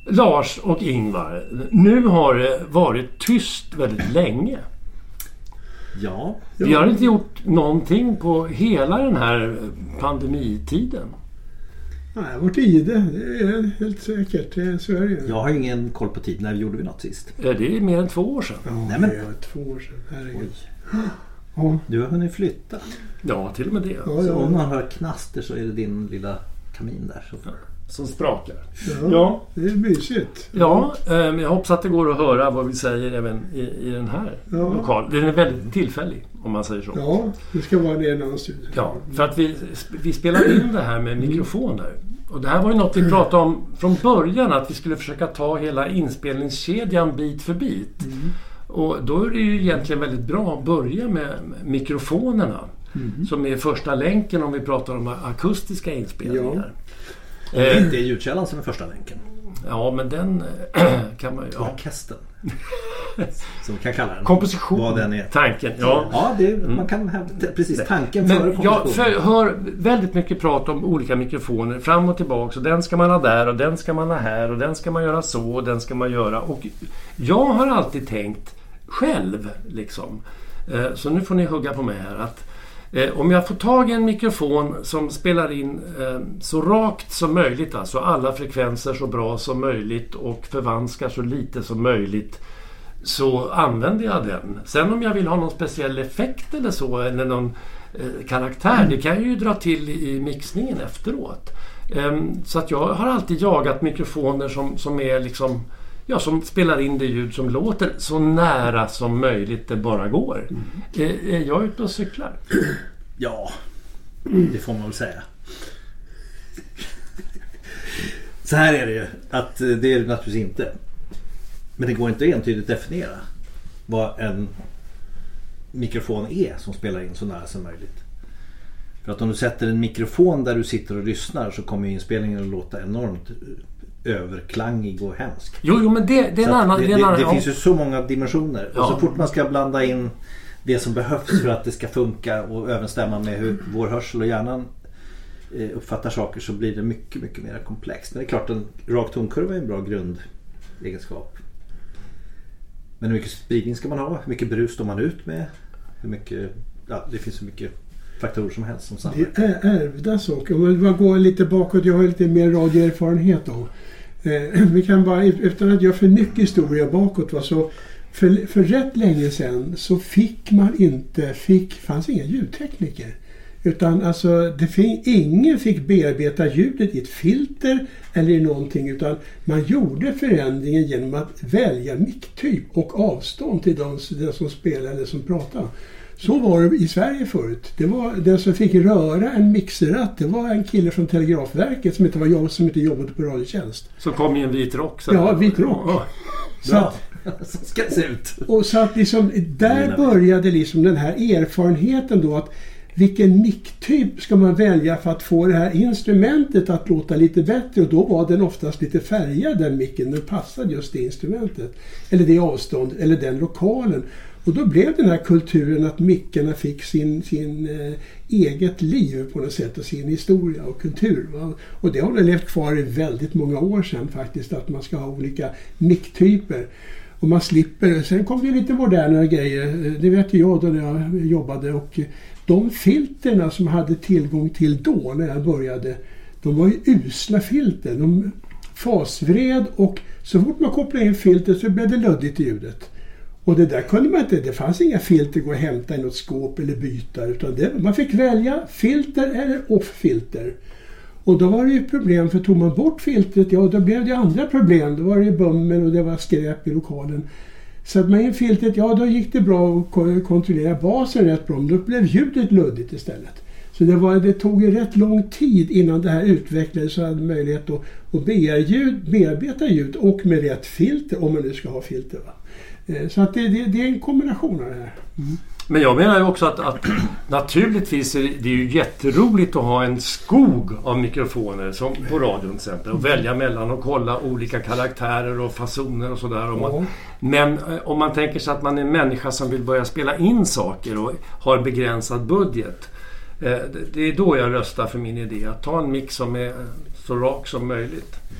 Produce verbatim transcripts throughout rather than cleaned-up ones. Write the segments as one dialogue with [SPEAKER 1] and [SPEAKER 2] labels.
[SPEAKER 1] Lars och Ingvar, nu har det varit tyst väldigt länge.
[SPEAKER 2] Ja.
[SPEAKER 1] Vi har inte gjort någonting på hela den här pandemitiden.
[SPEAKER 3] Nej, jag har varit i det. Det är helt säkert. Det är Sverige.
[SPEAKER 2] Jag har ingen koll på tid. När gjorde vi något sist?
[SPEAKER 1] Det är mer än två år sedan.
[SPEAKER 3] Ja,
[SPEAKER 2] Nej, men...
[SPEAKER 3] det är två år sedan. Herregud.
[SPEAKER 2] Ja. Du har hunnit flytta.
[SPEAKER 1] Ja, till och med det.
[SPEAKER 3] Ja,
[SPEAKER 2] så
[SPEAKER 3] ja.
[SPEAKER 2] om man hör knaster så är det din lilla kamin där. Så.
[SPEAKER 1] Som sprakar.
[SPEAKER 3] Ja,
[SPEAKER 1] Ja.
[SPEAKER 3] Det är mysigt.
[SPEAKER 1] Ja, men jag hoppas att det går att höra vad vi säger även i, i den här
[SPEAKER 3] Ja.
[SPEAKER 1] lokalen. Den är väldigt tillfällig, om man säger så.
[SPEAKER 3] Ja, det ska vara det i en annan studio.
[SPEAKER 1] Ja, för att vi, vi spelar in det här med mikrofoner. Och det här var ju något vi pratade om från början, att vi skulle försöka ta hela inspelningskedjan bit för bit.
[SPEAKER 3] Mm.
[SPEAKER 1] Och då är det ju egentligen väldigt bra att börja med mikrofonerna.
[SPEAKER 3] Mm.
[SPEAKER 1] Som är första länken om vi pratar om akustiska inspelningar.
[SPEAKER 2] Ja. Det är inte ljudkällan som är första länken.
[SPEAKER 1] Ja, men den kan man ju... Ja.
[SPEAKER 2] Orkestern. Som vi kan kalla den.
[SPEAKER 1] Komposition.
[SPEAKER 2] Vad den är.
[SPEAKER 1] Tanken, ja.
[SPEAKER 2] Ja, det är, man kan hävda precis tanken före
[SPEAKER 1] Men
[SPEAKER 2] komposition.
[SPEAKER 1] jag för, hör väldigt mycket prat om olika mikrofoner fram och tillbaka. Så den ska man ha där och den ska man ha här och den ska man göra så och den ska man göra. Och jag har alltid tänkt själv liksom. Så nu får ni hugga på mig här att om jag får tag i en mikrofon som spelar in eh, så rakt som möjligt, alltså alla frekvenser så bra som möjligt och förvanskar så lite som möjligt, så använder jag den. Sen om jag vill ha någon speciell effekt eller så, eller någon eh, karaktär, det kan jag ju dra till i mixningen efteråt. Eh, så att jag har alltid jagat mikrofoner som, som är liksom, ja, som spelar in det ljud som låter så nära som möjligt det bara går. Mm. Är, är jag ute och cyklar?
[SPEAKER 2] Ja, det får man väl säga. Så här är det ju, att det är det naturligtvis inte. Men det går inte entydigt definiera vad en mikrofon är som spelar in så nära som möjligt. För att om du sätter en mikrofon där du sitter och lyssnar så kommer inspelningen att låta enormt överklangig och hemsk.
[SPEAKER 1] Jo, jo men det, det är en annan...
[SPEAKER 2] Det,
[SPEAKER 1] det, är en
[SPEAKER 2] det,
[SPEAKER 1] annan,
[SPEAKER 2] det
[SPEAKER 1] ja.
[SPEAKER 2] finns ju så många dimensioner.
[SPEAKER 1] Ja.
[SPEAKER 2] Och så fort man ska blanda in det som behövs för att det ska funka och överensstämma med hur vår hörsel och hjärnan uppfattar saker, så blir det mycket, mycket mer komplext. Men det är klart, en rak tonkurva är en bra grundegenskap. Men hur mycket spridning ska man ha? Hur mycket brus står man ut med? Hur mycket... Ja, det finns så mycket faktorer som helst som samverkar.
[SPEAKER 3] Det är ärvda saker. Om man går lite bakåt, jag har lite mer radioerfarenhet då. Eh, vi kan bara, utan att jag för mycket historia bakåt, va, så för, för rätt länge sedan så fick man inte, fick, fanns inga ljudtekniker. Utan alltså, det fin, ingen fick bearbeta ljudet i ett filter eller i någonting, utan man gjorde förändringen genom att välja micktyp och avstånd till de, den som spelar eller som pratar. Så var det i Sverige förut. Det var den som fick röra en mixeratt. Det var en kille från Telegrafverket som inte var jag, som inte jobbade på Radiotjänst.
[SPEAKER 1] Så kom i en vit rock. Så
[SPEAKER 3] ja, vit rock.
[SPEAKER 1] Ja.
[SPEAKER 3] Så att,
[SPEAKER 2] så ska det se ut.
[SPEAKER 3] Och så att liksom, där började liksom den här erfarenheten då, att vilken micktyp ska man välja för att få det här instrumentet att låta lite bättre, och då var den oftast lite färgad, den micken, den passade just det instrumentet eller det avståndet eller den lokalen. Och då blev den här kulturen att mickarna fick sin, sin eh, eget liv på något sätt och sin historia och kultur. Va? Och det har det levt kvar i väldigt många år sedan faktiskt, att man ska ha olika micktyper. Och man slipper. Sen kom det lite modernare grejer. Det vet jag då när jag jobbade. Och de filterna som hade tillgång till då när jag började, de var ju usla filter. De fasvred, och så fort man kopplade in filter så blev det luddigt i ljudet. Och det där kunde man inte, det fanns inga filter att gå och hämta i något skåp eller byta, utan det, man fick välja filter eller off-filter. Och då var det ju problem, för tog man bort filtret, ja då blev det andra problem. Då var det bummel och det var skräp i lokalen. Så att man in filtret, ja då gick det bra att kontrollera basen rätt bra, men då blev ljudet luddigt istället. Så det, var, det tog ju rätt lång tid innan det här utvecklades, så hade möjlighet att, att bearbeta, bearbeta ljud och med rätt filter, om man nu ska ha filter, va. Så att det, det, det är en kombination av det här. Mm.
[SPEAKER 1] Men jag menar ju också att, att naturligtvis är det, det är ju jätteroligt att ha en skog av mikrofoner som på radion till exempel, och välja mellan och kolla olika karaktärer och fasoner och sådär. Mm. Men om man tänker sig att man är en människa som vill börja spela in saker och har begränsad budget, det är då jag röstar för min idé att ta en mix som är så rak som möjligt.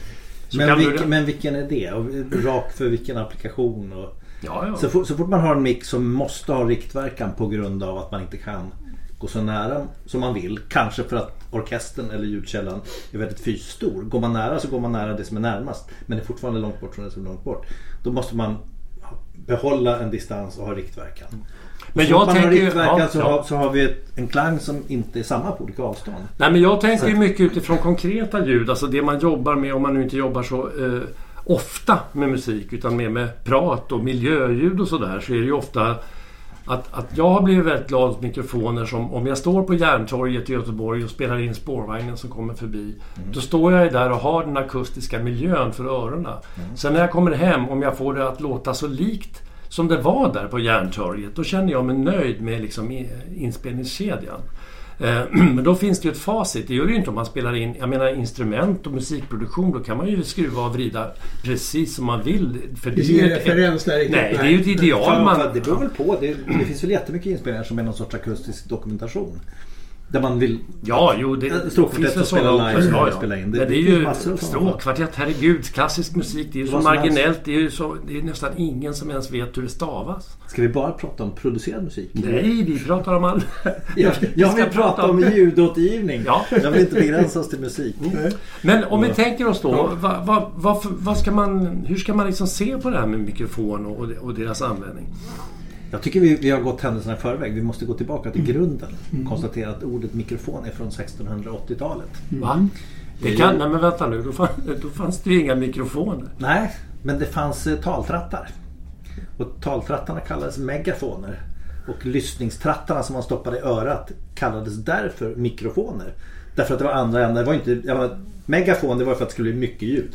[SPEAKER 2] Men, vilk, du... men vilken är det? Och rak för vilken applikation? Och...
[SPEAKER 1] Ja, ja.
[SPEAKER 2] Så, fort, så fort man har en mick som måste ha riktverkan på grund av att man inte kan gå så nära som man vill. Kanske för att orkestern eller ljudkällan är väldigt fysiskt stor. Går man nära så går man nära det som är närmast. Men det är fortfarande långt bort från det som är långt bort. Då måste man behålla en distans och ha riktverkan. Men så jag man tänker, har riktverkan ja, så, ja. Har, så har vi ett, en klang som inte är samma på olika avstånd.
[SPEAKER 1] Nej, men jag tänker ju mycket utifrån konkreta ljud. Alltså det man jobbar med, om man nu inte jobbar så eh, ofta med musik utan mer med prat och miljöljud och sådär, så är det ju ofta att, att jag har blivit väldigt glad åt mikrofoner som om jag står på Järntorget i Göteborg och spelar in spårvagnen som kommer förbi. Mm. Då står jag där och har den akustiska miljön för öronen. Mm. Sen när jag kommer hem, om jag får det att låta så likt som det var där på Järntorget, då känner jag mig nöjd med liksom inspelningskedjan. Men då finns det ju ett facit. Det gör det ju inte om man spelar in, jag menar instrument och musikproduktion, då kan man ju skruva och vrida precis som man vill. För det,
[SPEAKER 3] det är ju ett referens där.
[SPEAKER 1] Nej, nej, det är ju ett ideal. Man,
[SPEAKER 2] det beror väl på. Det, det finns väl jättemycket inspelningar som är någon sorts akustisk dokumentation. Där man vill...
[SPEAKER 1] Ja, jo, det, det
[SPEAKER 2] finns väl sådana live ja, ja. Spela in.
[SPEAKER 1] Det, det, det är ju stråkkvartett, herregud, klassisk musik, det är ju så marginellt, det är ju så, det är nästan ingen som ens vet hur det stavas.
[SPEAKER 2] Ska vi bara prata om producerad musik?
[SPEAKER 1] Nej, vi pratar om all...
[SPEAKER 2] jag, jag vill prata om ljudåtergivning. Ja. Jag vill inte begränsa oss till musik.
[SPEAKER 1] Mm. Men om vi tänker oss då, vad, vad, vad, vad ska man, hur ska man liksom se på det här med mikrofon och, och deras användning?
[SPEAKER 2] Jag tycker vi, vi har gått händelserna i förväg. Vi måste gå tillbaka till grunden. Mm. Konstatera att ordet mikrofon är från sextonhundraåttiotalet.
[SPEAKER 1] Va? Det kan, nej men vänta nu, då, fann, då fanns det ju inga mikrofoner.
[SPEAKER 2] Nej, men det fanns eh, taltrattar. Och taltrattarna kallades megafoner. Och lyssningstrattarna som man stoppade i örat kallades därför mikrofoner. Därför att det var andra ändar. Det var inte, jag menar, megafon, det var för att det skulle bli mycket ljud.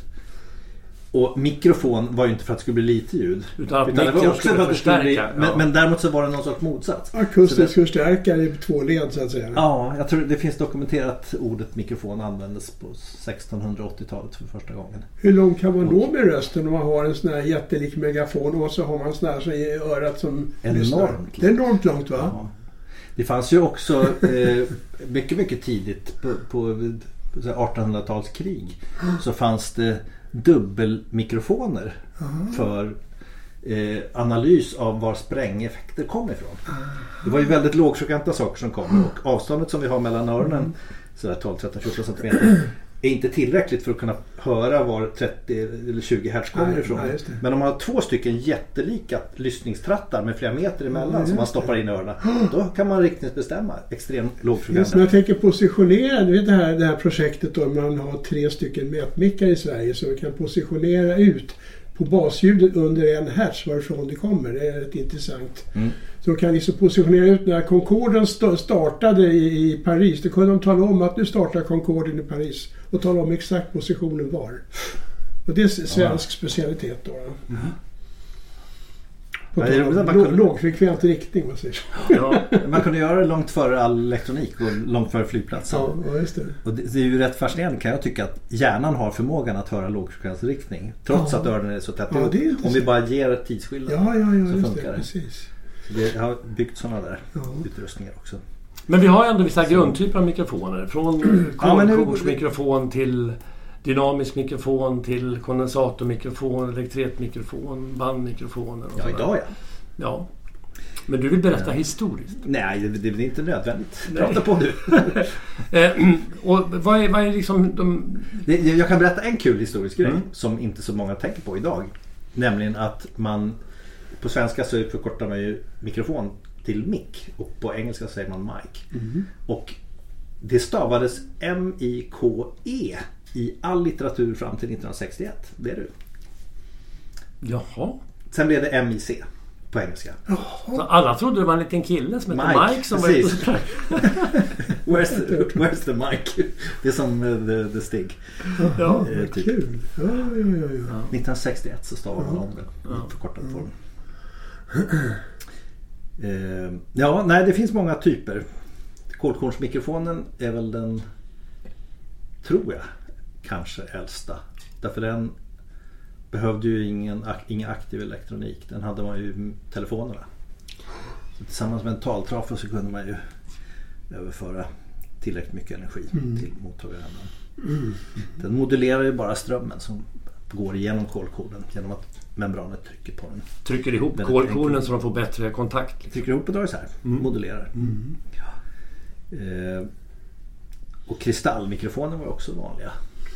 [SPEAKER 2] Och mikrofon var ju inte för att det skulle bli lite ljud.
[SPEAKER 1] Utan, utan det var också för att det skulle bli,
[SPEAKER 2] men, ja. men däremot så var det någon sorts motsats.
[SPEAKER 3] Akustisk förstärkare i två led så att säga.
[SPEAKER 2] Ja, jag tror det finns dokumenterat ordet mikrofon användes på sextonhundraåttiotalet för första gången.
[SPEAKER 3] Hur långt kan man nå med rösten om man har en sån här jättelik megafon och så har man sån här i örat som
[SPEAKER 2] enormt.
[SPEAKER 3] Det är enormt långt, va?
[SPEAKER 2] Ja. Det fanns ju också eh, mycket, mycket tidigt på, på artonhundratalskrig så fanns det dubbelmikrofoner Aha. för eh, analys av var sprängeffekter kom ifrån. Aha. Det var ju väldigt lågfrekventa saker som kom och avståndet som vi har mellan öronen mm. sådär tolv till tretton fjorton centimeter är inte tillräckligt för att kunna höra var trettio eller tjugo hertz kommer nej, ifrån. Nej, men om man har två stycken jättelika lyssningstrattar med flera meter emellan ja, som man stoppar in i öronen, då kan man riktningsbestämma extremt lågfrekventa.
[SPEAKER 3] Jag tänker positionera, du vet det här, det här projektet då man har tre stycken mätmickar i Sverige så man kan positionera ut på basljudet under en hertz varifrån det kommer. Det är rätt intressant. Mm. Så de kan liksom positionera ut när Concorden startade i, i Paris. Då kunde de tala om att nu startar Concorden i Paris. Och tala om exakt positionen var. Och det är svensk ja. specialitet då. Mm. På ja, låg, kunde... lågfrekvent riktning, man säger.
[SPEAKER 2] Ja, man kunde göra det långt före all elektronik och långt före flygplatsen.
[SPEAKER 3] Ja, just det.
[SPEAKER 2] Och det, det är ju rätt fascinerande kan jag tycka att hjärnan har förmågan att höra lågfrekvensriktning. Trots ja. att öronen är så tätt. Ja, om vi bara ger ett tidsskillnad
[SPEAKER 3] ja, ja, ja,
[SPEAKER 2] så
[SPEAKER 3] just
[SPEAKER 2] funkar
[SPEAKER 3] det.
[SPEAKER 2] det.
[SPEAKER 3] Precis.
[SPEAKER 2] Så det har byggt sådana där ja. utrustningar också.
[SPEAKER 1] Men vi har ändå vissa grundtyper av mikrofoner. Från kolkorsmikrofon till dynamisk mikrofon till kondensatormikrofon, elektretmikrofon, bandmikrofoner och
[SPEAKER 2] ja,
[SPEAKER 1] sådär.
[SPEAKER 2] idag ja.
[SPEAKER 1] Ja. Men du vill berätta ja. historiskt?
[SPEAKER 2] Nej, det, det är inte nödvändigt. Nej. Prata på nu.
[SPEAKER 1] Och vad är, vad är liksom de...
[SPEAKER 2] det, jag kan berätta en kul historisk grej mm. som inte så många tänker på idag. Nämligen att man på svenska så förkortar man ju mikrofon till mic och på engelska säger man mic. Mm. Och det stavades M I K E i all litteratur fram till nittonhundrasextioett. Det är du.
[SPEAKER 1] Jaha.
[SPEAKER 2] Sen blev det M I C på engelska.
[SPEAKER 1] Jaha. Så alla trodde det var en liten kille som hette Mike, Mike som
[SPEAKER 2] precis. var where's, the, where's the Mike? Det är som uh, the, the Stig.
[SPEAKER 3] Ja, uh, typ. Kul. Ja, ja, ja, ja.
[SPEAKER 2] nittonhundrasextioett så stavade man om det i ja. förkortad form. uh, ja, nej det finns många typer. Kolkornsmikrofonen är väl den, tror jag, kanske äldsta. Därför den behövde ju ingen, ingen aktiv elektronik. Den hade man ju i telefonerna. Så tillsammans med en taltrafo så kunde man ju överföra tillräckligt mycket energi mm. till mottagaren. Mm. Den modellerar ju bara strömmen som går igenom kolkoden genom att membranet trycker på den.
[SPEAKER 1] Trycker ihop kolkoden så de får bättre kontakt. Liksom.
[SPEAKER 2] Trycker ihop och drar isär. Mm. Modulerar.
[SPEAKER 1] Mm.
[SPEAKER 2] Ja. Eh, och kristallmikrofoner var också vanliga.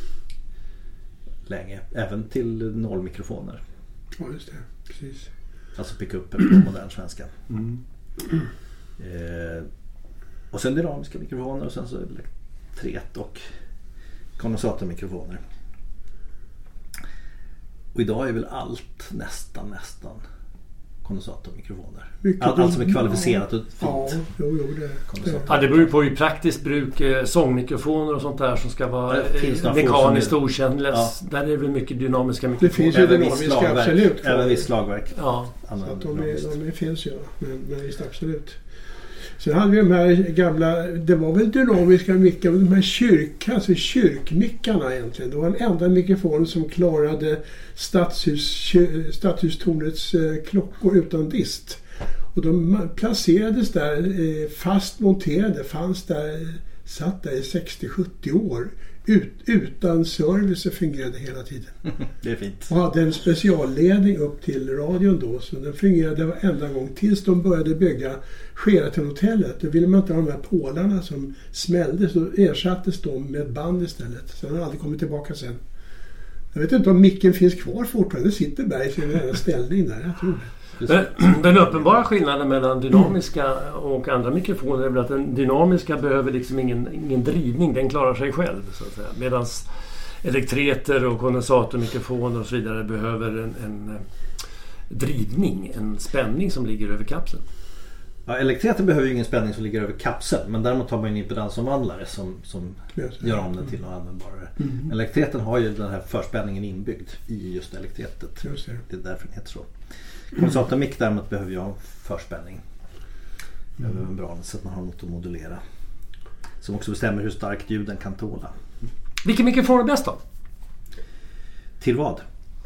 [SPEAKER 2] Länge. Även till nollmikrofoner.
[SPEAKER 3] Ja, just det. Precis.
[SPEAKER 2] Alltså pick-up på modern svenska.
[SPEAKER 1] Mm.
[SPEAKER 2] Eh, och sen dynamiska mikrofoner och sen så elektret och kondensatormikrofoner. Och idag är väl allt nästan nästan kondensatormikrofoner. Allt, allt som är kvalificerat och fint.
[SPEAKER 3] Ja, jo, jo, det.
[SPEAKER 1] Ja, det beror ju på i praktiskt bruk eh, sångmikrofoner och sånt där som ska vara eh, mekaniskt okännligt. Ja. Där är det väl mycket dynamiska mikrofoner.
[SPEAKER 3] Det finns ju dynamiska, absolut.
[SPEAKER 2] Även viss slagverk.
[SPEAKER 3] Ja. Så att de, är, de är, finns ju, men, men visst absolut. Sen hade vi de här gamla, det var väl dynamiska mickar, de här kyrk, alltså kyrkmickarna egentligen. Det var den enda mikrofon som klarade stadshus, stadshustornets klockor utan dist. Och de placerades där fast monterade, fanns där, satt där i sextio sjuttio år. Ut, utan service och fungerade hela tiden.
[SPEAKER 2] Det är fint.
[SPEAKER 3] Och hade en specialledning upp till radion då, så den fungerade varenda gång tills de började bygga Sheraton-hotellet. Då ville man inte ha de här pålarna som smälldes, så ersattes de med ett band istället. Sen har aldrig kommit tillbaka sen. Jag vet inte om micken finns kvar fortfarande. Det sitter bara i sin ställning där, jag tror det.
[SPEAKER 1] Den, den uppenbara skillnaden mellan dynamiska och andra mikrofoner är väl att den dynamiska behöver liksom ingen, ingen drivning, den klarar sig själv så att säga. Medan elektreter och kondensatormikrofoner och så vidare behöver en, en drivning, en spänning som ligger över kapseln.
[SPEAKER 2] Ja, elektreter behöver ju ingen spänning som ligger över kapseln, men däremot har man en impedansomvandlare som, som gör om den till något användbarare. Mm. Elektreten har ju den här förspänningen inbyggd i just elektretet. Just det. Det är därför den heter så. Kondensatormick däremot behöver jag ha förspänning mm. över membranen så att man har något att modulera. Som också bestämmer hur starkt ljuden kan tåla.
[SPEAKER 1] Vilken mikrofon är bäst då?
[SPEAKER 2] Till vad?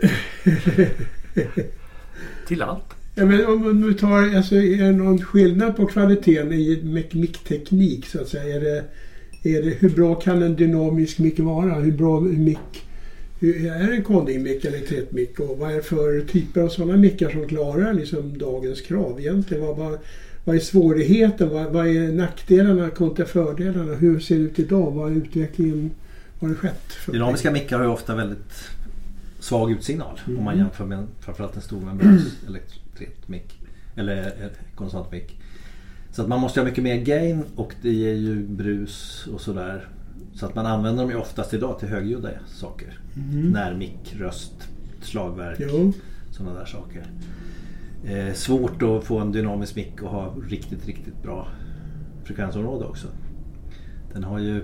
[SPEAKER 1] Till allt.
[SPEAKER 3] Ja, men om du tar, alltså, är det någon skillnad på kvaliteten i mickteknik så att säga? Är det, är det, hur bra kan en dynamisk mick vara? Hur bra mick är det en konding-mick eller elektretmick? Och vad är det för typer av sådana mickar som klarar liksom dagens krav egentligen? Vad, vad, vad är svårigheten? Vad, vad är nackdelarna kontra fördelarna? Hur ser det ut idag? Vad är utvecklingen? Vad har det skett? För
[SPEAKER 2] dynamiska mickar har ju ofta väldigt svag utsignal mm. om man jämför med framförallt en stor membrans elektretmick eller kondensatormick. Så att man måste ha mycket mer gain och det ger ju brus och sådär. Så att man använder dem ju oftast idag till högljudda saker. Mm. Närmick, röst, slagverk, jo. Sådana där saker. Eh, svårt att få en dynamisk mick och ha riktigt, riktigt bra frekvensområde också. Den har ju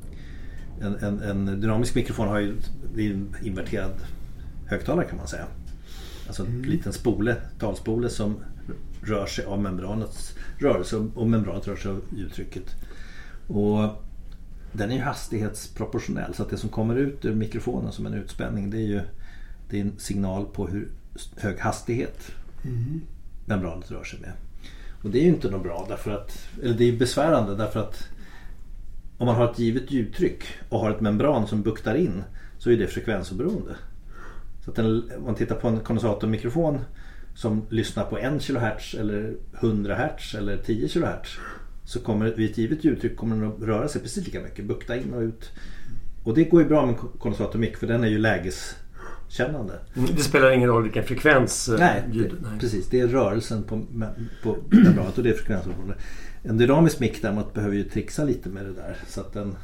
[SPEAKER 2] en, en, en dynamisk mikrofon har ju en inverterad högtalare kan man säga. Alltså en mm. liten spole, talspole som rör sig av membranets rörelse och membranet rör sig av ljudtrycket. Och den är ju hastighetsproportionell så att det som kommer ut ur mikrofonen som en utspänning det är ju det är en signal på hur hög hastighet mm. membranet rör sig med. Och det är ju inte något bra därför att, eller det är besvärande därför att om man har ett givet ljudtryck och har ett membran som buktar in så är det frekvensoberoende. Så att den, om man tittar på en kondensatormikrofon som lyssnar på en kilohertz eller hundra hertz eller tio kilohertz så kommer vid ett givet ljudtryck kommer den att röra sig precis lika mycket, bukta in och ut. Och det går ju bra med kondensatormick för den är ju lägeskännande.
[SPEAKER 1] Det spelar ingen roll vilken frekvens
[SPEAKER 2] nej, ljud. Det, nej, precis. Det är rörelsen på, på membranet och det är frekvensområdet. En dynamisk mick däremot behöver ju trixa lite med det där så att den,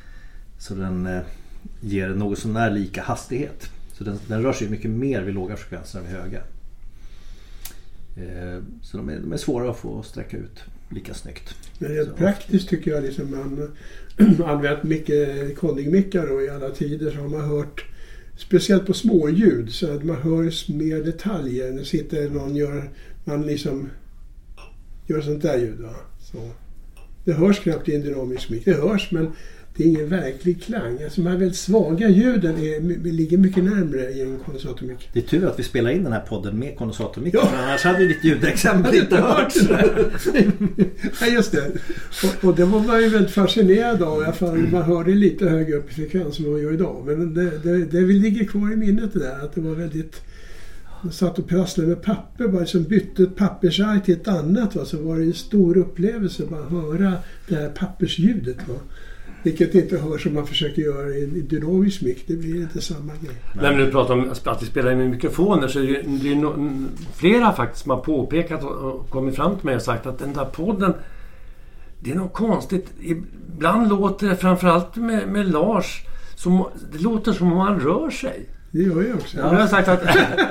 [SPEAKER 2] så den eh, ger något sån här lika hastighet. Så den, den rör sig mycket mer vid låga frekvenser än vid höga. Eh, så de är, de är svåra att få sträcka ut lika snyggt.
[SPEAKER 3] Men rent praktiskt tycker jag liksom man använt mycket kondingmickar i alla tider så har man hört speciellt på småljud så att man hör mer detaljer. Nu sitter någon gör man liksom gör sånt där ljud va? Så det hörs knappt i en dynamisk mick. Det hörs men det är ingen verklig klang. Alltså de här väldigt svaga ljuden är, ligger mycket närmare i en kondensatormick.
[SPEAKER 2] Det är tur att vi spelar in den här podden med kondensatormick. Ja. Annars hade ditt ljudexempel inte hört.
[SPEAKER 3] Ja, just det. Och, och det var man ju väldigt fascinerad av. I alla fall man hörde lite högre upp i frekvens som man gör idag. Men det, det, det ligger kvar i minnet det där. Att det var väldigt... Man satt och prasslade med papper. Bara som bytte ett pappersark till ett annat. Va? Så var det en stor upplevelse att bara höra det här pappersljudet. Va? Vilket inte hörs som man försöker göra i en dynamisk mick. Det blir inte samma grej.
[SPEAKER 1] När vi nu pratar om att vi spelar in med mikrofoner så är det, det är no, flera faktiskt som har påpekat och kommit fram till mig och sagt att den där podden, det är något konstigt. Ibland låter det, framförallt med, med Lars, som, det låter som om han rör sig.
[SPEAKER 3] Det gör jag också.
[SPEAKER 1] Ja. Jag har sagt att,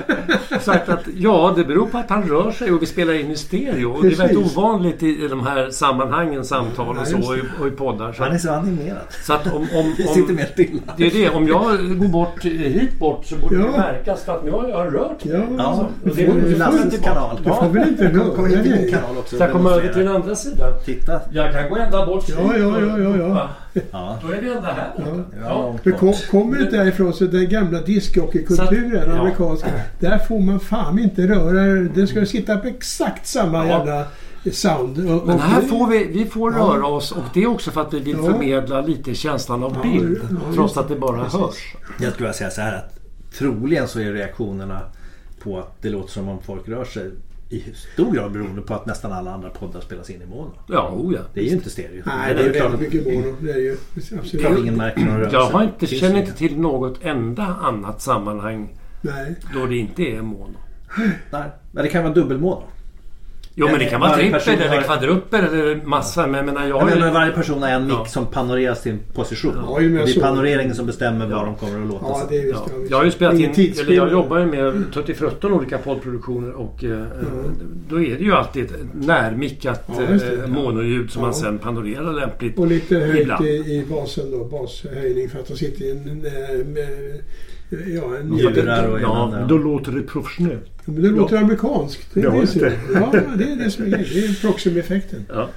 [SPEAKER 1] sagt att ja, det beror på att han rör sig och vi spelar in i stereo. Och det är väldigt ovanligt i de här sammanhangen, samtal och så och i, och i poddar. Så
[SPEAKER 2] han är så animerad.
[SPEAKER 1] Så att om, om,
[SPEAKER 2] det sitter mer stilla.
[SPEAKER 1] Det är det. Om jag går bort hit bort så borde ja. det märkas för att nu har jag rört.
[SPEAKER 3] Ja,
[SPEAKER 1] alltså,
[SPEAKER 2] du får, du får inte kanal.
[SPEAKER 3] Du får väl inte röra.
[SPEAKER 2] Kommer inte din kanal också.
[SPEAKER 1] Så jag kommer över till den andra sidan.
[SPEAKER 2] Titta.
[SPEAKER 1] Jag kan gå ända bort.
[SPEAKER 3] Ja, ja, ja, ja, ja.
[SPEAKER 1] Ja. Då är det ända här borta.
[SPEAKER 3] Ja. Ja. Kom, kommer det därifrån så den gamla discjockeykulturen, ja. amerikanska, där får man fan inte röra. Det ska sitta på exakt samma ja. jävla sound. Och,
[SPEAKER 1] men här får vi, vi får ja. röra oss och det är också för att vi vill ja. förmedla lite känslan av bild ja, ja, trots att det bara precis. hörs.
[SPEAKER 2] Jag skulle säga så här att troligen så är reaktionerna på att det låter som om folk rör sig i stor grad beroende på att nästan alla andra poddar spelas in i mono.
[SPEAKER 1] Ja, oh ja.
[SPEAKER 2] Det är ju inte stereo.
[SPEAKER 3] Nej, det är, det är väldigt mycket mono. Det är ju absolut.
[SPEAKER 2] Kan ingen märka någon rörelse.
[SPEAKER 1] Jag har inte, känner inte till något enda annat sammanhang
[SPEAKER 3] Nej.
[SPEAKER 1] då det inte är mono.
[SPEAKER 2] Nej, men det kan vara dubbelmono.
[SPEAKER 1] Jo, men det kan vara trippel eller kvadruppel eller massa. Men jag menar, jag,
[SPEAKER 2] jag menar
[SPEAKER 1] ju...
[SPEAKER 2] varje person har en mick ja. som panoreras till en position. Ja, det är så. Panoreringen som bestämmer ja. vad de kommer att låta.
[SPEAKER 3] Ja, det är visst,
[SPEAKER 1] ja. Jag har ju spelat in, eller jag jobbar ju med tretton olika poddproduktioner och mm. då är det ju alltid ett närmickat ja, det, monoljud som ja. man sen panorerar lämpligt.
[SPEAKER 3] Och lite högt i, i basen då, bashöjning för att de sitter i en... Med, ja, en
[SPEAKER 2] Djurar och
[SPEAKER 1] ja, ja, då låter det professionellt.
[SPEAKER 3] Men det låter ja. amerikanskt. Det är
[SPEAKER 1] ja,
[SPEAKER 3] det. Ja, det är det som är grejen. Det är proxim-effekten.
[SPEAKER 1] Ja.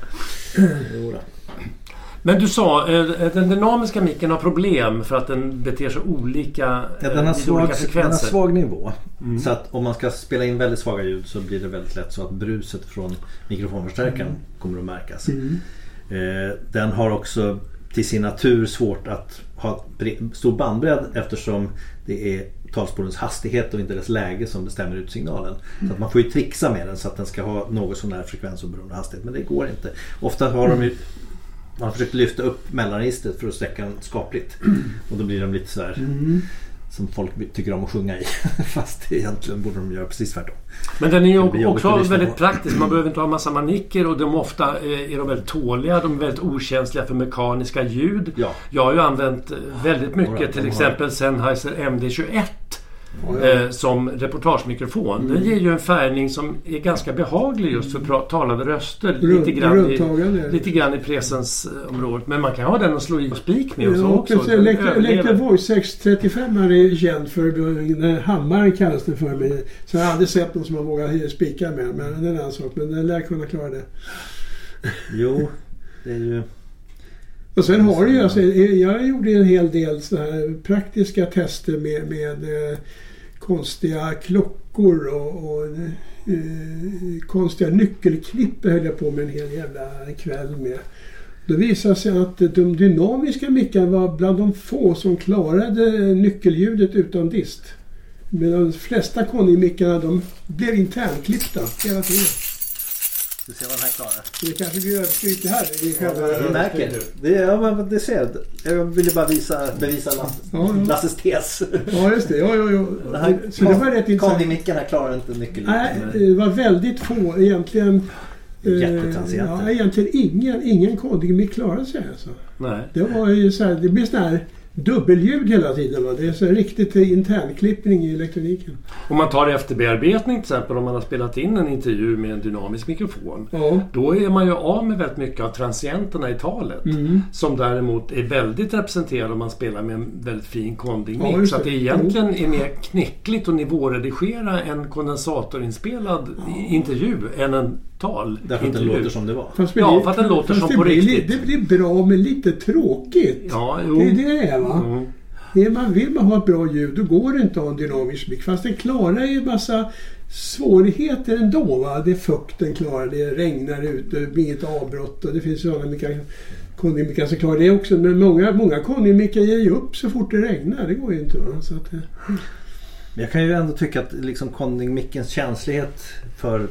[SPEAKER 1] Men du sa, den dynamiska micken har problem för att den beter sig olika
[SPEAKER 2] ja, den har svag,
[SPEAKER 1] olika frekvenser.
[SPEAKER 2] Den har svag nivå. Mm. Så att om man ska spela in väldigt svaga ljud så blir det väldigt lätt så att bruset från mikrofonförstärkaren mm. kommer att märkas. Mm. Eh, den har också till sin natur svårt att ha stor bandbredd eftersom det är talspårens hastighet och inte dess läge som bestämmer ut signalen. Mm. Så att man får ju trixa med den så att den ska ha något sån här frekvens och beroende hastighet. Men det går inte. Ofta har de ju, man har försökt lyfta upp mellanregistret för att sträcka den skapligt. Mm. Och då blir de lite så här mm. som folk tycker om att sjunga i. Fast egentligen borde de göra precis tvärtom.
[SPEAKER 1] Men den är ju också väldigt praktisk. Man behöver inte ha en massa manicker och de ofta är de väldigt tåliga. De är väldigt okänsliga för mekaniska ljud. Ja. Jag har ju använt väldigt mycket ja, till exempel Sennheiser M D tjugoett ja, ja. Eh, som reportagemikrofon. Mm. Den ger ju en färgning som är ganska behaglig just för pra- talade röster.
[SPEAKER 3] Runt,
[SPEAKER 1] lite, grann i, lite grann i presensområdet. Men man kan ha den och slå i spik med och så
[SPEAKER 3] ja,
[SPEAKER 1] också.
[SPEAKER 3] Electro Voice sex trettiofem är känd för hammaren kallas det för mig. Så jag har aldrig sett någon som har vågat spika med. Men det är en annan sak. Men den lär kunna klara det.
[SPEAKER 2] Jo, det är ju...
[SPEAKER 3] Och sen har du ju, alltså, jag gjorde en hel del så här praktiska tester med, med eh, konstiga klockor och, och eh, konstiga nyckelklipp höll jag på med en hel jävla kväll med. Då visade sig att de dynamiska mickarna var bland de få som klarade nyckelljudet utan dist. Medan de flesta Conning-mickarna de blev internklippta hela tiden.
[SPEAKER 2] Du ser vad den här klarar.
[SPEAKER 3] Det kanske blir överskrivet här i själva...
[SPEAKER 2] Ja, det märker. Det, ja, men det ser jag. ville bara visa, bevisa Lasses, ja, ja. Lasses tes.
[SPEAKER 3] Ja, just det. Ja, ja, ja.
[SPEAKER 2] Det här,
[SPEAKER 3] så det var rätt intressant.
[SPEAKER 2] Conning-micken här klarar inte nyckeln.
[SPEAKER 3] Nej, det var väldigt få egentligen.
[SPEAKER 2] Jättetransienter.
[SPEAKER 3] Ja, egentligen ingen, ingen Conning-mick klarade sig alltså.
[SPEAKER 1] Nej.
[SPEAKER 3] Det var ju så här, det blir sån här dubbelljud hela tiden. Va? Det är så riktigt internklippning i elektroniken.
[SPEAKER 1] Om man tar efterbearbetning till exempel, om man har spelat in en intervju med en dynamisk mikrofon,
[SPEAKER 3] ja.
[SPEAKER 1] då är man ju av med väldigt mycket av transienterna i talet, mm. som däremot är väldigt representerade om man spelar med en väldigt fin Conning-mick. Ja, så att det egentligen är mer knickligt att nivåredigera en kondensatorinspelad ja. intervju än en högtal.
[SPEAKER 2] Därför att den låter som det var.
[SPEAKER 3] Fast
[SPEAKER 1] Ja,
[SPEAKER 3] det,
[SPEAKER 1] för att den låter som
[SPEAKER 3] det
[SPEAKER 1] på
[SPEAKER 3] blir,
[SPEAKER 1] riktigt.
[SPEAKER 3] Det blir bra men lite tråkigt.
[SPEAKER 1] Ja, jo.
[SPEAKER 3] Det är det det är va?
[SPEAKER 1] Mm.
[SPEAKER 3] Är man, vill man ha ett bra ljud då går det inte att ha en dynamisk mick. Fast den klarar ju en massa svårigheter ändå va. Det är fukten klarar det, regnar ute, det blir inget avbrott och det finns sådana mycket Konnimickar som klarar det också. Men många, många Konnimickar ger ju upp så fort det regnar. Det går ju inte va. Så att,
[SPEAKER 2] Men jag kan ju ändå tycka att liksom Konnimickens känslighet för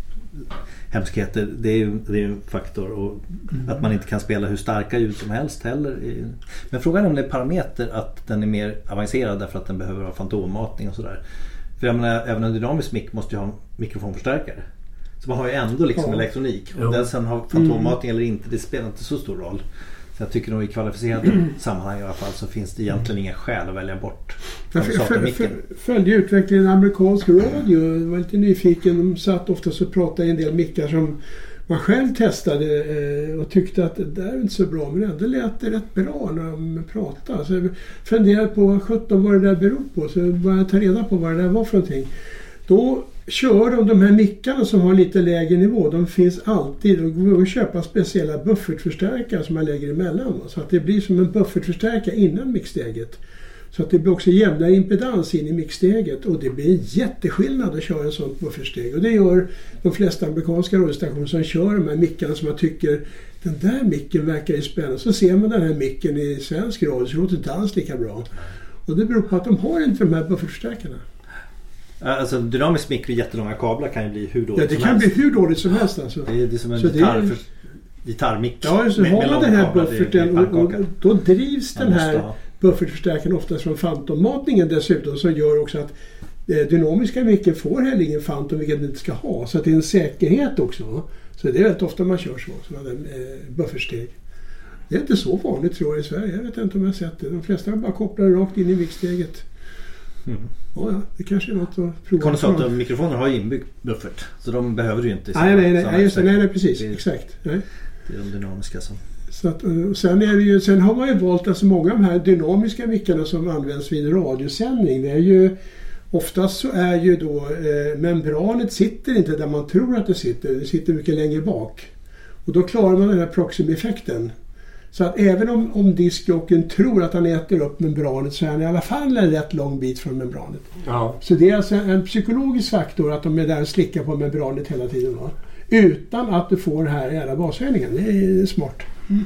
[SPEAKER 2] hemskheter, det är ju det är en faktor och mm. att man inte kan spela hur starka ljud som helst heller. Men frågan är om det är parameter att den är mer avancerad därför att den behöver ha fantommatning och sådär. För jag menar, även en dynamisk mick måste ju ha en mikrofonförstärkare. Så man har ju ändå liksom ja. elektronik. Om den sen har fantommatning mm. eller inte, det spelar inte så stor roll. Så jag tycker nog i kvalificerade mm. sammanhang i alla fall så finns det egentligen inga skäl att välja bort
[SPEAKER 3] kondensatormicken. Jag följde utvecklingen i amerikansk radio. Jag var lite nyfiken. De satt ofta och pratade i en del mickar som man själv testade och tyckte att det där är inte så bra. Men ändå lät det rätt bra när de pratade. Så jag funderade på sjutton vad det där beror på. Så jag började ta reda på vad det där var för någonting. Då kör de de här mickarna som har lite lägre nivå. De finns alltid. Och går att köpa speciella buffertförstärkare som man lägger emellan. Så att det blir som en buffertförstärkare innan mixsteget. Så att det blir också jämnare impedans in i mixsteget. Och det blir en jätteskillnad att köra en sån buffertsteg. Och det gör de flesta amerikanska radiostationer som kör de här mickarna som man tycker den där micken verkar ju spännande. Så ser man den här micken i svensk radio så låter det inte alls lika bra. Och det beror på att de har inte de här buffertförstärkarna.
[SPEAKER 2] Alltså dynamisk mick med jättelånga kablar kan ju bli hur dåligt
[SPEAKER 3] ja, det
[SPEAKER 2] som
[SPEAKER 3] kan
[SPEAKER 2] helst.
[SPEAKER 3] bli hur dåligt som helst alltså.
[SPEAKER 2] Det är, det är som en
[SPEAKER 3] så
[SPEAKER 2] gitarr,
[SPEAKER 3] det är...
[SPEAKER 2] för, gitarrmick.
[SPEAKER 3] Ja, så
[SPEAKER 2] med,
[SPEAKER 3] har man den här
[SPEAKER 2] kablar,
[SPEAKER 3] bufferten och, och då drivs den här
[SPEAKER 2] ha.
[SPEAKER 3] buffertförstärkaren oftast från fantommatningen dessutom som gör också att eh, dynamiska micken får heller ingen fantom vilket den inte ska ha. Så att det är en säkerhet också. Så det är väldigt ofta man kör så, sådana där eh, buffertsteg. Det är inte så vanligt tror jag i Sverige. Jag vet inte om jag har sett det. De flesta bara kopplar rakt in i mixsteget. Mm. Ja, ja, det kanske är något att prova.
[SPEAKER 2] Kondensatormikrofoner har ju inbyggd buffert. Så de behöver ju inte.
[SPEAKER 3] Nej, nej, nej, nej, just det, nej, nej precis. Det är, exakt. Nej.
[SPEAKER 2] Det är de dynamiska som...
[SPEAKER 3] Så att, sen, är det ju, sen har man ju valt alltså många av de här dynamiska mickarna som används vid radiosändning. Det är ju, oftast så är ju då eh, membranet sitter inte där man tror att det sitter. Det sitter mycket längre bak. Och då klarar man den här proximeffekten. Så att även om, om diskjocken tror att han äter upp membranet så är han i alla fall en rätt lång bit från membranet.
[SPEAKER 1] Ja.
[SPEAKER 3] Så det är alltså en psykologisk faktor att de är där och slickar på membranet hela tiden. Va? Utan att du får den här jävla bashöjningen. Det är smart. Mm.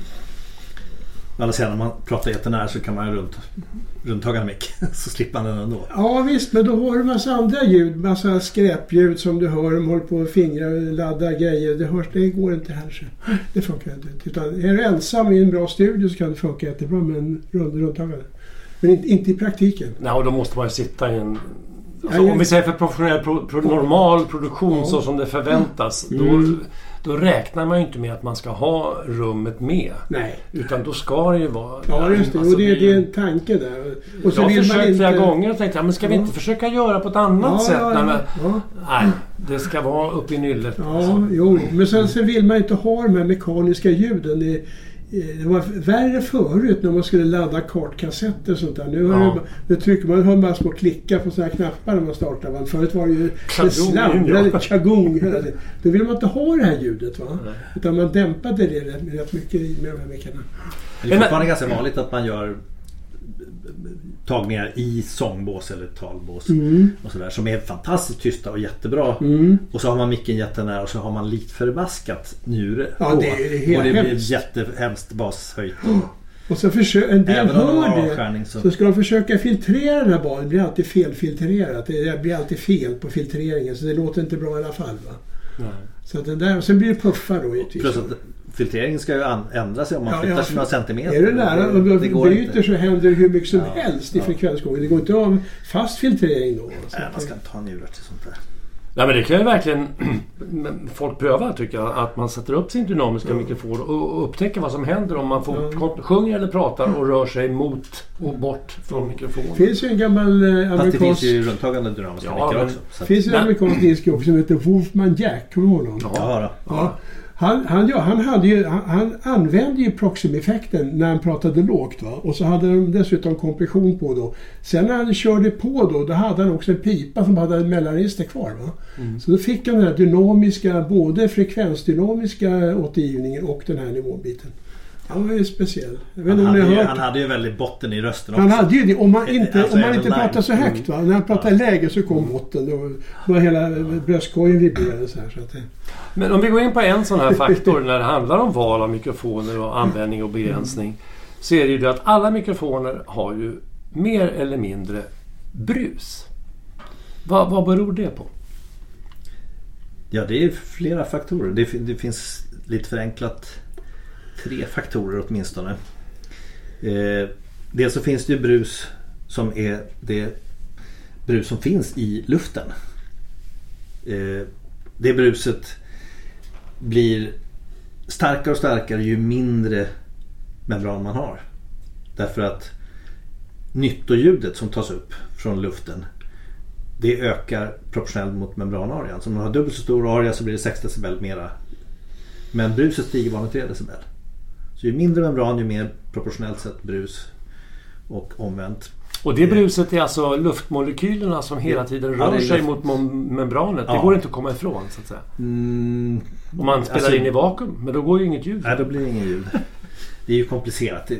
[SPEAKER 2] Alla säger när man pratar jättenära så kan man runt, runttaga en mick så slipper man den ändå.
[SPEAKER 3] Ja visst, men då har du massa andra ljud, massa skräpljud som du hör, de håller på att fingra och ladda grejer. Det hörs, det går inte här så. Det funkar inte. Utan är du ensam i en bra studio så kan det funka jättebra med en rund runttagare. Men inte, inte i praktiken.
[SPEAKER 1] Nej, och då måste man ju sitta i en... Alltså,
[SPEAKER 3] ja,
[SPEAKER 1] om vi säger för professionell pro, pro, normal produktion ja. så som det förväntas mm. då, då räknar man ju inte med att man ska ha rummet med.
[SPEAKER 3] Nej.
[SPEAKER 1] Utan då ska det ju vara...
[SPEAKER 3] Ja, just det.
[SPEAKER 1] Alltså,
[SPEAKER 3] och det, det är en tanke där. Och så
[SPEAKER 1] jag har
[SPEAKER 3] vill
[SPEAKER 1] försökt
[SPEAKER 3] man inte...
[SPEAKER 1] flera gånger och tänkte ja, men ska vi
[SPEAKER 3] ja.
[SPEAKER 1] inte försöka göra på ett annat
[SPEAKER 3] ja,
[SPEAKER 1] sätt?
[SPEAKER 3] Ja,
[SPEAKER 1] Nej, men,
[SPEAKER 3] ja.
[SPEAKER 1] nej, det ska vara upp i nyllet.
[SPEAKER 3] Ja,
[SPEAKER 1] alltså.
[SPEAKER 3] jo. Men sen, sen vill man inte ha de här mekaniska ljuden. Det, det var värre förut när man skulle ladda kartkassetter och sånt där. Nu, har ja. det, nu trycker man hör bara små klickar på såna här knappar när man startar. Va? Förut var det ju slamrade tjagung. Då vill man inte ha det här ljudet. Va? Utan man dämpade det rätt, rätt mycket med de här mickarna.
[SPEAKER 2] Det är fortfarande ganska vanligt att man gör tagningar i sångbås eller talbås mm. och sådär som är fantastiskt tysta och jättebra mm. och så har man micken jättenära och så har man lite förbaskat njure
[SPEAKER 3] ja, det är helt
[SPEAKER 2] och det blir
[SPEAKER 3] hemskt.
[SPEAKER 2] Jättehemskt bashöjt och,
[SPEAKER 3] och så försöker en del hör det
[SPEAKER 2] så.
[SPEAKER 3] så ska de försöka filtrera den här basen. Det blir alltid felfiltrerat, det blir alltid fel på filtreringen så det låter inte bra i alla fall va? Nej. Så att den där, och sen blir det puffar då givetvis.
[SPEAKER 2] Plus att filtreringen ska ju ändra sig om man ja, flyttar sig några centimeter.
[SPEAKER 3] Är det nära och
[SPEAKER 2] det,
[SPEAKER 3] det
[SPEAKER 2] går
[SPEAKER 3] bryter
[SPEAKER 2] inte.
[SPEAKER 3] Så händer det hur mycket som
[SPEAKER 2] ja,
[SPEAKER 3] helst i
[SPEAKER 2] ja.
[SPEAKER 3] frekvensgången. Det går inte att ha fast filtrering då.
[SPEAKER 2] Nej, man ska inte ha njurar till sånt där.
[SPEAKER 1] Ja, men det kan ju verkligen folk pröva tycker jag. Att man sätter upp sin dynamiska mm. mikrofon och upptäcker vad som händer om man får mm. sjunger eller pratar och rör sig mot och bort från mikrofonen.
[SPEAKER 3] Det finns ju en gammal eh, amerikansk...
[SPEAKER 2] Fast det finns ju runttagande dynamiska
[SPEAKER 1] ja,
[SPEAKER 2] mikrofon också.
[SPEAKER 3] Det finns ju en amerikansk disk också som heter Wolfman Jack. Kommer du ihåg honom?
[SPEAKER 2] Ja, ja.
[SPEAKER 3] ja. Han, han, ja, han, hade ju, han, han använde ju Proxim-effekten när han pratade lågt. Va? Och så hade de dessutom kompression på då. Sen när han körde på då, då hade han också en pipa som hade en mellanregister kvar. Va? Mm. Så då fick han den här dynamiska, både frekvensdynamiska återgivningen och den här nivåbiten. Han var ju speciell.
[SPEAKER 2] Han hade ju, han hade ju väldigt botten i rösten också.
[SPEAKER 3] Han hade ju det. Om man inte,
[SPEAKER 2] alltså,
[SPEAKER 3] om man inte pratar så högt. Va? När han pratade ja. läge så kom botten. Då var hela bröstkorgen vibrerade så här. Så att det...
[SPEAKER 1] Men om vi går in på en sån här faktor när det handlar om val av mikrofoner och användning och begränsning. Mm. Så är det ju det att alla mikrofoner har ju mer eller mindre brus. Vad, vad beror det på?
[SPEAKER 2] Ja, det är flera faktorer. Det, det finns lite förenklat tre faktorer åtminstone. Eh, dels så finns det ju brus som är det brus som finns i luften. Eh, det bruset blir starkare och starkare ju mindre membran man har. Därför att nyttoljudet som tas upp från luften, det ökar proportionellt mot membranarean. Så om man har dubbelt så stor area så blir det sex decibel mera. Men bruset stiger bara med tre decibel. Så ju mindre membran ju mer proportionellt sett brus och omvänt.
[SPEAKER 1] Och det bruset är alltså luftmolekylerna som hela tiden rör ja, sig mot membranet. Det ja. går inte att komma ifrån så att säga. Mm, Om man spelar alltså, in i vakuum, men då går ju inget ljud.
[SPEAKER 2] Nej, då blir det inget ljud. Det är ju komplicerat.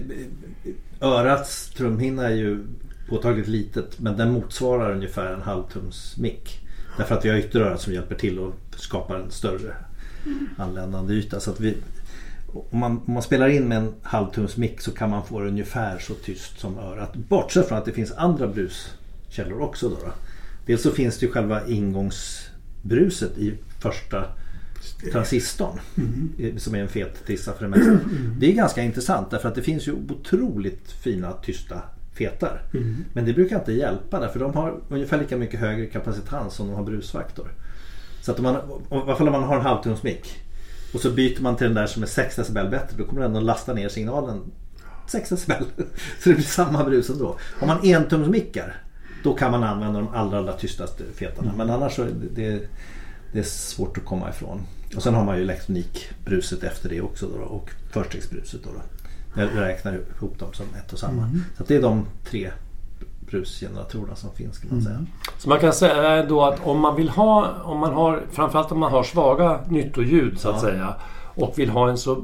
[SPEAKER 2] Örats trumhinna är ju påtagligt litet, men den motsvarar ungefär en halvtums mick. Därför att vi har ytterörat som hjälper till och skapar en större anländande yta. Så att vi, om, man, om man spelar in med en halvtums mick så kan man få det ungefär så tyst som örat. Bortsett från att det finns andra bruskällor också. Då då. Dels så finns det ju själva ingångsbruset i första transistorn mm. som är en fet trissa för det mesta. Mm. Det är ganska intressant därför att det finns ju otroligt fina tysta fetar. Mm. Men det brukar inte hjälpa därför de har ungefär lika mycket högre kapacitans som de har brusfaktor. Så att om man, i alla fall om man har en halvtums mick och så byter man till den där som är sex decibel bättre, då kommer den att lasta ner signalen sex decibel. Så det blir samma brus ändå. Om man entums mickar, då kan man använda de allra, allra tystaste fetarna. Mm. Men annars så är det, det är svårt att komma ifrån. Och sen har man ju elektronikbruset efter det också då, och förstegsbruset då. då. Jag räknar ihop dem som ett och samma. Mm. Så att det är de tre brusgeneratorerna som finns kan man säga. Mm.
[SPEAKER 1] Så man kan säga då att om man vill ha, om man har, framförallt om man har svaga nyttoljud så att ja. säga och vill ha en så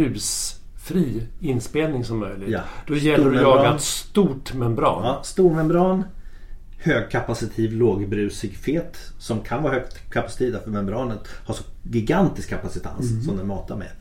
[SPEAKER 1] brusfri inspelning som möjligt. Ja. Då gäller det att jaga ett stort membran.
[SPEAKER 2] Ja, stor membran, högkapacitiv, lågbrusig fet som kan vara högt kapacitiv för membranet har så gigantisk kapacitans mm. som den matar med.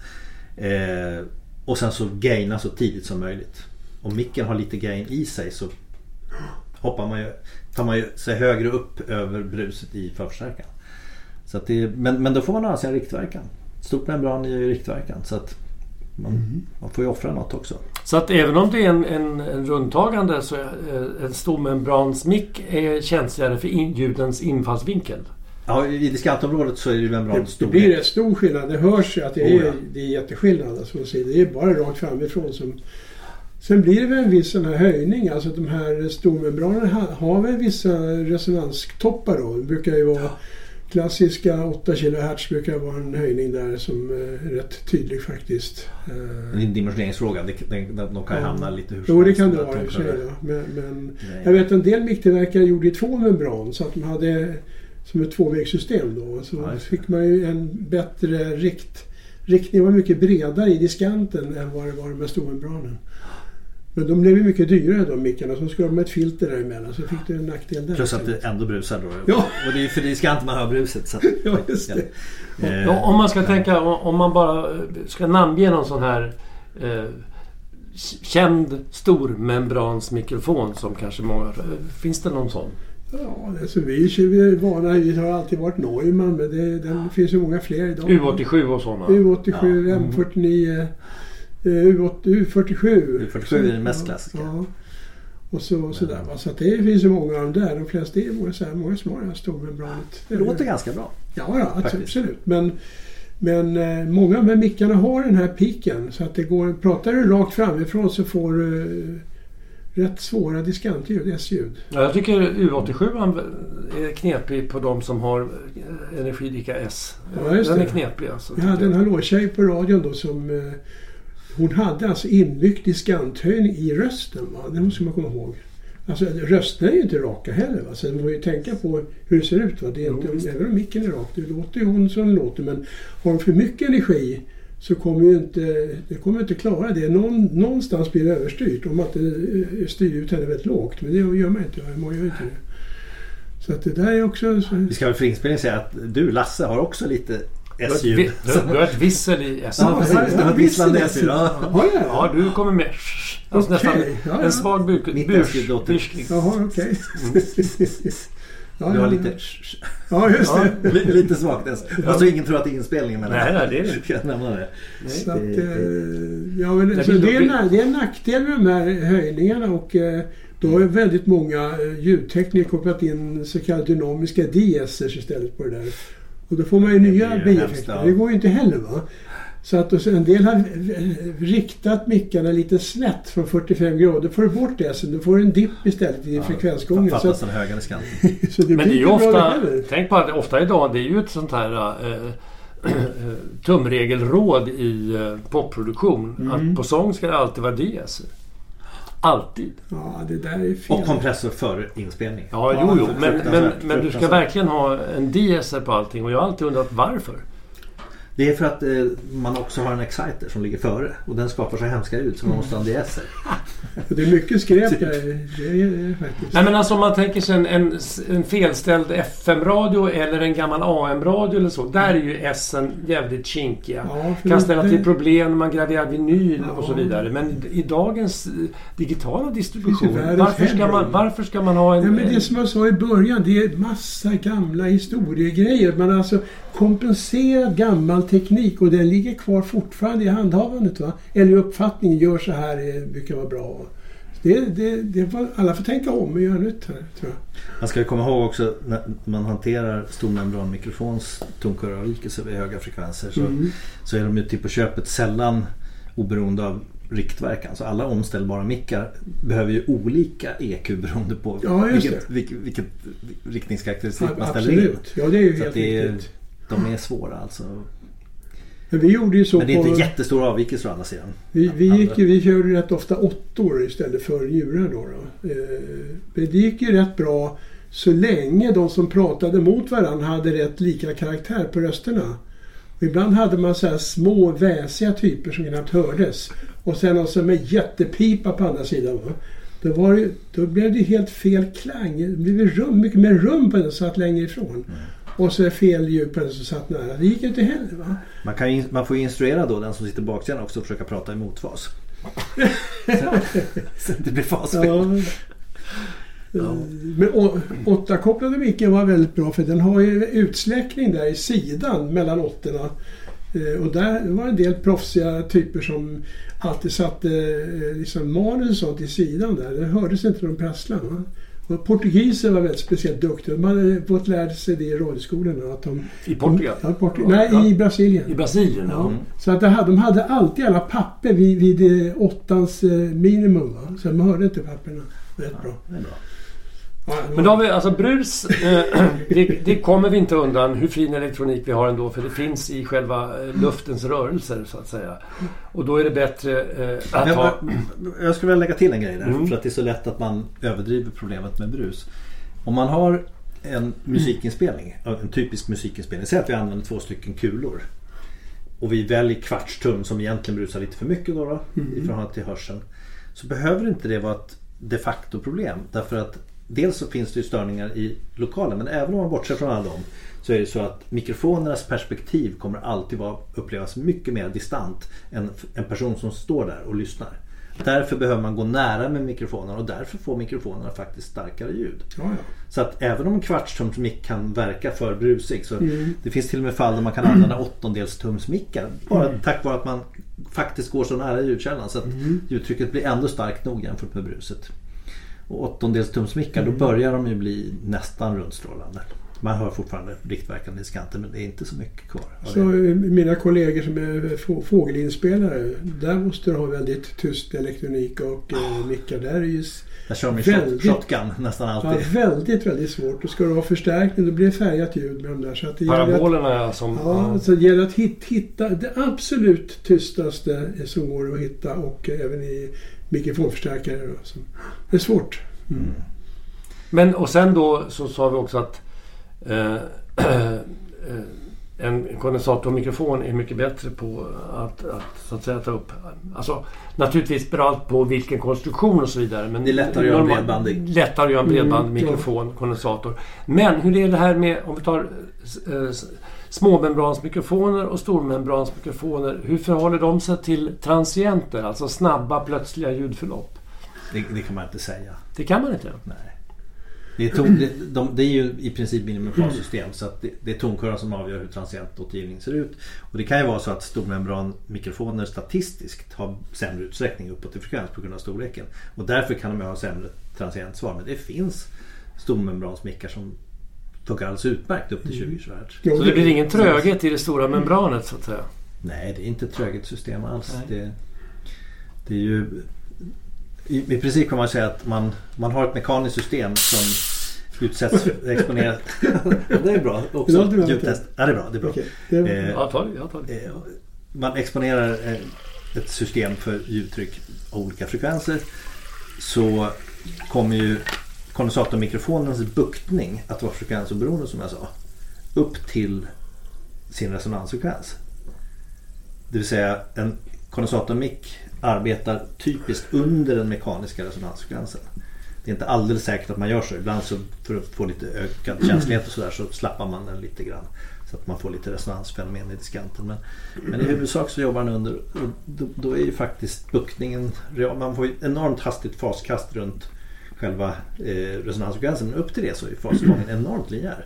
[SPEAKER 2] Eh, och sen så gaina så tidigt som möjligt. Om micken har lite gain i sig så hoppar man ju, tar man ju sig högre upp över bruset i förstärkaren. Så att det, men, men då får man ha sin riktverkan. Stort membran ger ju riktverkan så att man, mm. man får ju offra något också.
[SPEAKER 1] Så att även om det är en, en, en rundtagande så är en stor membransmick är känsligare för in, ljudens infallsvinkel.
[SPEAKER 2] Ja, i diskantområdet så är det membran stor.
[SPEAKER 3] Det blir en stor skillnad. Det hörs att det är, oh, ja. det är jätteskillnad. Alltså, det är bara rakt framifrån som... Sen blir det väl en viss sån här höjning. Alltså de här stormembranerna har väl vissa resonanstoppar då. Det brukar ju vara klassiska åtta kilohertz brukar vara en höjning där som är rätt tydlig faktiskt.
[SPEAKER 2] Det är en dimensioneringsfråga. De, de, de kan ju ja. hamna lite hur som
[SPEAKER 3] Jo, det kan det vara i och för sig. Men, men jag vet en del micktillverkare gjorde två membran så att de hade som ett tvåvägssystem då. Så ja, fick man ju en bättre rikt. Riktningen var mycket bredare i diskanten än vad det var med stormembranen. Men de blev ju mycket dyrare de mickarna, så skulle de med ett filter däremellan så fick du en nackdel där.
[SPEAKER 2] Plus att det ändå brusar då.
[SPEAKER 3] Ja.
[SPEAKER 2] Och det är ju för det ska inte man ha bruset. Så att,
[SPEAKER 3] ja, just det.
[SPEAKER 1] Ja. Ja, om man ska tänka, om man bara ska namnge någon sån här eh, känd stormembransmikrofon som kanske många... Finns det någon sån?
[SPEAKER 3] Ja, alltså vi är vana, vi har alltid varit Neumann, men det, den finns ju många fler idag.
[SPEAKER 1] U åttiosju och sådana.
[SPEAKER 3] U åttiosju, ja. M fyrtionio... U fyrtiosju.
[SPEAKER 2] U fyrtiosju är den mest klassiska.
[SPEAKER 3] Ja. Och så, så där. Så att det finns ju många av dem där. De flesta är många, så här, många små stormembranet.
[SPEAKER 2] Det låter ganska bra.
[SPEAKER 3] Ja, ja absolut. absolut. Men, men eh, många med mickarna har den här piken. Så att det går, pratar du rakt framifrån så får du rätt svåra diskantljud, S-ljud.
[SPEAKER 1] Ja, jag tycker U åttiosju är knepig på de som har energidricka S.
[SPEAKER 3] Ja, just
[SPEAKER 1] den
[SPEAKER 3] det.
[SPEAKER 1] är knepig alltså.
[SPEAKER 3] Jag hade en hallåtjej på radion då som eh, hon hade alltså inbyggd diskanthöjning i rösten. Va? Det måste man komma ihåg. Alltså rösten är ju inte raka heller. Va? Så man får ju tänka på hur det ser ut. Va? Det är inte, mm. Även om micken är rak, det låter ju hon som låter. Men har hon för mycket energi så kommer ju inte, det kommer inte klara det. Någon, någonstans blir det överstyrt om man inte styr ut henne väldigt lågt. Men det gör man inte. Man gör inte det. Så att det där är också... Så...
[SPEAKER 2] Vi ska väl för inspelning säga att du, Lasse, har också lite S-ljud.
[SPEAKER 1] Du, du, du har ett vissel i S.
[SPEAKER 2] Ja, precis. Du har ett visslande S-ljud.
[SPEAKER 3] Ja, ja.
[SPEAKER 1] Ja, du kommer med. Alltså
[SPEAKER 3] okay.
[SPEAKER 1] nästan
[SPEAKER 3] ja, ja.
[SPEAKER 1] en svag bursviskning.
[SPEAKER 3] Jaha, okej. Okay.
[SPEAKER 2] Ja, du har lite...
[SPEAKER 3] Ja, just det.
[SPEAKER 2] Ja, lite svagt. Alltså ingen tror att det är inspelningen. Men
[SPEAKER 1] nej, nej, det är det.
[SPEAKER 2] Jag nämna det.
[SPEAKER 3] Så att, ja, men, det, så det, är en, det är en nackdel med de här höjningarna och då har ju väldigt många ljudtekniker kopplat in så kallade dynamiska D S istället på det där. Och då får man ju nya bieffekter. Ja. Det går ju inte heller, va? Så att en del har riktat mickarna lite snett från fyrtiofem grader. Får du bort det så du får en dipp istället i ja, frekvensgången.
[SPEAKER 2] Fattas den höga diskanten.
[SPEAKER 3] Så det
[SPEAKER 1] men det är ju ofta, tänk på att ofta idag det är ju ett sånt här äh, tumregelråd i äh, popproduktion. Mm. Att på sång ska det alltid vara D S. Alltid.
[SPEAKER 3] Ja, det där är fel.
[SPEAKER 2] Och kompressor för inspelning.
[SPEAKER 1] Ja, jo, jo. Men, men, men du ska verkligen ha en D S på allting. Och jag har alltid undrat varför.
[SPEAKER 2] Det är för att eh, man också har en exciter som ligger före. Och den skapar så hemska ut så man måste ha en D S.
[SPEAKER 3] Det är mycket skräp där. Det är, det är faktiskt.
[SPEAKER 1] Nej, men alltså om man tänker sig en, en, en felställd F M-radio eller en gammal A M-radio eller så. Där är ju S-en jävligt kinkiga. Ja, kan ställa till problem när man graverar vinyl ja. och så vidare. Men i dagens digitala distribution, varför ska, man, varför ska man ha en...
[SPEAKER 3] Ja, men det som jag sa i början, det är massa gamla historiegrejer. Man har alltså kompenserat gammal teknik och den ligger kvar fortfarande i handhavandet, va? Eller uppfattningen gör så här, det brukar vara bra. Det, det, det var, alla får tänka om och göra nytt här, tror jag.
[SPEAKER 2] Man ska komma ihåg också när man hanterar stormembranmikrofons tonkurravvikelse vid höga frekvenser så, mm. så är de ju typ på köpet sällan oberoende av riktverkan. Så alla omställbara mickar behöver ju olika E Q beroende på
[SPEAKER 3] ja,
[SPEAKER 2] vilket, vilket, vilket riktningskaraktäristik ja, man ställer
[SPEAKER 3] absolut.
[SPEAKER 2] ut.
[SPEAKER 3] Ja, det är ju
[SPEAKER 2] så
[SPEAKER 3] helt
[SPEAKER 2] det är,
[SPEAKER 3] riktigt.
[SPEAKER 2] De är svåra alltså.
[SPEAKER 3] Men vi gjorde ju så.
[SPEAKER 2] Men det är
[SPEAKER 3] på,
[SPEAKER 2] inte jättestor avvikelse å andra sidan.
[SPEAKER 3] Vi, vi, gick ju, vi körde rätt ofta åttor istället för djurar då. då. Eh, men det gick ju rätt bra så länge de som pratade mot varandra hade rätt lika karaktär på rösterna. Och ibland hade man så här små väsiga typer som knappt hördes. Och sen också med jättepipa på andra sidan. Va? Då, var det, då blev det helt fel klang. Det blev rum, mycket mer rum på den som satt längre ifrån. Mm. Och så är fel ljud på den som satt nära. Det gick inte heller, va?
[SPEAKER 2] Man, kan in, man får ju instruera då den som sitter baksidan också och försöka prata i motfas. Så det blir fasfel. Ja.
[SPEAKER 3] Ja. Men å, åttakopplade micken var väldigt bra för den har ju utsläckning där i sidan mellan åttorna. Och där var en del proffsiga typer som alltid satte liksom manus och sånt i sidan där. Det hördes inte de prasslarna, va? Och portugiser var väldigt speciellt duktiga. Man hade fått lära sig det i radioskolorna. Att de,
[SPEAKER 1] I Portugal?
[SPEAKER 3] Ja, Portu- nej, ja. i Brasilien.
[SPEAKER 1] I Brasilien, ja.
[SPEAKER 3] Mm. Så att de hade, de hade alltid alla papper vid, vid åttans minimum. Va? Så man hörde inte papperna. Rätt
[SPEAKER 2] ja,
[SPEAKER 3] bra.
[SPEAKER 2] Det är bra.
[SPEAKER 1] Ja, men då har vi, alltså brus, eh, det, det kommer vi inte undan hur fin elektronik vi har ändå, för det finns i själva luftens rörelser så att säga. Och då är det bättre eh, att
[SPEAKER 2] jag,
[SPEAKER 1] ha...
[SPEAKER 2] Jag skulle vilja lägga till en grej där,
[SPEAKER 1] mm.
[SPEAKER 2] för att det är så lätt att man överdriver problemet med brus. Om man har en musikinspelning, en typisk musikinspelning, säg att vi använder två stycken kulor och vi väljer kvartstum som egentligen brusar lite för mycket då, då mm. i förhållande till hörseln, så behöver inte det vara ett de facto problem, därför att dels så finns det ju störningar i lokalen, men även om man bortser från alla dem så är det så att mikrofonernas perspektiv kommer alltid vara, upplevas mycket mer distant än en person som står där och lyssnar. Därför behöver man gå nära med mikrofonerna och därför får mikrofonerna faktiskt starkare ljud.
[SPEAKER 3] Ja, ja.
[SPEAKER 2] Så att även om en kvartstums mick kan verka för brusig så mm. det finns till och med fall där man kan använda åttondels tums mickar bara mm. tack vare att man faktiskt går så nära ljudkällan så att mm. ljudtrycket blir ändå starkt nog jämfört med bruset. Och åttondels tumsmickar, mm. då börjar de ju bli nästan rundstrålande. Man hör fortfarande riktverkande diskanter, men det är inte så mycket kvar.
[SPEAKER 3] Så mina kollegor som är få, fågelinspelare, där måste du ha väldigt tyst elektronik och eh, mickar. Där är ju
[SPEAKER 2] där kör de väldigt, shotgun nästan alltid.
[SPEAKER 3] Ja, väldigt, väldigt svårt. Och ska du ha förstärkning, då blir det färgat ljud med de där. Så att det
[SPEAKER 1] parabolerna
[SPEAKER 3] att,
[SPEAKER 1] är som...
[SPEAKER 3] Ja, så det gäller att hitta, hitta det absolut tystaste som går att hitta, och även i mikrofonförstärkare. Då, så. Det är svårt. Mm. Mm.
[SPEAKER 1] Men och sen då så sa vi också att eh, eh, en kondensatormikrofon är mycket bättre på att, att, så att säga, ta upp. Alltså naturligtvis beror allt på vilken konstruktion och så vidare. Men
[SPEAKER 2] det är lättare att göra en bredbandig.
[SPEAKER 1] Lättare att göra en bredbandmikrofon, mm, kondensator. Men hur är det här med, om vi tar eh, småmembransmikrofoner och stormembransmikrofoner, hur förhåller de sig till transienter, alltså snabba plötsliga ljudförlopp?
[SPEAKER 2] Det, det kan man inte säga.
[SPEAKER 1] Det kan man inte?
[SPEAKER 2] Nej. Det är, ton, det, de, det är ju i princip minimumfasystem, så att det, det är tonkurvan som avgör hur transientåtergivning ser ut. Och det kan ju vara så att stormembranmikrofoner statistiskt har sämre utsträckning uppåt i frekvens på grund av storleken. Och därför kan de ha sämre transientsvar. Men det finns stormembransmickar som funkar alldeles utmärkt upp till tjugo hertz.
[SPEAKER 1] Så det blir ingen tröghet i det stora membranet så att säga?
[SPEAKER 2] Nej, det är inte ett tröghetssystem alls. Det, det är ju... I, I princip kan man säga att man, man har ett mekaniskt system som utsätts för exponerat. Det är bra. Också ljudtest. Ja, det är bra. Det är bra. Okay. Det är bra. Eh,
[SPEAKER 1] ja, ta det, ja, ta det.
[SPEAKER 2] Eh, man exponerar eh, ett system för ljudtryck av olika frekvenser, så kommer ju kondensatormikrofonens buktning att vara frekvensoberoende, som jag sa, upp till sin resonansfrekvens. Det vill säga en kondensatormick arbetar typiskt under den mekaniska resonansfrekvensen. Det är inte alldeles säkert att man gör så. Ibland så för att få lite ökad känslighet och sådär så slappar man den lite grann så att man får lite resonansfenomen i diskanten. Men, men i huvudsak så jobbar den under, och då, då är ju faktiskt buktningen, man får ju enormt hastigt faskast runt själva eh, resonansfrekvensen, men upp till det så är fasgången enormt linjär.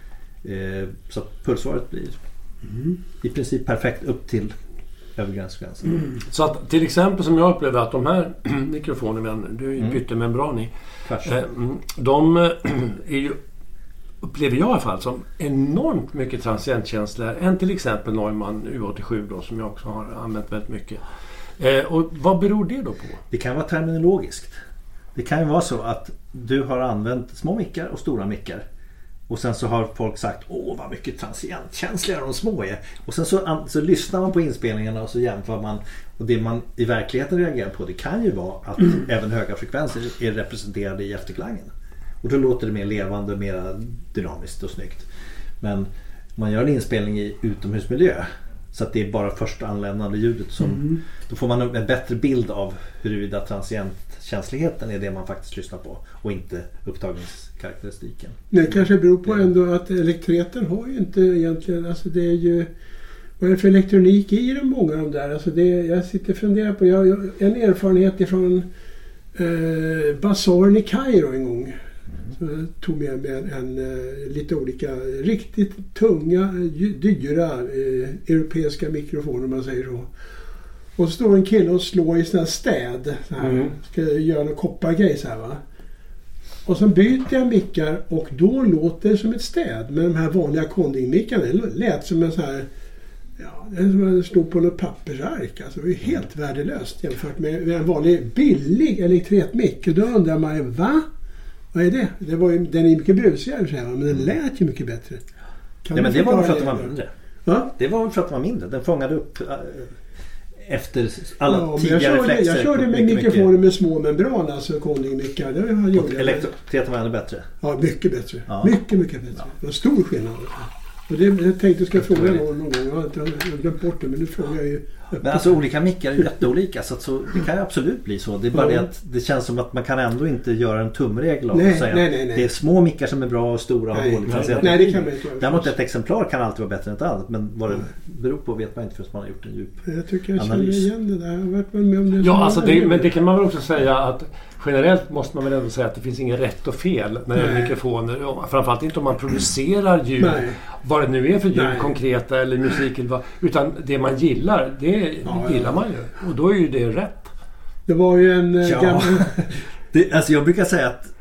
[SPEAKER 2] Eh, så att pulsvaret blir mm. i princip perfekt upp till övergränsgränsen.
[SPEAKER 1] Mm. Så att till exempel som jag upplever att de här mikrofonerna, du mm. bytte membran i, eh, de är ju, upplever jag i alla fall, som enormt mycket transientkänsligare än till exempel Neumann U åttiosju då, som jag också har använt väldigt mycket. Eh, och vad beror det då på?
[SPEAKER 2] Det kan vara terminologiskt. Det kan ju vara så att du har använt små mickar och stora mickar. Och sen så har folk sagt, åh vad mycket transientkänsligare de små är. Och sen så, så lyssnar man på inspelningarna och så jämför man. Och det man i verkligheten reagerar på, det kan ju vara att mm. även höga frekvenser är representerade i efterklangen. Och då låter det mer levande, mer dynamiskt och snyggt. Men man gör en inspelning i utomhusmiljö, så att det är bara första anlämnande ljudet som, mm. då får man en bättre bild av huruvida transientkänsligheten är det man faktiskt lyssnar på och inte upptagningskaraktäristiken.
[SPEAKER 3] Det kanske beror på ändå att elektreten har ju inte egentligen, alltså det är ju, vad är det för elektronik i de många av de där? Alltså det, jag sitter och funderar på, jag har en erfarenhet ifrån eh, basaren i Kairo en gång. Så jag tog med mig en, en, en lite olika riktigt tunga, dyra eh, europeiska mikrofoner, om man säger så. Och så står en kille och slår i såna här städ. Så här. Mm. Ska göra någon koppargrej så här, va. Och så byter jag mickar och då låter det som ett städ. Men de här vanliga kondingmickarna, det lät som en så här, ja, det är som att stå på något pappersark. Alltså det är helt värdelöst jämfört med en vanlig billig elektretmick. Och då undrar man ju, va? Vad är det? det var ju, den är mycket brusigare, så här, men den lät ju mycket bättre.
[SPEAKER 2] Kan Nej, men det var väl för att den var mindre. Ja? Det var väl för att den var mindre. Den fångade upp äh, efter alla ja, tidigare
[SPEAKER 3] jag körde,
[SPEAKER 2] reflexer.
[SPEAKER 3] Jag körde med mikrofoner med små membran, alltså kondingmickar.
[SPEAKER 2] Elektriciteten var ännu bättre?
[SPEAKER 3] Ja, mycket bättre. Ja. Mycket, mycket bättre. Ja. Det var stor skillnad. Och det, jag tänkte ska jag fråga någon, någon gång. Jag har inte glömt bort det, men nu frågar jag ju.
[SPEAKER 2] Men alltså olika mickar är ju jätteolika, så, att så det kan ju absolut bli så. Det är bara ja. det att det känns som att man kan ändå inte göra en tumregel av
[SPEAKER 3] nej,
[SPEAKER 2] och säga
[SPEAKER 3] nej, nej, nej.
[SPEAKER 2] det är små mickar som är bra och stora
[SPEAKER 3] nej,
[SPEAKER 2] och dåliga.
[SPEAKER 3] Nej, nej, det kan man inte göra.
[SPEAKER 2] Däremot ett exemplar kan alltid vara bättre än ett annat, men vad det beror på vet man inte förrän man har gjort en djup
[SPEAKER 3] jag tycker jag analys. Känner igen det där. Jag har varit med om det.
[SPEAKER 1] Ja, alltså det, men det kan man väl också säga att generellt måste man väl ändå säga att det finns ingen rätt och fel när det är mikrofoner. Framförallt inte om man producerar ljud. Nej. Vad det nu är för ljud, nej. konkreta eller musik eller vad. Utan det man gillar, det ja, gillar ja. man ju. Och då är ju det rätt.
[SPEAKER 3] Det var ju en
[SPEAKER 2] ja. gammal... det, alltså jag brukar säga att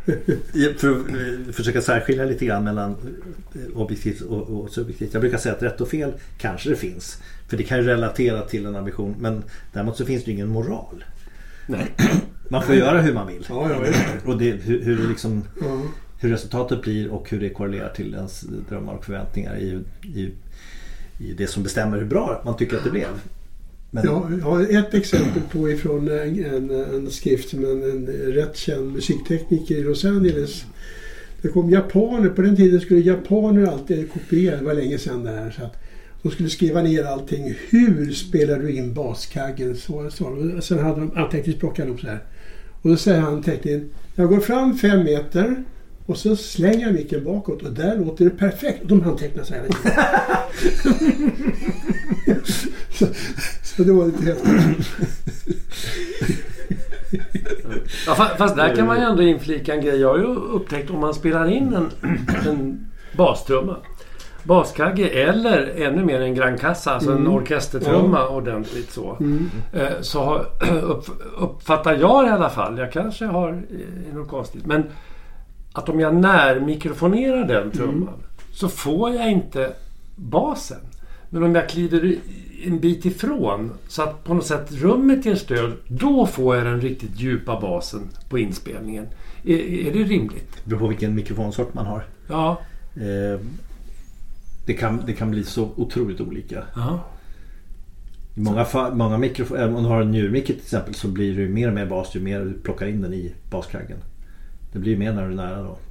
[SPEAKER 2] För att försöka särskilja lite grann mellan objektivt och, och subjektivt. Jag brukar säga att rätt och fel kanske det finns. För det kan ju relatera till en ambition. Men däremot så finns det ingen moral.
[SPEAKER 1] Nej.
[SPEAKER 2] Man får göra hur man vill.
[SPEAKER 3] Ja, ja, ja.
[SPEAKER 2] Och det, hur, hur, det liksom,
[SPEAKER 3] Ja.
[SPEAKER 2] hur resultatet blir och hur det korrelerar till ens drömmar och förväntningar i, i, i det som bestämmer hur bra man tycker att det blev. Men...
[SPEAKER 3] Ja, jag har ett exempel på ifrån en, en, en skrift som en, en rätt känd musiktekniker i Los Angeles. Det kom japaner, på den tiden skulle japaner alltid kopiera, det var länge sedan det här, så att de skulle skriva ner allting. Hur spelar du in baskaggen? Så, så. Sen hade de anteckningsblocken upp så här. Och då säger han tekniken, jag går fram fem meter och så slänger jag micken bakåt och där låter det perfekt. Och de antecknar sig hela tiden. så, så det var lite häftigt.
[SPEAKER 1] Ja, fast där kan man ju ändå inflika en grej. Jag har ju upptäckt om man spelar in en, en bastrumma, baskagge eller ännu mer en gran cassa, alltså mm. en orkestertrumma ja. ordentligt så. Mm. Så har, upp, uppfattar jag i alla fall, jag kanske har något konstigt, men att om jag närmikrofonerar den trumman mm. så får jag inte basen. Men om jag glider en bit ifrån så att på något sätt rummet ger stöd, då får jag den riktigt djupa basen på inspelningen. Är, är det rimligt?
[SPEAKER 2] Det beror på vilken mikrofonsort man har.
[SPEAKER 1] Ja.
[SPEAKER 2] Eh, det, kan, det kan bli så otroligt olika.
[SPEAKER 1] Ja.
[SPEAKER 2] I många, fall, många mikrofoner, om du har en njurmick till exempel, så blir det mer med bas ju mer du plockar in den i baskaggen. Det blir mer när du är nära då.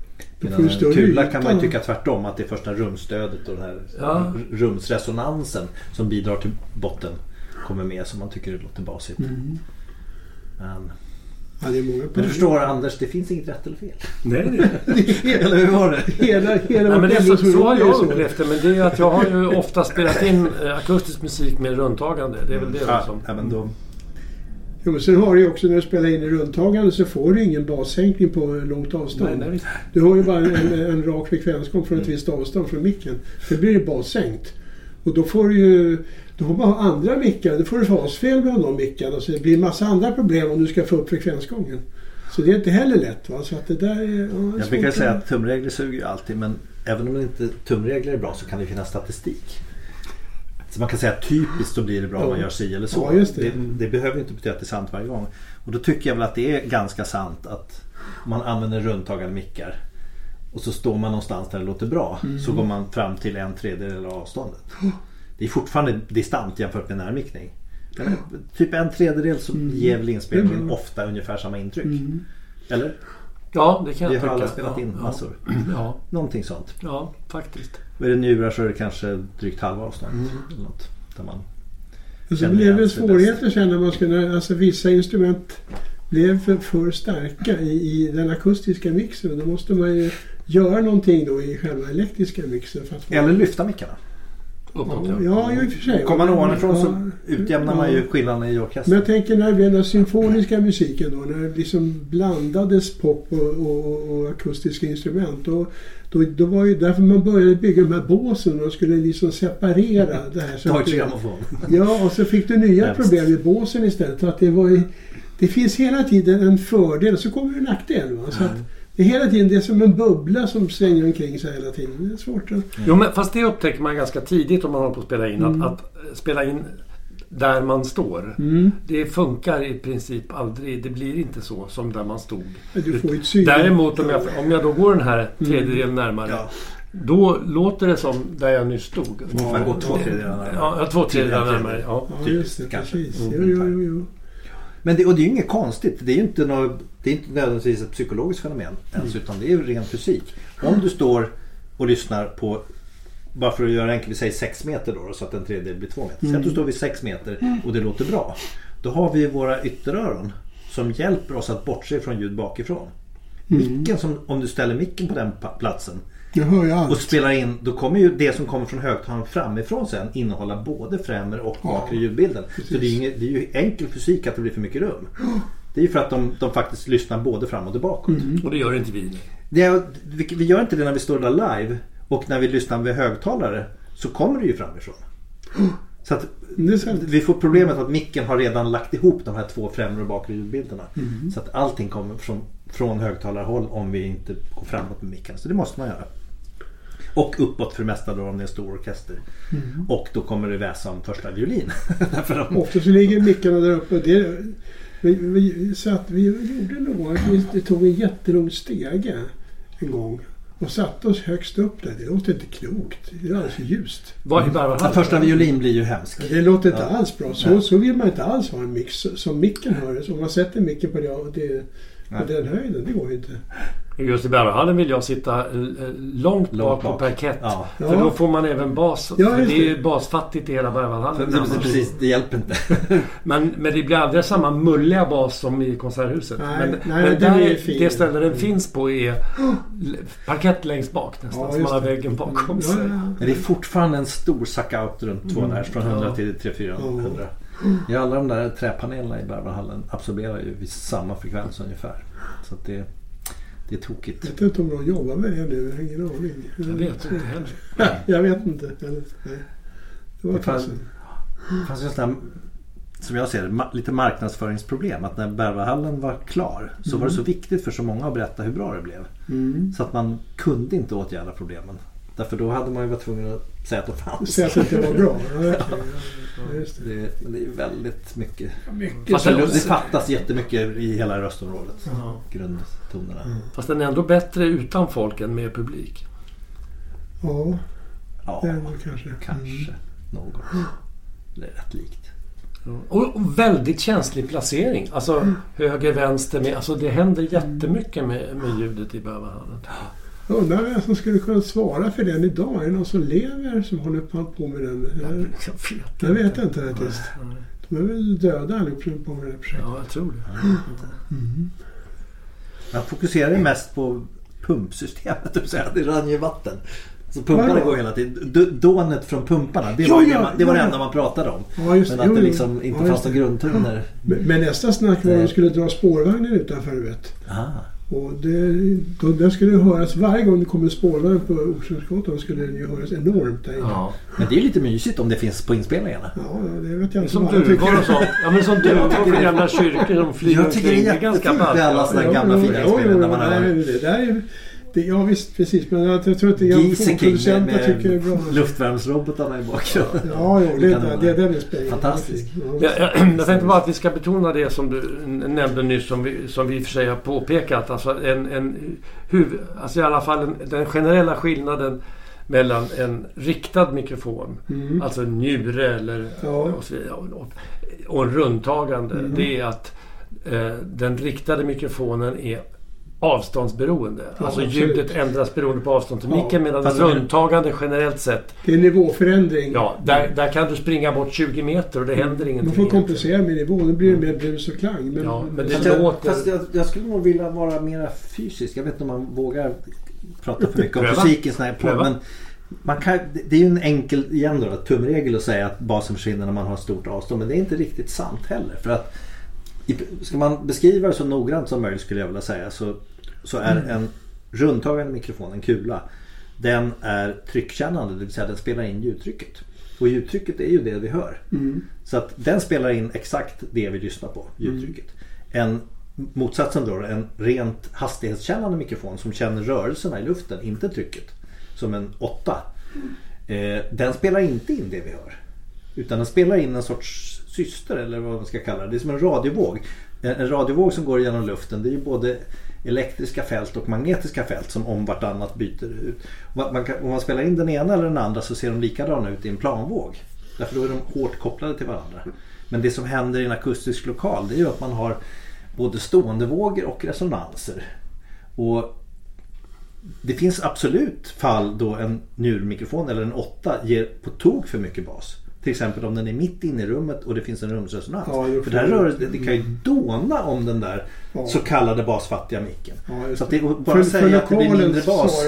[SPEAKER 2] En kula kan man ju tycka tvärtom, att det är första rumstödet och den här ja. rumsresonansen som bidrar till botten kommer med, som man tycker det låter basigt. Mm. Men,
[SPEAKER 3] ja, det är många
[SPEAKER 2] men du förstår Anders, det finns inget rätt eller fel.
[SPEAKER 1] Nej, det är
[SPEAKER 2] eller hur var det?
[SPEAKER 3] Hela, hela
[SPEAKER 1] Nej, men det är så, så har jag upplevt det, men det är att jag har ju ofta spelat in akustisk musik med rundtagande. Det är väl det
[SPEAKER 2] ja,
[SPEAKER 1] som...
[SPEAKER 2] Ja, men då...
[SPEAKER 3] Ja, men sen har du ju också, när du spelar in i rundtagande så får du ingen bassänkning på långt avstånd.
[SPEAKER 1] Nej, nej,
[SPEAKER 3] du har ju bara en, en, en rak frekvensgång från ett visst avstånd från micken. Det blir ju bassänkt. Och då får du ju, då får man ha andra mickar. Då får du fasfel med de mickarna. Så det blir en massa andra problem om du ska få upp frekvensgången. Så det är inte heller lätt. Va? Så att det där är, ja,
[SPEAKER 2] jag brukar säga att tumregler suger ju alltid. Men även om inte tumregler är bra så kan det finnas statistik. Så man kan säga att typiskt så blir det bra om ja. man gör si eller så.
[SPEAKER 3] Ja, just det.
[SPEAKER 2] Det, det behöver inte betyda att det är sant varje gång. Och då tycker jag väl att det är ganska sant att man använder rundtagande mickar och så står man någonstans där det låter bra. Mm. Så går man fram till en tredjedel av avståndet. Det är fortfarande distant jämfört med närmickning. Mm. Typ en tredjedel så mm. ger väl inspelningen mm. ofta ungefär samma intryck. Mm. Eller?
[SPEAKER 1] Ja, det kan jag
[SPEAKER 2] Vi
[SPEAKER 1] tycka.
[SPEAKER 2] har alla spelat in
[SPEAKER 1] ja,
[SPEAKER 2] massor.
[SPEAKER 1] Ja.
[SPEAKER 2] Någonting sånt.
[SPEAKER 1] Ja, faktiskt.
[SPEAKER 2] Är det njurar så är det kanske drygt halva avstånd. Mm. Eller något, där man
[SPEAKER 3] och så blev det svårigheter sen när man skulle, alltså vissa instrument blev för, för starka i, i den akustiska mixen. Då måste man ju göra någonting då i själva elektriska mixen. För att få...
[SPEAKER 2] Eller lyfta mickarna.
[SPEAKER 3] Ja, ja, i och för sig.
[SPEAKER 2] Kommer man ovanifrån ja, så utjämnar ja. man ju skillnaderna i orkestern.
[SPEAKER 3] Men jag tänker när det blev den symfoniska musiken då, när det liksom blandades pop och, och, och akustiska instrument. Då, då, då var ju därför man började bygga de här båsen och skulle liksom separera det här. Så
[SPEAKER 2] Deutsche Grammophon.
[SPEAKER 3] Ja, och så fick du nya problem med båsen istället. Att det, var, det finns hela tiden en fördel och så kommer det en nackdel. Va? Så att, det är hela tiden det är som en bubbla som svänger omkring sig hela tiden. Det är svårt att...
[SPEAKER 1] Jo, men fast det upptäcker man ganska tidigt om man håller på att spela in. Mm. Att, att spela in där man står. Mm. Det funkar i princip aldrig. Det blir inte så som där man stod.
[SPEAKER 3] Du får ett syn.
[SPEAKER 1] Däremot om jag, om jag då går den här tredjedelen närmare. Ja. Då låter det som där jag nyss stod.
[SPEAKER 2] Man får gå två tredjedelar närmare.
[SPEAKER 1] Ja, två tredjedelar närmare. Ja,
[SPEAKER 3] ja just det. Precis. Mm. Jo, jo, jo.
[SPEAKER 2] Men det, och det är ju inget konstigt. Det är ju inte, något, det är inte nödvändigtvis ett psykologiskt fenomen ens, mm. utan det är ju ren fysik. Om du står och lyssnar på, bara för att göra enkelt, vi säger sex meter då, så att en tredjedel blir två meter. Mm. Sen att du står vid sex meter och det låter bra. Då har vi våra ytteröron som hjälper oss att bortse från ljud bakifrån. Mm. Micken, som, om du ställer micken på den platsen och spelar in, då kommer ju det som kommer från högtalaren framifrån sen innehålla både främre och bakre ja, ljudbilden. Precis. Så det är, inget, det är ju enkel fysik att det blir för mycket rum. Det är ju för att de, de faktiskt lyssnar både framåt och bakåt.
[SPEAKER 1] Mm. Och det gör inte vi.
[SPEAKER 2] Det är, vi. Vi gör inte det när vi står där live, och när vi lyssnar med högtalare så kommer det ju framifrån. Så att vi får problemet att micken har redan lagt ihop de här två främre och bakre ljudbilderna. Mm. Så att allting kommer från, från högtalarhåll om vi inte går framåt med micken. Så det måste man göra. Och uppåt för det mesta då om det är en stor orkester. Mm. Och då kommer det väsa om första violin. de...
[SPEAKER 3] Ofta så ligger mickarna där uppe. Det, vi, vi, så att vi gjorde nog vi, det tog en jättelång stege en gång. Och satte oss högst upp där. Det låter inte klokt. Det är alldeles ljust.
[SPEAKER 1] Vad är bara
[SPEAKER 2] ja, första violin blir ju hemsk.
[SPEAKER 3] Ja, det låter inte ja. alls bra. Så, så vill man inte alls ha en mix som micken hör. Så om man sätter micken på, det, det, på den höjden, det går ju inte.
[SPEAKER 1] Just i Berwaldhallen vill jag sitta långt, långt bak på parkett. Ja. För
[SPEAKER 3] ja.
[SPEAKER 1] då får man även bas.
[SPEAKER 3] Ja,
[SPEAKER 1] för det är ju basfattigt i hela Berwaldhallen.
[SPEAKER 2] Det, precis, det hjälper inte.
[SPEAKER 1] men, men det blir aldrig samma mulliga bas som i konserthuset.
[SPEAKER 3] Nej,
[SPEAKER 1] men
[SPEAKER 3] nej,
[SPEAKER 1] men där
[SPEAKER 3] är
[SPEAKER 1] det stället den finns på är parkett längst bak nästan. Ja, som man har väggen bakom sig. Ja, ja.
[SPEAKER 2] Men det är fortfarande en stor suck-out runt två där. Från hundra till tre fyra hundra. Ja, alla de där träpanelerna i Berwaldhallen absorberar ju vid samma frekvens ungefär. Så att det Det är tokigt.
[SPEAKER 3] Jag vet inte om de jobbar med det nu. Jag har ingen aning.
[SPEAKER 1] Jag vet inte heller.
[SPEAKER 3] Jag vet inte. Eller, nej. Det var
[SPEAKER 2] det fanns, fanns just där, som jag ser det, lite marknadsföringsproblem. Att när Berwaldhallen var klar så mm. var det så viktigt för så många att berätta hur bra det blev. Mm. Så att man kunde inte åtgärda problemen. Därför då hade man ju varit tvungen att säga att det fanns.
[SPEAKER 3] Säga att det inte var bra. Ja, okay.
[SPEAKER 2] ja, just det. Det, men det är väldigt mycket.
[SPEAKER 3] mycket
[SPEAKER 2] Fast det, det fattas jättemycket i hela röstområdet.
[SPEAKER 3] Ja.
[SPEAKER 2] Grundtonerna. Mm.
[SPEAKER 1] Fast den är ändå bättre utan folk än med publik.
[SPEAKER 3] Ja.
[SPEAKER 2] Ja,
[SPEAKER 3] det är nog kanske.
[SPEAKER 2] Kanske. Mm. Något. Det är rätt likt.
[SPEAKER 1] Och, och väldigt känslig placering. Alltså mm. höger, vänster. Med, alltså det händer jättemycket med, med ljudet i Berwaldhallen.
[SPEAKER 3] Jag undrar vem som skulle kunna svara för den idag. Är det någon som lever som håller på med den?
[SPEAKER 1] Jag vet,
[SPEAKER 3] jag vet inte faktiskt. De är väl döda allihop på med det projektet.
[SPEAKER 1] Ja, jag tror det.
[SPEAKER 3] Mm.
[SPEAKER 2] Jag fokuserar mest på pumpsystemet. Det rann ju vatten. Så pumparna går hela tiden. Dånet från pumparna, det var, jo, ja, det, var ja. det enda man pratade om.
[SPEAKER 3] Ja, just,
[SPEAKER 2] men att jo, det liksom inte ja, fanns några grundtoner.
[SPEAKER 3] Men, men nästa snack var att de skulle dra spårvagnen utanför, du vet.
[SPEAKER 2] Aha.
[SPEAKER 3] Och det, då, det skulle höras varje gång det kommer spårvagn på Oxenskottan skulle det ju höras enormt där inne.
[SPEAKER 2] Ja. Men det är lite mysigt om det finns på inspelningarna.
[SPEAKER 3] Ja, det vet jag inte.
[SPEAKER 1] Som du var och så. Ja, men som du var för jävla kyrkor som flyger
[SPEAKER 2] jag tycker det är jättefint med alla sådana gamla ja, fina inspelningar när man har...
[SPEAKER 3] Nej, det där är... Det, ja visst, precis. Men jag, jag tror att jag
[SPEAKER 2] producenter tycker det är bra. Luftvärmsrobotarna i bakgrunden.
[SPEAKER 3] Ja, jo, det, det, det, det är spännande.
[SPEAKER 2] Fantastiskt.
[SPEAKER 1] Ja, jag, jag tänkte bara att vi ska betona det som du nämnde nyss, som vi, som vi i och för sig har påpekat. Alltså, en, en, huvud, alltså i alla fall en, den generella skillnaden mellan en riktad mikrofon, mm. alltså en njure eller, ja. och, så vidare, och, och en rundtagande, mm. det är att eh, den riktade mikrofonen är avståndsberoende. Ja, alltså absolut. Ljudet ändras beroende på avstånd till micken, ja, medan den rundtagande generellt sett...
[SPEAKER 3] Det är nivåförändring.
[SPEAKER 1] Ja, där, där kan du springa bort tjugo meter och det händer mm. ingenting.
[SPEAKER 3] Man får kompensera med nivå, då blir det mer brus och klang. Men,
[SPEAKER 1] ja, men det
[SPEAKER 2] fast
[SPEAKER 1] jag,
[SPEAKER 2] låter... fast jag, jag skulle nog vilja vara mer fysisk. Jag vet inte om man vågar prata för mycket om fysik i sån här podd, men man kan, det är ju en enkel, igen då, tumregel att säga att basen försvinner när man har stort avstånd, men det är inte riktigt sant heller. För att ska man beskriva det så noggrant som möjligt, skulle jag vilja säga, så så är mm. en rundtagande mikrofon, en kula, den är tryckkännande, det vill säga den spelar in ljudtrycket. Och ljudtrycket är ju det vi hör. Mm. Så att den spelar in exakt det vi lyssnar på, ljudtrycket. Mm. En motsatsen då, en rent hastighetskännande mikrofon som känner rörelserna i luften, inte trycket, som en åtta. Eh, den spelar inte in det vi hör. Utan den spelar in en sorts syster, eller vad man ska kalla det. Det är som en radiovåg. En, en radiovåg som går genom luften, det är ju både elektriska fält och magnetiska fält som om vartannat byter ut. Man kan, om man spelar in den ena eller den andra så ser de likadana ut i en planvåg. Därför då är de hårt kopplade till varandra. Men det som händer i en akustisk lokal, det är ju att man har både stående vågor och resonanser. Och det finns absolut fall då en njurmikrofon eller en åtta ger på tok för mycket bas. Till exempel om den är mitt inne i rummet och det finns en rumsresonans. Ja, för där rör det, det kan ju dåna om den där ja. så kallade basfattiga micken. Ja, så att det bara för, säga för att det blir mindre bas.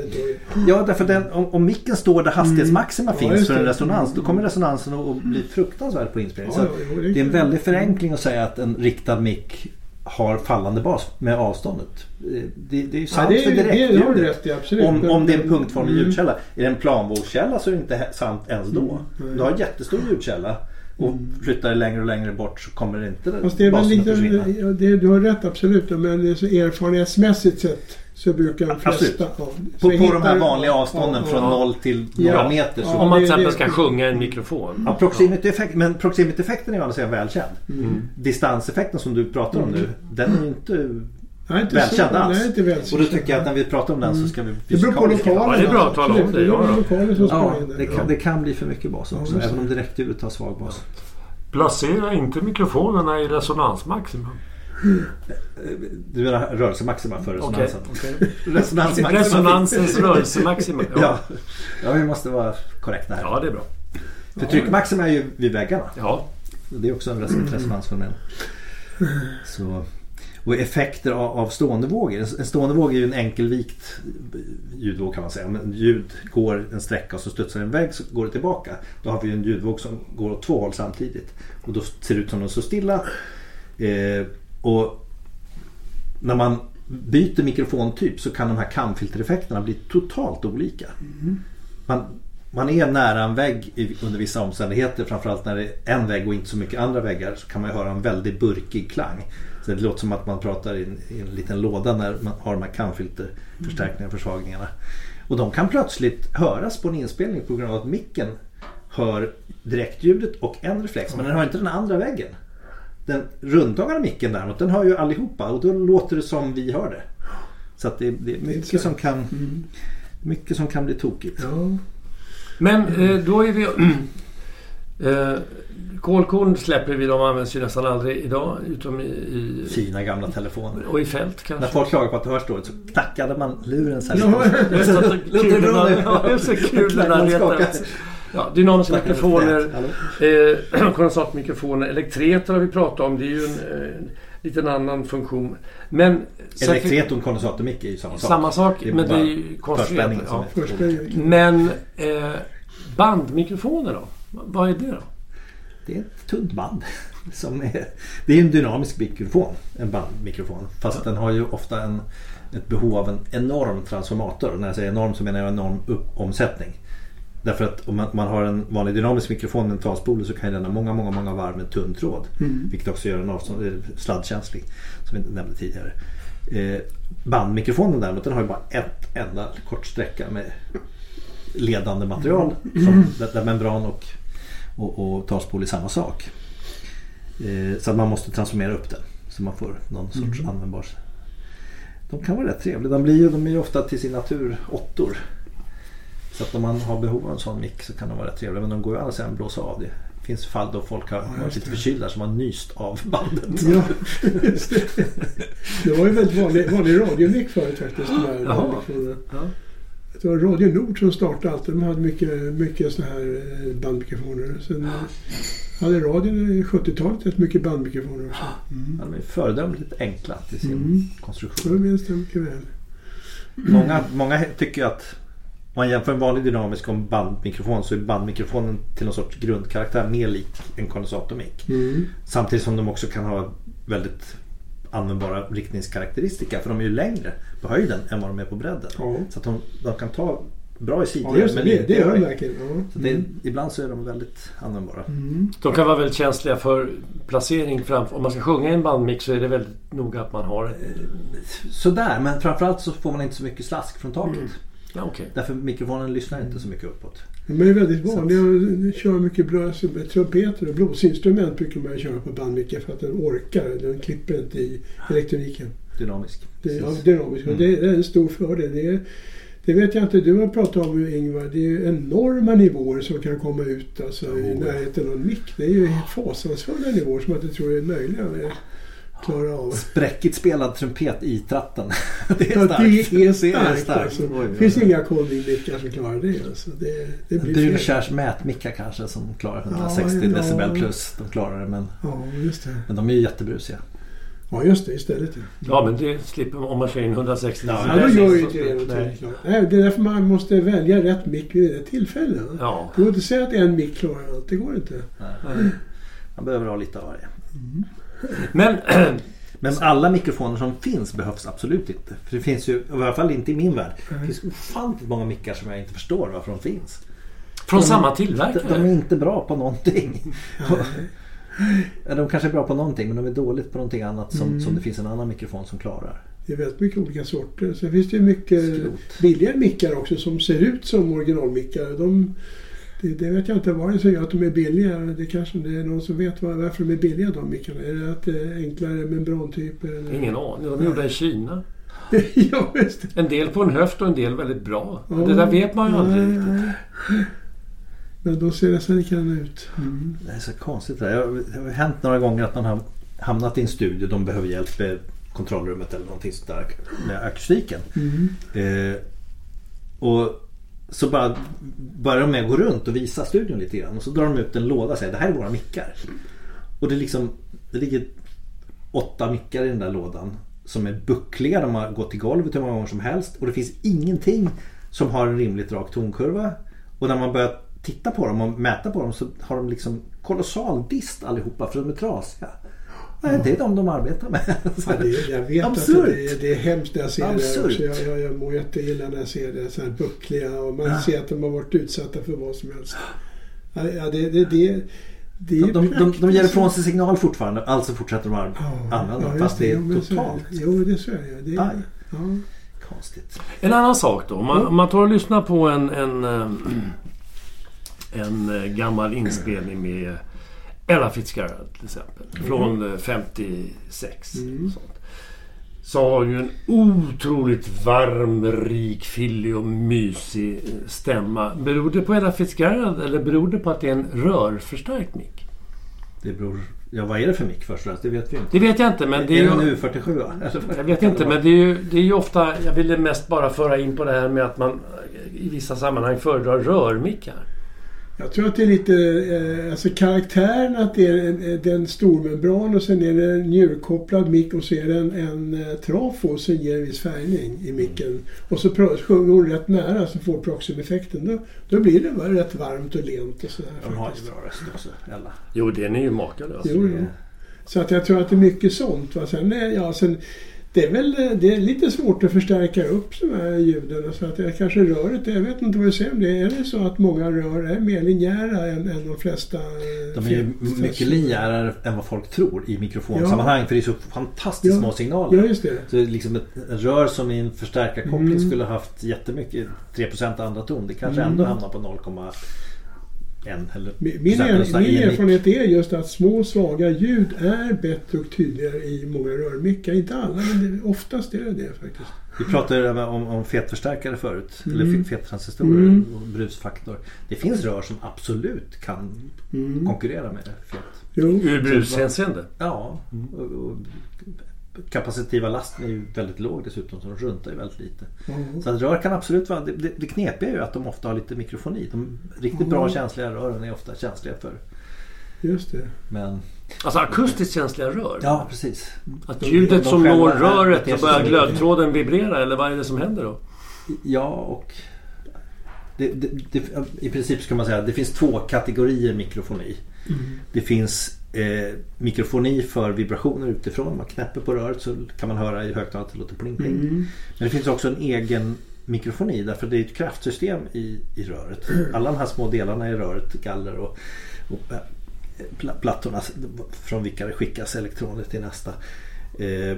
[SPEAKER 2] Ja, därför den, om, om micken står där hastighetsmaxima mm. finns ja, för en resonans, då kommer resonansen att bli fruktansvärt på inspelning. Ja, så ja, det är en väldig förenkling att säga att en riktad mick har fallande bas med avståndet. Det, det är ju sant
[SPEAKER 3] ja, det är,
[SPEAKER 2] för direktljud.
[SPEAKER 3] Det, det rätt, absolut.
[SPEAKER 2] Om, om det är en punktformig
[SPEAKER 3] mm.
[SPEAKER 2] ljudkälla. Är det en planvågskälla så är det inte sant ens då.
[SPEAKER 3] Mm.
[SPEAKER 2] Du har en jättestor ljudkälla och mm. flyttar det längre och längre bort så kommer det inte
[SPEAKER 3] Fast det är väl lite,
[SPEAKER 2] försvinna.
[SPEAKER 3] Det, du har rätt absolut, men det är så erfarenhetsmässigt sett så brukar de flesta... Ja,
[SPEAKER 2] på på de här vanliga avstånden ja, från ja. noll till några
[SPEAKER 1] ja.
[SPEAKER 2] meter. Så.
[SPEAKER 1] Ja, om man till exempel ska sjunga en mikrofon.
[SPEAKER 2] Ja, proximity-effekt, men proximity-effekten är ju alltså välkänd.
[SPEAKER 3] Mm.
[SPEAKER 2] Distanseffekten som du pratar om
[SPEAKER 3] mm.
[SPEAKER 2] nu, den är ju inte...
[SPEAKER 3] Nej, inte
[SPEAKER 2] välkänd
[SPEAKER 3] så,
[SPEAKER 2] alls.
[SPEAKER 3] nej, inte välkänd.
[SPEAKER 2] Och då tycker jag att när vi pratar om den så ska vi...
[SPEAKER 3] Det beror på lokalen.
[SPEAKER 1] Ja, det är bra att tala om det.
[SPEAKER 3] Det,
[SPEAKER 1] ja,
[SPEAKER 3] ja,
[SPEAKER 2] det, kan, det kan bli för mycket bas också, ja, även om direktljudet har svag bas.
[SPEAKER 4] Placera inte mikrofonerna i resonansmaximum.
[SPEAKER 2] Du menar rörelsemaxima för resonansen.
[SPEAKER 1] Okay, okay.
[SPEAKER 2] Resonansmaxima.
[SPEAKER 1] Resonansens rörelsemaxima. Ja.
[SPEAKER 2] Ja. Ja, vi måste vara korrekta här.
[SPEAKER 1] Ja, det är bra.
[SPEAKER 2] För tryckmaxima är ju vid väggarna.
[SPEAKER 1] Ja.
[SPEAKER 2] Det är också en resonansfenomen. Så... Och effekter av, av stående vågor. En stående våg är ju en enkelvikt ljudvåg kan man säga. Om ljud går en sträcka och så studsar en vägg så går det tillbaka. Då har vi en ljudvåg som går åt två håll samtidigt. Och då ser det ut som den står stilla. Eh, och när man byter mikrofontyp så kan de här kamfiltereffekterna bli totalt olika. Mm. Man, man är nära en vägg i, under vissa omständigheter. Framförallt när det är en vägg och inte så mycket andra väggar så kan man höra en väldigt burkig klang. Så det låter som att man pratar i en, i en liten låda när man har de här kamfilterförstärkningarna, försvagningarna. Och de kan plötsligt höras på en inspelning på grund av att micken hör direktljudet och en reflex. Men den hör inte den andra väggen. Den rundtagande micken däremot, den hör ju allihopa och då låter det som vi hör det. Så att det, det är mycket som kan mycket som kan bli tokigt.
[SPEAKER 3] Ja.
[SPEAKER 1] Men eh, då är vi... eh, kolkorn släpper vi, de används ju nästan aldrig idag utom i, i...
[SPEAKER 2] fina gamla telefoner.
[SPEAKER 1] Och i fält kanske.
[SPEAKER 2] När folk klagar på att det hörs dåligt så knackade man luren så här.
[SPEAKER 1] Ja, det är så kul den där letet. Ja, dynamiska mikrofoner, eh, kondensatmikrofoner, elektreter har vi pratat om. Det är ju en eh, liten annan funktion. Men
[SPEAKER 2] elektret och kondensatormick är ju samma sak.
[SPEAKER 1] Samma sak,
[SPEAKER 2] det
[SPEAKER 1] men det är ju konstruerat. Ja. Men eh, bandmikrofoner då? Vad är det då?
[SPEAKER 2] Det är ett tunt band. Som är, det är en dynamisk mikrofon, en bandmikrofon. Fast ja. Den har ju ofta en, ett behov av en enorm transformator. Och när jag säger enorm så menar jag enorm upp- omsättning. Därför att om man, man har en vanlig dynamisk mikrofon med en talspole så kan den ha många, många, många varv med tunn tråd. Mm. Vilket också gör den avstånd, sladdkänslig, som vi nämnde tidigare. Eh, bandmikrofonen däremot, den har ju bara ett enda kort sträcka med ledande material. Mm. Som, där, där membran och, och, och talspole är samma sak. Eh, så att man måste transformera upp den. Så man får någon sorts mm. användbar. De kan vara rätt trevliga. De blir ju de är ju ofta till sin natur åttor. Så att om man har behov av en sån mick så kan de vara rätt trevliga. Men de går ju alla sedan blåsa av det. Det finns fall då folk har varit ja, lite förkylda som har nyst av bandet.
[SPEAKER 3] Ja, just det. Det var ju väldigt vanlig, vanlig radiomick förut faktiskt. Ja. Ja. Det var Radio Nord som startade allt. De hade mycket, mycket såna här bandmikrofoner. Sen hade radion i sjuttiotalet ett mycket bandmikrofoner också.
[SPEAKER 2] Mm. Ja, de är föredömligt enkla till sin mm. konstruktion.
[SPEAKER 3] Jag minns det mycket väl.
[SPEAKER 2] Många, många tycker att om man jämför en vanlig dynamisk och bandmikrofon så är bandmikrofonen till någon sorts grundkaraktär mer lik en kondensatormick. Mm. Samtidigt som de också kan ha väldigt användbara riktningskaraktäristika för de är ju längre på höjden än vad de är på bredden. Ja. Så att de, de kan ta bra i sidled.
[SPEAKER 3] Ja, men det, det gör de verkligen. Ja.
[SPEAKER 2] Så det, mm. ibland så är de väldigt användbara.
[SPEAKER 1] Mm. De kan vara väldigt känsliga för placering framför. Om man ska sjunga i en bandmix så är det väldigt noga att man har
[SPEAKER 2] sådär, men framförallt så får man inte så mycket slask från taket. Mm.
[SPEAKER 1] Ja, okay.
[SPEAKER 2] Därför mikrofonen lyssnar inte så mycket uppåt.
[SPEAKER 3] Men det är väldigt vanligt. Jag kör mycket blås, trumpeter och blåsinstrument brukar man köra på bandmickar för att den orkar. Den klipper inte i elektroniken.
[SPEAKER 2] Dynamisk.
[SPEAKER 3] Det, ja, dynamisk. Mm. Det är en stor fördel. Det, är, det vet jag inte. Du har pratat om, Ingvar. Det är ju enorma nivåer som kan komma ut alltså, oh. i närheten av en mick. Det är ju fasansfulla nivåer som man inte tror är möjliga. Klara av.
[SPEAKER 2] Spräckigt spelad trumpet i tratten. Det är
[SPEAKER 3] ja,
[SPEAKER 2] starkt.
[SPEAKER 3] Det är starkt.
[SPEAKER 2] Det är starkt.
[SPEAKER 3] Alltså. Det finns inga Colvin-mickar som klarar det. Alltså. Det, det blir
[SPEAKER 2] Brunkärs mätmickar kanske som klarar hundrasextio ja, decibel plus. De klarar det men,
[SPEAKER 3] ja, just det.
[SPEAKER 2] Men de är ju jättebrusiga.
[SPEAKER 3] Ja just det, istället. Ja,
[SPEAKER 1] ja men det slipper man om man kör in hundrasextio
[SPEAKER 3] decibel. Ja, då gör ju inte det. Nej. Nej, det är därför man måste välja rätt mick vid det tillfället.
[SPEAKER 1] Ja.
[SPEAKER 3] Du kan inte säga att en mick klarar allt. Det går inte.
[SPEAKER 2] Nej. Man behöver ha lite av varje.
[SPEAKER 1] Mm. Men,
[SPEAKER 2] Men alla mikrofoner som finns behövs absolut inte. För det finns ju, i alla fall inte i min värld, det finns ofantligt många mickar som jag inte förstår varför de finns.
[SPEAKER 1] Från
[SPEAKER 2] de,
[SPEAKER 1] samma tillverkare?
[SPEAKER 2] De, de är inte bra på någonting. De kanske är bra på någonting, men de är dåligt på någonting annat som, mm. som det finns en annan mikrofon som klarar.
[SPEAKER 3] Det är väldigt mycket olika sorter. Sen finns det ju mycket Skrot. billiga mickar också som ser ut som originalmickar. De, det, det vet jag inte vad det säger att de är billiga. Det kanske det är någon som vet var, varför de är billiga, de mickarna. Är det att det är enklare membrantyper? Eller?
[SPEAKER 1] Ingen aning. De gjorde i Kina.
[SPEAKER 3] Ja, just det.
[SPEAKER 1] En del på en höft och en del väldigt bra. Ja, det där vet man ju aldrig riktigt.
[SPEAKER 3] Men då ser det så likadant ut. Mm.
[SPEAKER 2] Det är så konstigt. Det har hänt några gånger att man har hamnat i en studio. De behöver hjälp med kontrollrummet eller någonting sånt där med akustiken. Mm. Eh, och så bara börjar de med att gå runt och visa studion lite grann. Och så drar de ut en låda och säger det här är våra mickar. Och det, liksom, det ligger åtta mickar i den där lådan som är buckliga. De har gått till golvet hur många gånger som helst. Och det finns ingenting som har en rimligt rak tonkurva. Och när man börjar titta på dem och mäta på dem så har de liksom kolossal dist allihopa för de är trasiga. Nej, det är de de arbetar med.
[SPEAKER 3] Ja, det, jag vet
[SPEAKER 2] Absurt.
[SPEAKER 3] att det är, det är hemskt när jag ser
[SPEAKER 2] Absurt.
[SPEAKER 3] det också. Jag, jag, jag mår jätteilla när jag ser det så här buckliga och man ja. ser att de har varit utsatta för vad som helst. Ja, det, det, det, det är
[SPEAKER 2] de, de, de, de ger ifrån sig signal fortfarande, alltså fortsätter de att
[SPEAKER 3] ja,
[SPEAKER 2] använda
[SPEAKER 3] ja,
[SPEAKER 2] fast det är
[SPEAKER 3] ja,
[SPEAKER 2] totalt.
[SPEAKER 3] Så, jo, det så är det. det är, ja.
[SPEAKER 2] Konstigt.
[SPEAKER 1] En annan sak då, om man, om man tar och lyssnar på en, en, en gammal inspelning med Ella Fitzgerald till exempel, från mm. femtiosex. Mm. Sånt. Så har ju en otroligt varm, rik, fyllig och mysig stämma. Beror det på Ella Fitzgerald eller beror det på att det är en rörförstärkt mick?
[SPEAKER 2] Det beror... Ja, vad är det för mick först? Det vet vi inte.
[SPEAKER 1] Det vet jag inte, men det är,
[SPEAKER 2] är
[SPEAKER 1] ju...
[SPEAKER 2] det en U fyrtiosju?
[SPEAKER 1] Jag vet inte, men det är, ju, det är ju ofta... Jag ville mest bara föra in på det här med att man i vissa sammanhang föredrar rörmickar.
[SPEAKER 3] Jag tror att det är lite eh, alltså karaktären att det är en, det är en stormembran och sen är det en njurkopplad mick och så är det en, en eh, trafo som ger en viss färgning i micken. Mm. Och så pro- sjunger hon rätt nära så får proxym-effekten. Då, då blir det bara rätt varmt och lent och sådär.
[SPEAKER 2] De har ju bra röst också, Ella.
[SPEAKER 1] Jo, den är ju makalös.
[SPEAKER 3] Jo, jo. Så att jag tror att det är mycket sånt. Va? Sen, ja, sen, det är väl det är lite svårt att förstärka upp sådana här ljuden. Så att jag kanske röret, jag vet inte vad du säger om det. Är det så att många rör är mer linjära än, än de flesta?
[SPEAKER 2] De är ju mycket linjärare än vad folk tror i mikrofonsammanhang. Ja. För det är så fantastiskt ja. små signaler.
[SPEAKER 3] Ja, just det.
[SPEAKER 2] Så liksom ett rör som i en förstärkarkoppling mm. skulle ha haft jättemycket, tre procent andra ton. Det kanske mm. ändå hamnar på noll komma en eller
[SPEAKER 3] min, er, min erfarenhet är just att små svaga ljud är bättre och tydligare i många rörmickar. Inte alla, men det, oftast är det det faktiskt.
[SPEAKER 2] Vi pratade om, om fetförstärkare förut, mm. eller fettransistorer mm. och brusfaktor. Det finns rör som absolut kan mm. konkurrera med fet.
[SPEAKER 1] Ur brushänseende?
[SPEAKER 2] Ja, mm. och, och kapacitiva lasten är ju väldigt låg dessutom, så de runtar ju väldigt lite. Mm. Så att rör kan absolut vara, det, det, det knepiga är ju att de ofta har lite mikrofoni. De riktigt mm. bra känsliga rören är ofta känsliga för.
[SPEAKER 3] Just det.
[SPEAKER 2] Men
[SPEAKER 1] alltså akustiskt känsliga rör?
[SPEAKER 2] Ja, precis.
[SPEAKER 1] Att ljudet de, de som når röret så börjar glödtråden vibrera, eller vad är det som händer då?
[SPEAKER 2] Ja, och det, det, det, i princip ska man säga att det finns två kategorier mikrofoni. Mm. Det finns eh, mikrofoni för vibrationer utifrån. Man knäpper på röret så kan man höra i högtalare att det låter pling pling. Mm. Men det finns också en egen mikrofoni, därför det är ett kraftsystem i, i röret. Alla de här små delarna i röret, galler och, och äh, plattorna från vilka det skickas elektroner till nästa. Eh,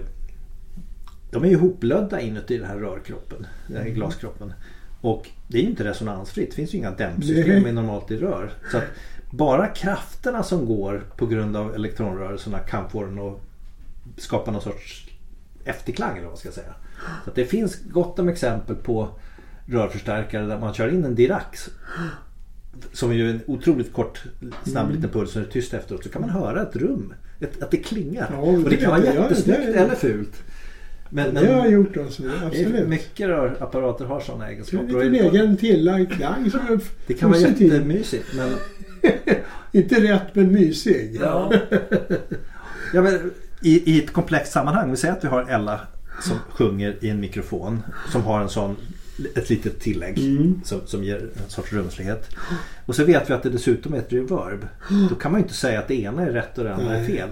[SPEAKER 2] de är ju hoplödda inuti den här rörkroppen, den här glaskroppen. Och det är ju inte resonansfritt. Det finns ju inga dämpsystem Nej. normalt i rör. Så att bara krafterna som går på grund av elektronrörelserna kan få den att skapa någon sorts efterklang, eller vad man ska säga. Så att det finns gott om exempel på rörförstärkare där man kör in en Dirac som är ju en otroligt kort, snabb mm. liten puls och är tyst efteråt, så kan man höra ett rum, ett, att det klingar. Ja, och det, det kan vara jättesnyggt ja, eller fult. Men,
[SPEAKER 3] det har jag gjort alltså, absolut.
[SPEAKER 2] Mycket rörapparater har sådana egenskaper.
[SPEAKER 3] Det är en egen tillagd klang som är
[SPEAKER 2] det kan vara jättemysigt, men
[SPEAKER 3] inte rätt men mysig.
[SPEAKER 2] Ja. Ja, men i, i ett komplext sammanhang, vi säger att vi har Ella som sjunger i en mikrofon som har en sån, ett litet tillägg mm. som, som ger en sorts rumslighet. Och så vet vi att det dessutom är ett reverb. Då kan man ju inte säga att det ena är rätt och det andra Nej. är fel.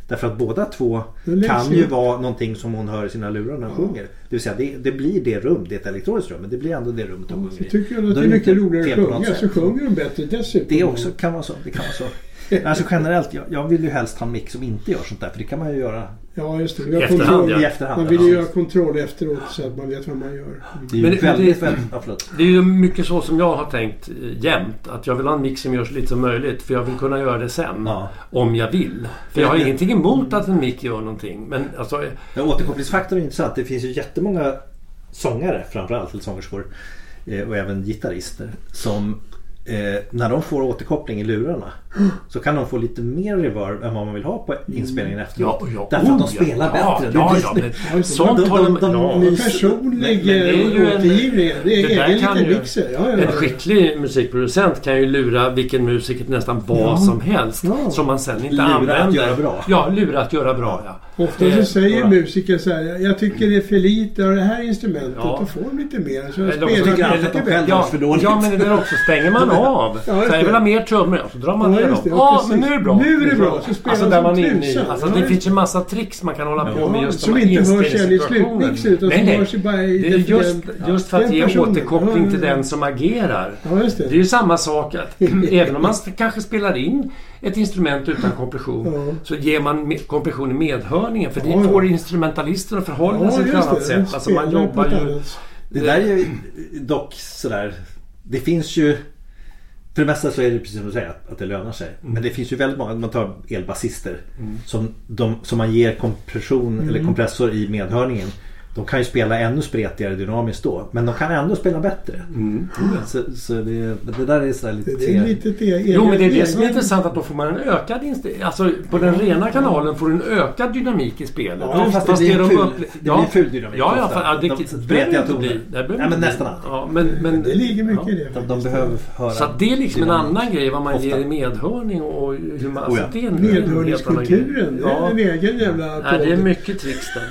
[SPEAKER 2] Därför att båda två kan ju vara någonting som hon hör i sina lurar när hon ja. sjunger. Det vill säga det, det blir det rum, det är ett elektroniskt rum, men det blir ändå det rummet hon
[SPEAKER 3] ja,
[SPEAKER 2] sjunger i.
[SPEAKER 3] Tycker jag att det är mycket roligare att sjunga, så sjunger de bättre dessutom.
[SPEAKER 2] Det också kan vara så, det kan vara så. Alltså generellt, jag, jag vill ju helst ha en mick som inte gör sånt där, för det kan man ju göra.
[SPEAKER 3] Ja, just det.
[SPEAKER 1] I efterhand, ja.
[SPEAKER 2] I efterhand.
[SPEAKER 3] Man vill ju
[SPEAKER 2] ja.
[SPEAKER 3] göra kontroll efteråt så att man vet vad man gör.
[SPEAKER 2] Det är ju
[SPEAKER 1] men
[SPEAKER 2] väldigt,
[SPEAKER 1] det,
[SPEAKER 2] väldigt, väldigt absolut.
[SPEAKER 1] Det är ju mycket så som jag har tänkt jämt. Att jag vill ha en mix som görs så lite som möjligt. För jag vill kunna göra det sen. Ja. Om jag vill. För jag har ingenting emot att en mick gör någonting. Men alltså...
[SPEAKER 2] Ja, återkopplingsfaktorn är intressant. Det finns ju jättemånga sångare, framförallt eller sångerskor, och även gitarrister, som Eh, när de får återkoppling i lurarna så kan de få lite mer reverb än vad man vill ha på inspelningen efteråt. Ja, ja, därför oh, att de spelar
[SPEAKER 1] ja,
[SPEAKER 2] bättre.
[SPEAKER 1] Ja, ja, men, sånt har de... de, de,
[SPEAKER 3] de personlig återgivning. Det är egen liten mixer. Ja, ja, ja.
[SPEAKER 1] En skicklig musikproducent kan ju lura vilken musiker nästan vad ja, som helst ja. Som man sen inte lura använder.
[SPEAKER 2] Att göra bra.
[SPEAKER 1] Ja, lura att göra bra, ja.
[SPEAKER 3] Ofta så säger ja. musiker så här: jag tycker det är för lite av det här instrumentet, ja. Då får de lite mer. Så
[SPEAKER 2] de spelar de mycket bättre.
[SPEAKER 1] Ja,
[SPEAKER 2] för dåligt.
[SPEAKER 1] Ja, men det är också stänger man av. Ja, så jag vill ha mer trummor, så drar man
[SPEAKER 3] ja,
[SPEAKER 1] ner dem. Ja, men nu är det bra.
[SPEAKER 3] Nu är det bra. Så spelar
[SPEAKER 1] alltså,
[SPEAKER 3] där
[SPEAKER 1] man in i, alltså det finns ju massa tricks man kan hålla på
[SPEAKER 3] ja,
[SPEAKER 1] med just
[SPEAKER 3] som inte hörs i slutmixen, utan
[SPEAKER 1] nej,
[SPEAKER 3] som
[SPEAKER 1] nej.
[SPEAKER 3] hörs bara i
[SPEAKER 1] det är just, just för att ge personen. återkoppling ja, till den som agerar.
[SPEAKER 3] Ja, just det.
[SPEAKER 1] det är ju samma sak att även om man kanske spelar in ett instrument utan kompression ja. Så ger man kompression i medhörningen, för det ja, får instrumentalister att förhålla ja, sig till ett annat sätt. Alltså man jobbar ju...
[SPEAKER 2] Det där är ju dock sådär, det finns ju, för det mesta så är det precis som du säger att, att det lönar sig. Mm. Men det finns ju väldigt många, man tar elbasister mm. som, de, som man ger kompression mm. eller kompressor i medhörningen. De kan ju spela ännu spretigare dynamiskt då, men de kan ändå spela bättre. Mm. Så, så det, det där är sådär lite...
[SPEAKER 3] Det är lite det,
[SPEAKER 1] jo, men det är det som är intressant, att då får man en ökad... Inst- alltså på den rena kanalen får du en ökad dynamik i spelet.
[SPEAKER 2] Ja, fast, fast det blir en full, upp... det blir full dynamik.
[SPEAKER 1] Ja, ja, för, ja det, det, det behöver inte bli. Det
[SPEAKER 2] behöver ja, men nästan allt.
[SPEAKER 1] Ja, men, men,
[SPEAKER 3] det ligger mycket
[SPEAKER 2] ja,
[SPEAKER 3] i det.
[SPEAKER 2] De, de behöver höra...
[SPEAKER 1] Så det är liksom en annan grej, vad man ofta. Ger i medhörning och hur man...
[SPEAKER 2] Oh, ja.
[SPEAKER 3] alltså, medhörningskulturen, det är en egen jävla...
[SPEAKER 1] Nej, det är mycket tricks där.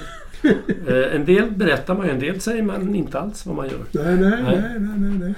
[SPEAKER 1] eh, en del berättar man ju, en del säger man inte alls vad man gör.
[SPEAKER 3] Nej, nej, nej, nej, nej, nej.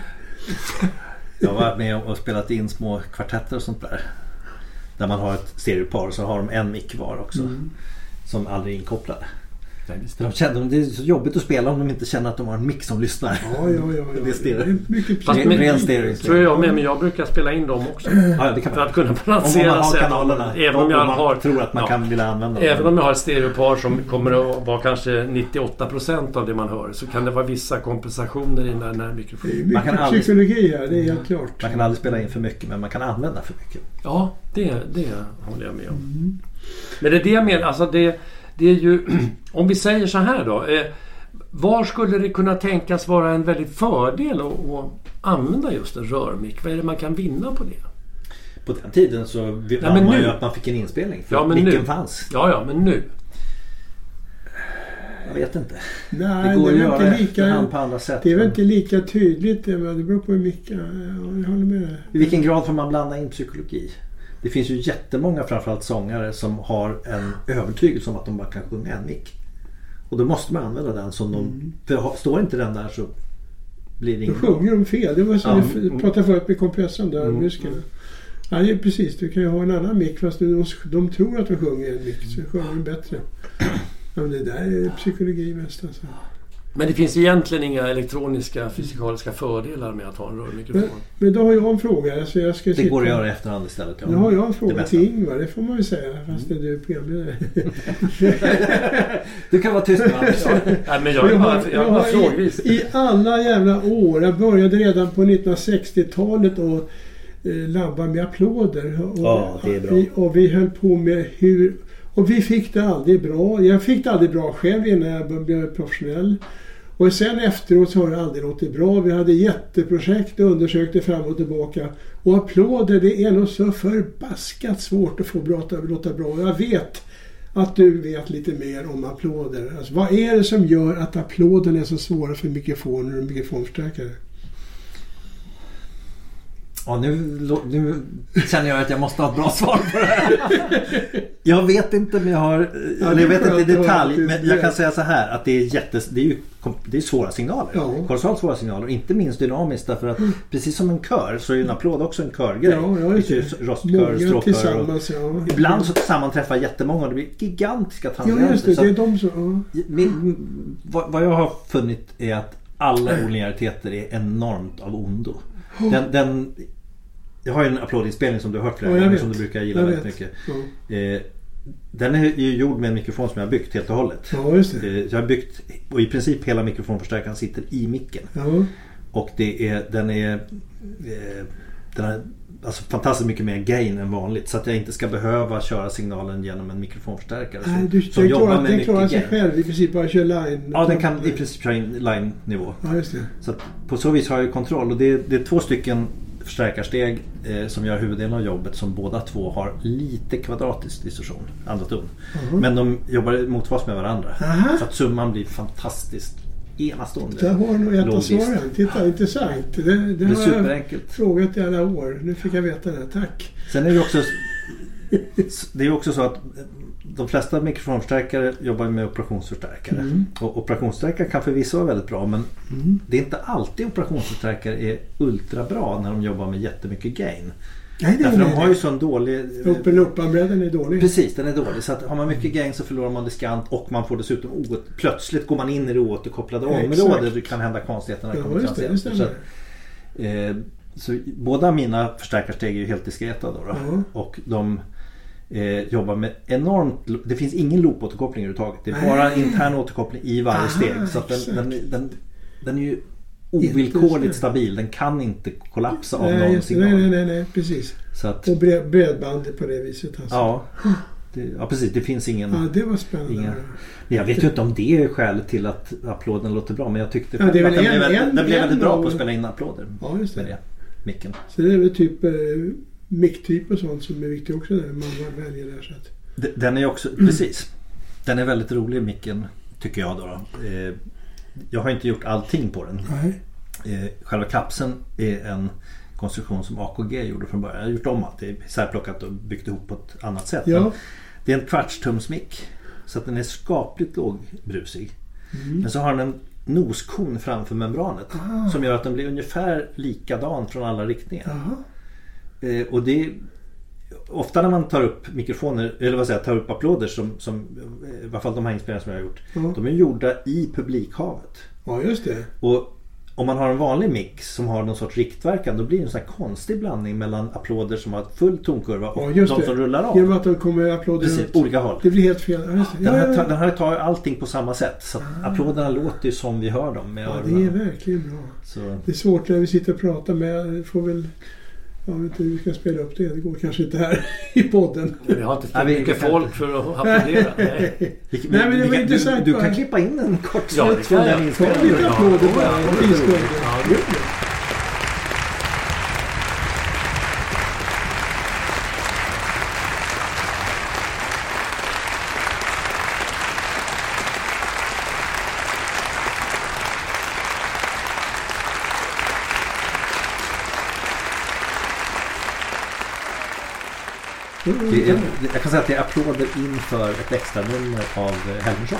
[SPEAKER 2] Jag har varit med och spelat in små kvartetter och sånt där. Där man har ett stereopar, så har de en mick var också. Mm. Som aldrig är inkopplad. De känner, det är så jobbigt att spela om de inte känner att de har en mick som lyssnar.
[SPEAKER 3] Ja, ja, ja, ja.
[SPEAKER 2] Det är stereo.
[SPEAKER 3] Det är mycket
[SPEAKER 1] Fast med, ren stereo. Tror jag med, men jag brukar spela in dem också.
[SPEAKER 2] Ja, det kan
[SPEAKER 1] för att kunna balansera
[SPEAKER 2] sig. Kanalerna.
[SPEAKER 1] Även om jag har,
[SPEAKER 2] tror att man ja, kan vilja använda
[SPEAKER 1] även dem. Om jag har ett stereopar som kommer att vara kanske nittioåtta procent av det man hör, så kan det vara vissa kompensationer i den där närmikrofonen.
[SPEAKER 3] Det är mycket man kan psykologi aldrig, här, det är helt klart.
[SPEAKER 2] Man kan aldrig spela in för mycket, men man kan använda för mycket.
[SPEAKER 1] Ja, det, det håller jag med om. Mm. Men det är det jag menar, alltså det Det är ju, om vi säger så här då, eh, var skulle det kunna tänkas vara en väldigt fördel att, att använda just en rörmick? Vad är det man kan vinna på det?
[SPEAKER 2] På den tiden så vann ja, man ju att man fick en inspelning, för ja, men micken nu. fanns.
[SPEAKER 1] Ja, ja, men nu?
[SPEAKER 2] Jag vet inte.
[SPEAKER 3] Nej,
[SPEAKER 2] det går
[SPEAKER 3] det
[SPEAKER 2] att göra
[SPEAKER 3] lika,
[SPEAKER 2] på andra sätt.
[SPEAKER 3] Det är väl inte lika tydligt, det beror på hur mycket. Jag håller med.
[SPEAKER 2] I vilken grad får man blanda in psykologi? Det finns ju jättemånga, framförallt sångare, som har en övertygelse om att de bara kan sjunga en mick. Och då måste man använda den som de... Mm. För står inte den där så blir det ingen...
[SPEAKER 3] Då sjunger de fel. Det var som ja. vi pratade förut med kompressorn där, mm. muskeln. Ja, det är precis. Du kan ju ha en annan mick, fast de, de tror att de sjunger en mick, så sjunger de bättre. Ja, men det där är psykologi mest alltså.
[SPEAKER 1] Men det finns egentligen inga elektroniska fysikaliska fördelar med att ha en rörmikrofon.
[SPEAKER 3] Men, men då har jag en fråga. Alltså jag ska
[SPEAKER 2] det går att göra i efterhand istället.
[SPEAKER 3] Ja. Nu har jag en fråga till Ingvar, det får man ju säga. Fast mm. det är du programledare.
[SPEAKER 2] Du kan vara tyst med
[SPEAKER 1] ja. Nej, men jag, jag har, jag har, jag har
[SPEAKER 3] i, i alla jävla år. Jag började redan på nittonhundrasextiotalet och eh, labba med applåder. Och,
[SPEAKER 2] ja, det är bra.
[SPEAKER 3] Vi, och vi höll på med hur... Och vi fick det aldrig bra. Jag fick det aldrig bra själv innan jag blev professionell. Och sen efteråt så har det aldrig låtit bra. Vi hade jätteprojekt och undersökte fram och tillbaka. Och applåder, det är nog så förbaskat svårt att få bra att låta bra. Jag vet att du vet lite mer om applåder. Alltså, vad är det som gör att applåden är så svåra för mikrofoner och mikrofonförstärkare?
[SPEAKER 2] Ja, nu, nu känner jag att jag måste ha ett bra svar på det här. Jag vet inte, men jag har... Ja, jag vet inte i detalj, men jag kan säga så här att det är jättes... Det är ju det är svåra signaler. Ja. Kolossalt svåra signaler. Inte minst dynamiskt, därför att mm. precis som en kör så är ju en applåd också en körgrej.
[SPEAKER 3] Ja, ja,
[SPEAKER 2] det är röstkör, stråkkör. Ja. Ibland så sammanträffar jättemånga och det blir gigantiska tangenter.
[SPEAKER 3] Ja, just det. Det är de så... Ja.
[SPEAKER 2] Min, vad, vad jag har funnit är att alla olinjäriteter är enormt av ondo. Den, den, jag har ju en applådinspelning som du har hört flera gånger, som du brukar gilla väldigt mycket. Ja. Eh, den är ju gjord med en mikrofon som jag har byggt helt och hållet.
[SPEAKER 3] Ja, just det.
[SPEAKER 2] Eh, jag har byggt, och i princip hela mikrofonförstärkaren sitter i micken.
[SPEAKER 3] Ja.
[SPEAKER 2] Och det är, den är eh, den är alltså fantastiskt mycket mer gain än vanligt, så att jag inte ska behöva köra signalen genom en mikrofonförstärkare som,
[SPEAKER 3] Nej, du,
[SPEAKER 2] som jobbar
[SPEAKER 3] klarar,
[SPEAKER 2] med
[SPEAKER 3] den
[SPEAKER 2] mycket
[SPEAKER 3] klarar sig
[SPEAKER 2] gain.
[SPEAKER 3] själv, i princip bara kör line.
[SPEAKER 2] Ja, den kan i princip köra in line-nivå.
[SPEAKER 3] Ja, just det.
[SPEAKER 2] Så att på så vis har jag kontroll, och det är, det är två stycken förstärkarsteg eh, som gör huvuddelen av jobbet, som båda två har lite kvadratisk distorsion, andra ton. Uh-huh. Men de jobbar motfas med varandra. Uh-huh. Så att summan blir fantastiskt enastående.
[SPEAKER 3] Det har nog ett av svaren. Titta, intressant. Det, det, det har
[SPEAKER 2] superenkelt.
[SPEAKER 3] Jag frågat i alla år. Nu fick jag veta det. Tack.
[SPEAKER 2] Sen är det också det är också så att de flesta mikrofonförstärkare jobbar med operationsförstärkare. Mm. Och operationsförstärkare kan förvisso vara väldigt bra, men mm. det är inte alltid operationsförstärkare är ultra bra när de jobbar med jättemycket gain.
[SPEAKER 3] Nej, det
[SPEAKER 2] Därför
[SPEAKER 3] är
[SPEAKER 2] de har ju sån dålig...
[SPEAKER 3] Open up-bredden är dålig.
[SPEAKER 2] Precis, den är dålig. Så att har man mycket gain så förlorar man diskant, och man får dessutom o... plötsligt går man in i det oåterkopplade ja, området. Det kan hända konstigheter när det kommer transienter. Så, att, eh, så båda mina förstärkarsteg är ju helt diskreta då. då. Ja. Och de eh, jobbar med enormt... Det finns ingen loopåterkoppling överhuvudtaget. Det är bara intern återkoppling i varje Aha, steg. Så att den, den, den, den är ju ovillkorligt stabil. Den kan inte kollapsa av
[SPEAKER 3] nej,
[SPEAKER 2] någon signal.
[SPEAKER 3] Nej, nej, nej, precis.
[SPEAKER 2] Så att,
[SPEAKER 3] och bredband på det viset. Alltså.
[SPEAKER 2] Ja, det, ja, precis. Det finns ingen...
[SPEAKER 3] Ja, det var spännande. Ingen,
[SPEAKER 2] jag vet ju inte om det är skälet till att applåden låter bra, men jag tyckte
[SPEAKER 3] ja, det är väl
[SPEAKER 2] att den
[SPEAKER 3] en,
[SPEAKER 2] blev,
[SPEAKER 3] en,
[SPEAKER 2] den blev
[SPEAKER 3] en,
[SPEAKER 2] väldigt bra
[SPEAKER 3] en,
[SPEAKER 2] på att spela in applåder.
[SPEAKER 3] Ja, just det.
[SPEAKER 2] Med det. Micken.
[SPEAKER 3] Så det är väl typ eh, mic-typ och sånt som är viktigt också där man väljer där. Så att...
[SPEAKER 2] Den är också, mm. precis. Den är väldigt rolig, micken, tycker jag då. då. Eh, jag har inte gjort allting på den.
[SPEAKER 3] Nej.
[SPEAKER 2] Eh, själva kapseln är en konstruktion som A K G gjorde från början. Jag har gjort om allt, det är särplockat och byggt ihop på ett annat sätt.
[SPEAKER 3] Ja.
[SPEAKER 2] Men det är en kvartstumsmick, så att den är skapligt lågbrusig. Mm. Men så har den en noskon framför membranet Aha. som gör att den blir ungefär likadan från alla riktningar. Eh, och det är ofta när man tar upp mikrofoner, eller vad säger jag, tar upp applåder som, som i alla fall de här inspelningarna som jag har gjort, mm. de är gjorda i publikhavet.
[SPEAKER 3] Ja, just det.
[SPEAKER 2] Och om man har en vanlig mix som har någon sorts riktverkan, då blir det en sån här konstig blandning mellan applåder som har full tonkurva och ja, de
[SPEAKER 3] det.
[SPEAKER 2] som rullar av.
[SPEAKER 3] Genom att de kommer applåder
[SPEAKER 2] Precis, olika håll.
[SPEAKER 3] Det blir helt fel. Ja, just det.
[SPEAKER 2] Den, här,
[SPEAKER 3] ja, ja.
[SPEAKER 2] den här tar allting på samma sätt. Så att ah. applåderna låter ju som vi hör dem med
[SPEAKER 3] ja,
[SPEAKER 2] öronen.
[SPEAKER 3] det är verkligen bra.
[SPEAKER 2] Så.
[SPEAKER 3] Det är svårt när vi sitter och pratar med, får väl... Jag vet inte hur vi ska spela upp det. Det går kanske inte här i podden.
[SPEAKER 1] Vi har inte så mycket kan... folk för att applådera. Nej.
[SPEAKER 3] Vi, Nej, men det var
[SPEAKER 2] vi,
[SPEAKER 3] intressant.
[SPEAKER 2] Du, du kan klippa in en kort
[SPEAKER 1] ja, det kan jag.
[SPEAKER 3] Jag får lite applåder bara. Ja,
[SPEAKER 2] Det är, jag kan säga att det är applåder inför ett extra nummer av Helmersson.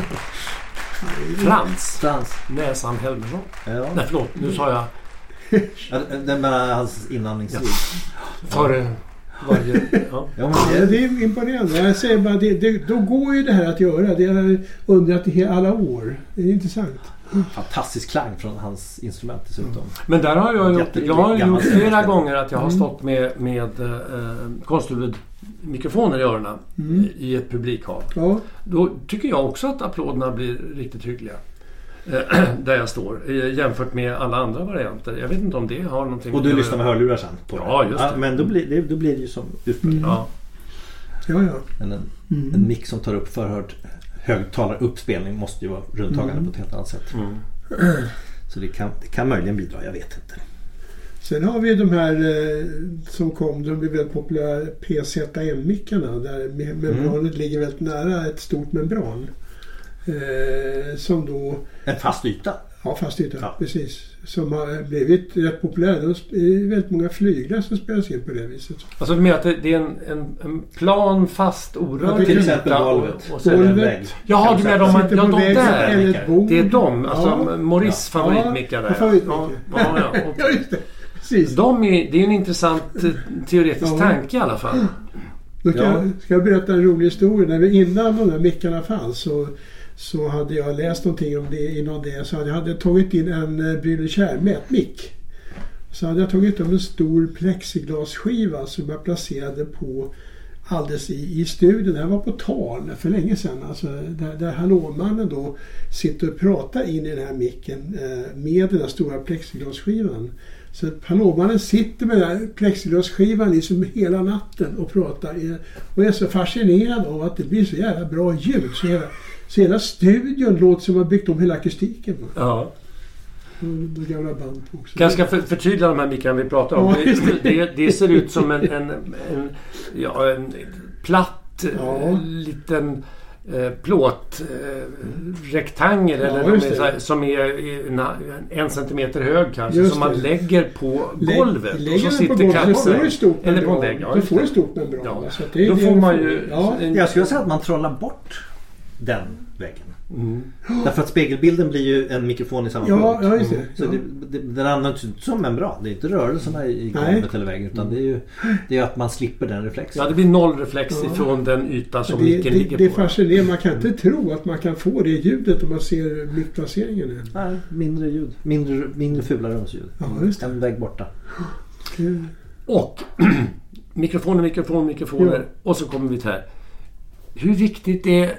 [SPEAKER 1] Frans.
[SPEAKER 2] Frans.
[SPEAKER 1] Näsan Helmersson.
[SPEAKER 2] Ja.
[SPEAKER 1] Nej, förlåt. Nu sa jag...
[SPEAKER 2] Ja, den menar hans inandningsljud.
[SPEAKER 1] Ja. För varje... Ja.
[SPEAKER 3] Ja, men det, det är imponerande. Jag säger bara, det, det, då går ju det här att göra. Det har jag undrat i alla år. Det är intressant.
[SPEAKER 2] Fantastisk klang från hans instrument dessutom. Mm.
[SPEAKER 1] Men där har jag gjort, jag har gjort flera gånger att jag har stått med, med eh, konsthuvudmikrofoner i öronen mm. i ett publikhav. Ja. Då tycker jag också att applåderna blir riktigt hyggliga. Eh, där jag står. Eh, jämfört med alla andra varianter. Jag vet inte om det har någonting...
[SPEAKER 2] Och du lyssnar med hörlurar sen? På
[SPEAKER 1] ja, just det.
[SPEAKER 2] Ja, men då blir det, då blir det ju som ursprung.
[SPEAKER 3] Mm. Ja. Ja, ja.
[SPEAKER 2] En, en, mm. en mick som tar upp förhörd högtalaruppspelning måste ju vara rundtagande mm. på ett helt annat sätt. Mm. Så det kan, det kan möjligen bidra, jag vet inte.
[SPEAKER 3] Sen har vi de här eh, som kom, de blir väldigt populära P Z M-mickarna där membranet mm. ligger väldigt nära ett stort membran. Eh, som då...
[SPEAKER 2] En fast yta?
[SPEAKER 3] Ja, fast inte.
[SPEAKER 2] Ja.
[SPEAKER 3] Precis. Som har blivit rätt populära. Det är väldigt många flyglar som spelas in på det viset.
[SPEAKER 1] Alltså du menar att det är en, en, en plan, fast, orörlig
[SPEAKER 2] Ja, till exempel
[SPEAKER 1] yta
[SPEAKER 2] golvet.
[SPEAKER 1] och, och så är det en vägg. Jaha, du menar de,
[SPEAKER 3] Sitter
[SPEAKER 1] ja,
[SPEAKER 3] på
[SPEAKER 1] de
[SPEAKER 3] väggen
[SPEAKER 1] där.
[SPEAKER 3] eller ett bord.
[SPEAKER 1] Det är de, alltså
[SPEAKER 3] Ja.
[SPEAKER 1] Morris
[SPEAKER 2] Ja.
[SPEAKER 1] favoritmickar
[SPEAKER 3] Ja,
[SPEAKER 1] där.
[SPEAKER 3] favoritmickar.
[SPEAKER 1] Ja, ja, ja, och
[SPEAKER 3] Ja, just det. Precis.
[SPEAKER 1] de är, det är en intressant eh, teoretisk
[SPEAKER 3] Ja.
[SPEAKER 1] tanke i alla fall.
[SPEAKER 3] Då kan
[SPEAKER 2] Ja.
[SPEAKER 3] jag, ska jag berätta en rolig historia. När vi, innan de där mickarna fanns så, så hade jag läst någonting om det inom det. Så hade jag hade tagit in en uh, Brüder Kjær-mätmick. Så hade jag tagit om en stor plexiglasskiva som jag placerade på alldeles i, i studion. Det här var på tal för länge sedan. Alltså, där, där hallåmannen då sitter och pratar in i den här micken eh, med den här stora plexiglasskivan. Så hallåmannen sitter med den här plexiglasskivan liksom hela natten och pratar. Och är så fascinerad av att det blir så jävla bra ljud. Så hela, så hela studion låter som att man byggt om hela akustiken.
[SPEAKER 1] Ja.
[SPEAKER 3] De gamla band också.
[SPEAKER 1] Jag ska för, förtydliga de här mickarna vi pratar om.
[SPEAKER 3] Ja, just
[SPEAKER 1] det, det, det ser ut som en, en, en, ja, en platt
[SPEAKER 3] Ja.
[SPEAKER 1] eh, liten eh, plåt eh, rektangel
[SPEAKER 3] Ja,
[SPEAKER 1] eller
[SPEAKER 3] just
[SPEAKER 1] de är,
[SPEAKER 3] det.
[SPEAKER 1] så här, som är en, en centimeter hög kanske,
[SPEAKER 3] Just
[SPEAKER 1] som man
[SPEAKER 3] det.
[SPEAKER 1] lägger på
[SPEAKER 3] Lägg-
[SPEAKER 1] golvet. och
[SPEAKER 3] Lägger
[SPEAKER 1] så
[SPEAKER 3] den
[SPEAKER 1] sitter
[SPEAKER 3] på golvet så
[SPEAKER 1] katten-
[SPEAKER 3] får du stort
[SPEAKER 1] eller på en
[SPEAKER 3] membran.
[SPEAKER 1] vägg. Ja,
[SPEAKER 3] Du
[SPEAKER 1] just
[SPEAKER 3] får
[SPEAKER 1] det.
[SPEAKER 3] ett stort membran.
[SPEAKER 1] Ja.
[SPEAKER 3] Så att det är
[SPEAKER 1] Då
[SPEAKER 3] det
[SPEAKER 1] får
[SPEAKER 3] du
[SPEAKER 1] man ju...
[SPEAKER 3] Ja.
[SPEAKER 1] en-
[SPEAKER 2] Jag skulle säga att man trollar bort den väggen.
[SPEAKER 1] Mm.
[SPEAKER 2] Därför att spegelbilden blir ju en mikrofon i samma
[SPEAKER 3] Ja,
[SPEAKER 2] punkt.
[SPEAKER 3] ja, just det.
[SPEAKER 2] Så
[SPEAKER 3] Ja.
[SPEAKER 2] det, det, den används inte som membran. Det är inte rörelserna i
[SPEAKER 3] Nej.
[SPEAKER 2] golvet eller väggen. Utan det är ju det är att man slipper den reflexen.
[SPEAKER 1] Ja, det blir noll reflex
[SPEAKER 3] Ja.
[SPEAKER 1] ifrån den yta som
[SPEAKER 3] det,
[SPEAKER 1] micken
[SPEAKER 3] det,
[SPEAKER 1] ligger
[SPEAKER 3] det är
[SPEAKER 1] på.
[SPEAKER 3] fascinerande. Man kan inte tro att man kan få det ljudet om man ser mickplaceringen.
[SPEAKER 2] Nej, mindre ljud. Mindre, mindre fula rumsljud.
[SPEAKER 3] Ja, just det.
[SPEAKER 2] En vägg borta.
[SPEAKER 3] Det-
[SPEAKER 1] Och mikrofoner, mikrofon, mikrofoner.
[SPEAKER 3] Ja.
[SPEAKER 1] Och så kommer vi till här. Hur viktigt är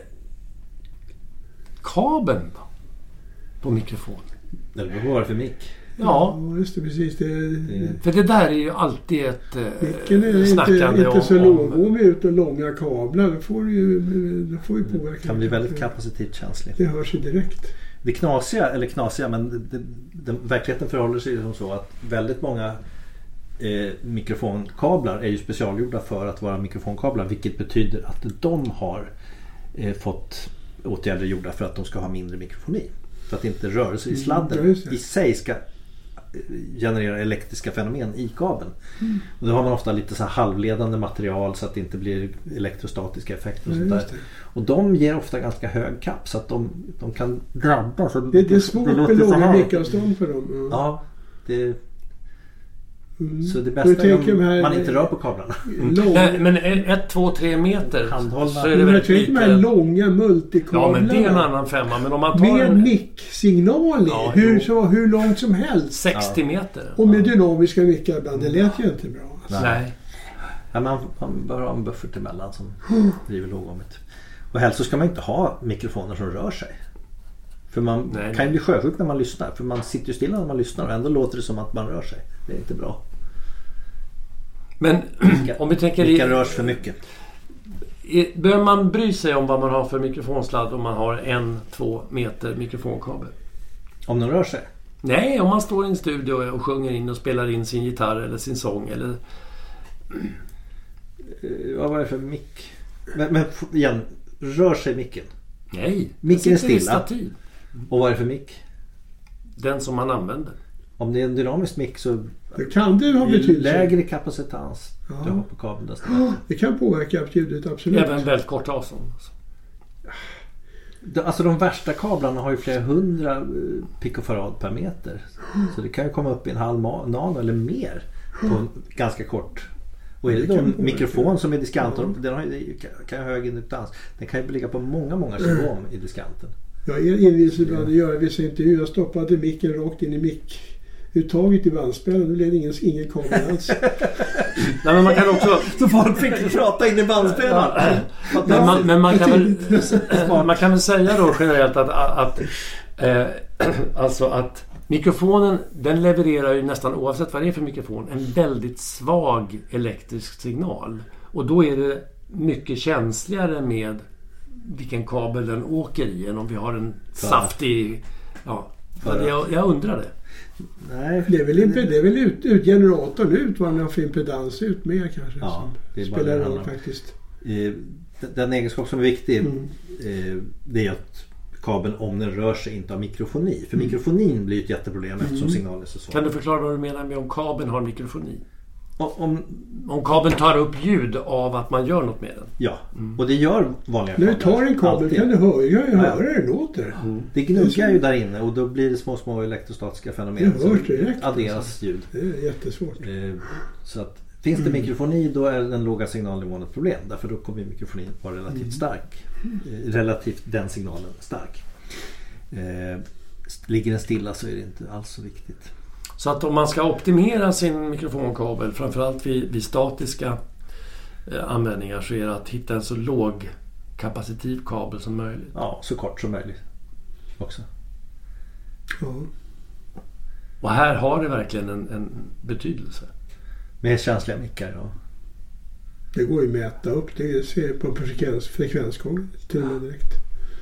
[SPEAKER 1] kabeln då? På mikrofon?
[SPEAKER 2] Eller vad var det för mick?
[SPEAKER 1] Ja,
[SPEAKER 3] Ja, just det. Precis. Det,
[SPEAKER 2] Det,
[SPEAKER 1] för det där är ju alltid ett
[SPEAKER 3] micken är
[SPEAKER 1] eh, snackande
[SPEAKER 3] inte, inte så
[SPEAKER 1] om...
[SPEAKER 3] långvånig ut och långa kablar. Då får du ju, då får ju påverka.
[SPEAKER 2] kan bli väldigt kapacitetskänslig.
[SPEAKER 3] Det hörs ju direkt.
[SPEAKER 2] Det knasiga, eller knasiga, men det, det, den, verkligheten förhåller sig som så att väldigt många eh, mikrofonkablar är ju specialgjorda för att vara mikrofonkablar, vilket betyder att de har eh, fått åtgärder gjorda för att de ska ha mindre mikrofoni. För att inte rörelser i
[SPEAKER 3] Mm,
[SPEAKER 2] sladden
[SPEAKER 3] ja, just det.
[SPEAKER 2] i sig ska generera elektriska fenomen i kabeln. Mm. Och då har man ofta lite så här halvledande material så att det inte blir elektrostatiska effekter och
[SPEAKER 3] Ja,
[SPEAKER 2] sånt
[SPEAKER 3] just
[SPEAKER 2] där.
[SPEAKER 3] det.
[SPEAKER 2] Och de ger ofta ganska hög kapp så att de, de kan drabba. Så
[SPEAKER 3] Det, det är svårt
[SPEAKER 2] låter
[SPEAKER 3] med
[SPEAKER 2] så
[SPEAKER 3] långa
[SPEAKER 2] här.
[SPEAKER 3] mickavstånd för dem. Ja.
[SPEAKER 2] Ja, det,
[SPEAKER 3] Mm.
[SPEAKER 2] så det
[SPEAKER 3] Du
[SPEAKER 2] bästa är
[SPEAKER 3] tänker
[SPEAKER 2] om
[SPEAKER 3] de här-
[SPEAKER 2] man inte rör på kablarna.
[SPEAKER 3] Lång,
[SPEAKER 1] Nej, men ett, två, tre meter
[SPEAKER 2] Handhållna.
[SPEAKER 1] så är det
[SPEAKER 3] jag
[SPEAKER 1] väldigt
[SPEAKER 3] tänker de här
[SPEAKER 1] lite.
[SPEAKER 3] långa multikablarna.
[SPEAKER 1] Ja, men det är en annan femma. Men om man tar
[SPEAKER 3] med
[SPEAKER 1] en
[SPEAKER 3] mick-signal i.
[SPEAKER 1] Ja,
[SPEAKER 3] hur,
[SPEAKER 1] jo.
[SPEAKER 3] så, hur långt som helst.
[SPEAKER 1] sextio meter.
[SPEAKER 3] Och med dynamiska mickar ibland. Det lät ju inte bra. Alltså.
[SPEAKER 1] Nej.
[SPEAKER 2] Ja, man, man bör ha en buffert emellan som driver lågångt. Och helst så ska man inte ha mikrofoner som rör sig. För man
[SPEAKER 1] Nej,
[SPEAKER 2] kan
[SPEAKER 1] nej.
[SPEAKER 2] ju bli sjösjuk när man lyssnar. För man sitter ju stilla när man lyssnar och ändå låter det som att man rör sig. Det är inte bra.
[SPEAKER 1] Men om vi tänker
[SPEAKER 2] Vilka
[SPEAKER 1] i,
[SPEAKER 2] rörs för mycket?
[SPEAKER 1] i, bör man bry sig om vad man har för mikrofonsladd om man har en, två meter mikrofonkabel?
[SPEAKER 2] Om de rör sig?
[SPEAKER 1] Nej, om man står i en studio och sjunger in och spelar in sin gitarr eller sin sång eller...
[SPEAKER 2] Eh, vad var det för mick? Men, men f- igen, rör sig micken?
[SPEAKER 1] Nej,
[SPEAKER 2] Micken
[SPEAKER 1] den
[SPEAKER 2] är
[SPEAKER 1] sitter i
[SPEAKER 2] stilla.
[SPEAKER 1] stativ.
[SPEAKER 2] Och vad är det för mick?
[SPEAKER 1] Den som man använder.
[SPEAKER 2] Om det är en dynamisk mick så
[SPEAKER 3] Det kan det ha
[SPEAKER 2] ju
[SPEAKER 3] betydelse.
[SPEAKER 2] lägre kapacitans
[SPEAKER 3] Ja.
[SPEAKER 2] du har på kabeln desto bättre.
[SPEAKER 3] Det kan påverka ljudet, absolut.
[SPEAKER 1] Även väldigt kort avstånd.
[SPEAKER 2] De- Alltså de värsta kablarna har ju flera hundra eh, picofarad per meter. Så det kan ju komma upp i en halv ma- nano eller mer på en ganska kort. Och är det
[SPEAKER 3] Det
[SPEAKER 2] då
[SPEAKER 3] kan
[SPEAKER 2] en
[SPEAKER 3] påverka.
[SPEAKER 2] mikrofon som är diskantor,
[SPEAKER 3] Ja.
[SPEAKER 2] den har ju, kan ju ha hög induktions. Den kan ju ligga på många, många kilo i diskanten.
[SPEAKER 3] Jag är envis ibland att göra vissa intervjuer. Jag stoppade micken rakt in i mickuttaget i bandspelaren. Nu blev det ingen, ingen kabel alls.
[SPEAKER 1] Nej, men man kan också...
[SPEAKER 2] Så folk fick prata in i bandspelaren.
[SPEAKER 1] Men man, men man, kan väl, man kan väl säga då generellt att, att, eh, alltså att mikrofonen, den levererar ju nästan oavsett vad det är för mikrofon en väldigt svag elektrisk signal. Och då är det mycket känsligare med vilken kabel den åker i än om vi har en saftig... Ja,
[SPEAKER 2] För-
[SPEAKER 1] jag, jag undrar det.
[SPEAKER 2] Nej,
[SPEAKER 3] Det är väl, imp- det är väl ut, ut generatorn ut vad man har för impedans ut med kanske.
[SPEAKER 2] Ja,
[SPEAKER 3] som
[SPEAKER 2] det är bara det
[SPEAKER 3] spelar
[SPEAKER 2] det
[SPEAKER 3] roll
[SPEAKER 2] handlar om.
[SPEAKER 3] faktiskt.
[SPEAKER 2] Eh, den egenskap som är viktig
[SPEAKER 3] Mm.
[SPEAKER 2] eh, det är att kabeln om den rör sig inte av mikrofoni. För mikrofonin blir ett jätteproblem eftersom
[SPEAKER 3] Mm.
[SPEAKER 2] signalen är så svag.
[SPEAKER 1] Kan du förklara vad du menar med om kabeln har mikrofoni?
[SPEAKER 2] Om, om,
[SPEAKER 1] Om kabeln tar upp ljud av att man gör något med den?
[SPEAKER 2] ja, och det gör vanliga
[SPEAKER 3] När du tar en kabel
[SPEAKER 2] alltid.
[SPEAKER 3] kan du höra, jag
[SPEAKER 2] Ja.
[SPEAKER 3] höra hur det låter.
[SPEAKER 1] Mm.
[SPEAKER 2] Det gnuggar ju där inne och då blir det små små elektrostatiska fenomen.
[SPEAKER 3] Det
[SPEAKER 2] Så
[SPEAKER 3] hörs direkt,
[SPEAKER 2] adderas
[SPEAKER 3] alltså.
[SPEAKER 2] ljud.
[SPEAKER 3] Det är jättesvårt.
[SPEAKER 2] Eh, Så att finns det mikrofoni då är den låga signalnivån ett problem. Därför då kommer mikrofonin vara relativt stark. Eh, Relativt den signalen stark. Eh, Ligger den stilla så är det inte alls så viktigt.
[SPEAKER 1] Så att om man ska optimera sin mikrofonkabel, framförallt vid, vid statiska eh, användningar, så är det att hitta en så låg kapacitiv kabel som möjligt.
[SPEAKER 2] Ja, så kort som möjligt också.
[SPEAKER 3] Ja.
[SPEAKER 1] Och här har det verkligen en, en betydelse.
[SPEAKER 2] Med känsliga mickar, ja.
[SPEAKER 3] Det går ju att mäta upp. Det ser på frekvens, frekvensgång till och med direkt.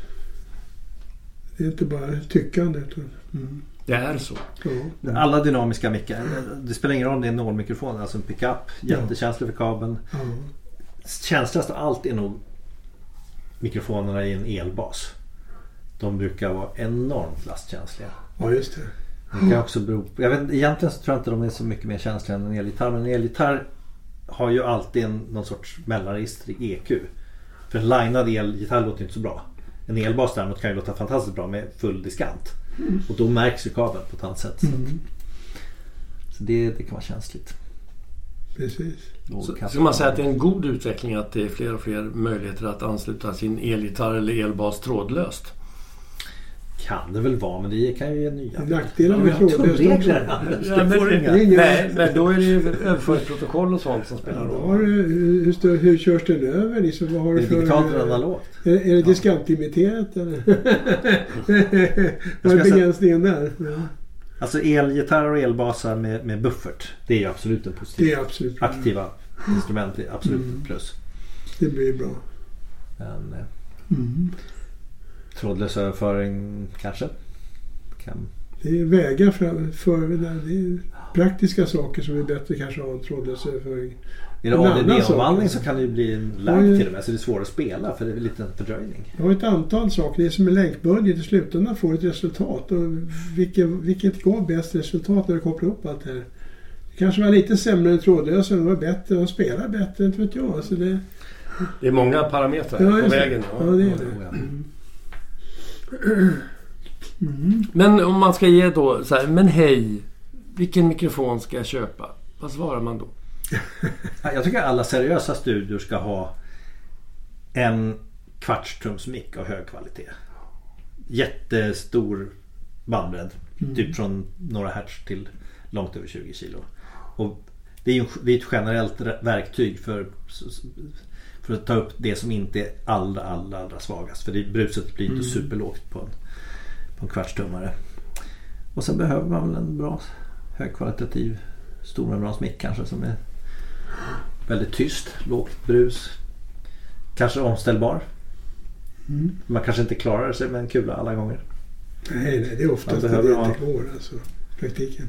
[SPEAKER 3] Det är inte bara tyckande. Utan, mm.
[SPEAKER 1] Det är så.
[SPEAKER 3] Ja.
[SPEAKER 2] Alla dynamiska mickar, det spelar ingen roll om det är en nålmikrofon, alltså en pickup, jättekänslig för kabeln.
[SPEAKER 3] Ja.
[SPEAKER 2] Känsligast av allt är nog mikrofonerna i en elbas. De brukar vara enormt lastkänsliga.
[SPEAKER 3] ja, just det.
[SPEAKER 2] Det kan också bero på, jag vet, egentligen så tror jag inte de är så mycket mer känsliga än en elgitarr. Men en elgitarr har ju alltid en, någon sorts mellanregister i E Q. För en linead elgitarr låter inte så bra. En elbas däremot kan ju låta fantastiskt bra med full diskant. Mm. Och då märks ju kabeln på ett annat sätt.
[SPEAKER 3] Mm.
[SPEAKER 2] Så det, det kan vara känsligt.
[SPEAKER 3] Precis.
[SPEAKER 1] Så ska man säga att det är en god utveckling att det är fler och fler möjligheter att ansluta sin elgitarr eller elbas trådlöst?
[SPEAKER 2] Kan det väl vara, men det kan ju ge nya.
[SPEAKER 3] Nackdelar
[SPEAKER 2] Ja,
[SPEAKER 3] med
[SPEAKER 2] vi har
[SPEAKER 3] trådlöst
[SPEAKER 2] tumregler.
[SPEAKER 3] också.
[SPEAKER 2] Det får inga.
[SPEAKER 3] Det är inga-
[SPEAKER 1] Nej, men då är det ju överföringsprotokoll och sånt som spelar
[SPEAKER 3] Ja,
[SPEAKER 1] roll.
[SPEAKER 3] har du, hur, stö- hur körs den över? Liksom, vad har
[SPEAKER 2] Är
[SPEAKER 3] du
[SPEAKER 2] det
[SPEAKER 3] för,
[SPEAKER 2] digitalt eller analogt?
[SPEAKER 3] Är, är det diskantimiterat eller? Vad är
[SPEAKER 2] Jag ska
[SPEAKER 3] begränsningen där? Ja,
[SPEAKER 2] Alltså elgitarrer och elbasar med, med buffert, det är ju absolut en positiv.
[SPEAKER 3] det är absolut bra.
[SPEAKER 2] Aktiva instrument, det är absolut
[SPEAKER 3] Mm.
[SPEAKER 2] plus.
[SPEAKER 3] Det blir bra.
[SPEAKER 2] Men eh,
[SPEAKER 3] Mm.
[SPEAKER 2] trådlös överföring kanske kan.
[SPEAKER 3] Det är vägar för, för det där. Det är praktiska saker som är bättre kanske av en trådlös överföring.
[SPEAKER 2] Är det
[SPEAKER 3] En
[SPEAKER 2] A
[SPEAKER 3] annan
[SPEAKER 2] D D-omvandling
[SPEAKER 3] sak.
[SPEAKER 2] så kan det ju bli en
[SPEAKER 3] Ja,
[SPEAKER 2] lag
[SPEAKER 3] ja.
[SPEAKER 2] till och med, så det är svårt att spela för det är lite en fördröjning.
[SPEAKER 3] Jag har ett antal saker. Det är som en länkbudget. I slutändan får ett resultat. Och vilket, vilket gav bäst resultat när du kopplar upp allt det här? Det kanske var lite sämre än trådlös. Det var bättre och spela bättre, inte vet jag. Alltså det,
[SPEAKER 1] Det är många parametrar
[SPEAKER 3] Ja,
[SPEAKER 1] på
[SPEAKER 3] just det.
[SPEAKER 1] vägen.
[SPEAKER 3] Ja, det är det.
[SPEAKER 2] Oh, ja.
[SPEAKER 3] mm.
[SPEAKER 1] Men om man ska ge då så här, men hej, vilken mikrofon ska jag köpa? Vad svarar man då?
[SPEAKER 2] Ja, jag tycker alla seriösa studior ska ha en kvartstrumsmick av hög kvalitet. Jättestor bandbredd.
[SPEAKER 3] Mm.
[SPEAKER 2] Typ från några hertz till långt över tjugo kilo. Och det är ju det är ett generellt verktyg för, för att ta upp det som inte är allra, allra, allra svagast. För det, bruset blir inte
[SPEAKER 3] Mm.
[SPEAKER 2] superlågt på en, på en kvartstummare. Och sen behöver man väl en bra högkvalitativ stormembransmick kanske som är väldigt tyst, lågt brus. Kanske omställbar.
[SPEAKER 3] Mm.
[SPEAKER 2] Man kanske inte klarar sig med en kula alla gånger.
[SPEAKER 3] Nej, nej, det är oftast
[SPEAKER 2] Man
[SPEAKER 3] att
[SPEAKER 2] behöver
[SPEAKER 3] det
[SPEAKER 2] ha-
[SPEAKER 3] inte går. Alltså, praktiken.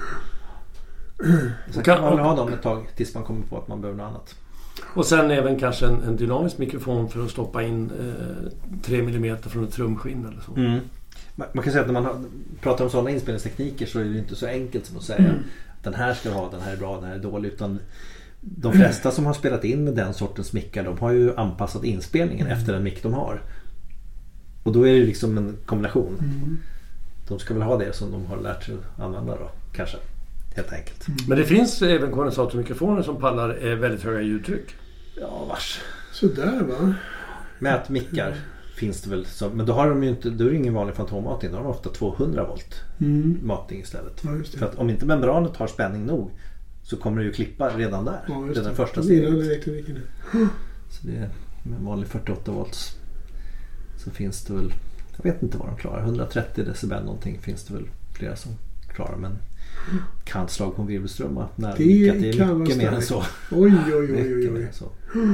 [SPEAKER 2] Sen
[SPEAKER 1] Kan-
[SPEAKER 2] kan man väl ha dem ett tag tills man kommer på att man behöver något annat.
[SPEAKER 1] Och sen även kanske en, en dynamisk mikrofon för att stoppa in eh, tre millimeter från ett trumskinn eller så.
[SPEAKER 2] Mm. Man, man kan säga att när man har, pratar om sådana inspelningstekniker så är det inte så enkelt som att säga
[SPEAKER 3] Mm.
[SPEAKER 2] att den här ska ha, den här är bra, den här är dålig. Utan de flesta som har spelat in med den sortens mickar, de har ju anpassat inspelningen
[SPEAKER 3] Mm.
[SPEAKER 2] efter den mick de har. Och då är det liksom en kombination.
[SPEAKER 3] Mm.
[SPEAKER 2] De ska väl ha det som de har lärt sig att använda då, kanske. Helt enkelt.
[SPEAKER 1] Men det finns även kondensatormikrofoner som pallar eh, väldigt höga ljudtryck.
[SPEAKER 2] Ja, vars.
[SPEAKER 3] Sådär va?
[SPEAKER 2] Mätmickar finns det väl. Som, men då har de ju inte, då är det ingen vanlig fantommatning. Då har de ofta tvåhundra volt
[SPEAKER 3] Mm.
[SPEAKER 2] matning istället.
[SPEAKER 3] Ja, just det.
[SPEAKER 2] För att om inte membranet har spänning nog så kommer det ju klippa redan där.
[SPEAKER 3] Ja, just
[SPEAKER 2] det är den
[SPEAKER 3] det.
[SPEAKER 2] första
[SPEAKER 3] Innan
[SPEAKER 2] steget.
[SPEAKER 3] direkt i vilken.
[SPEAKER 2] Så det är med en vanlig fyrtioåtta volts så finns det väl, jag vet inte vad de klarar, etthundratrettio decibel någonting finns det väl flera som klarar, men kantslag på en virvelströmma när
[SPEAKER 3] Det
[SPEAKER 2] det, det är
[SPEAKER 3] kan
[SPEAKER 2] mycket
[SPEAKER 3] vara
[SPEAKER 2] mer än
[SPEAKER 3] starkt.
[SPEAKER 2] så.
[SPEAKER 3] Oj, oj, oj,
[SPEAKER 2] Mycket
[SPEAKER 3] oj,
[SPEAKER 2] mer
[SPEAKER 3] oj.
[SPEAKER 2] än så.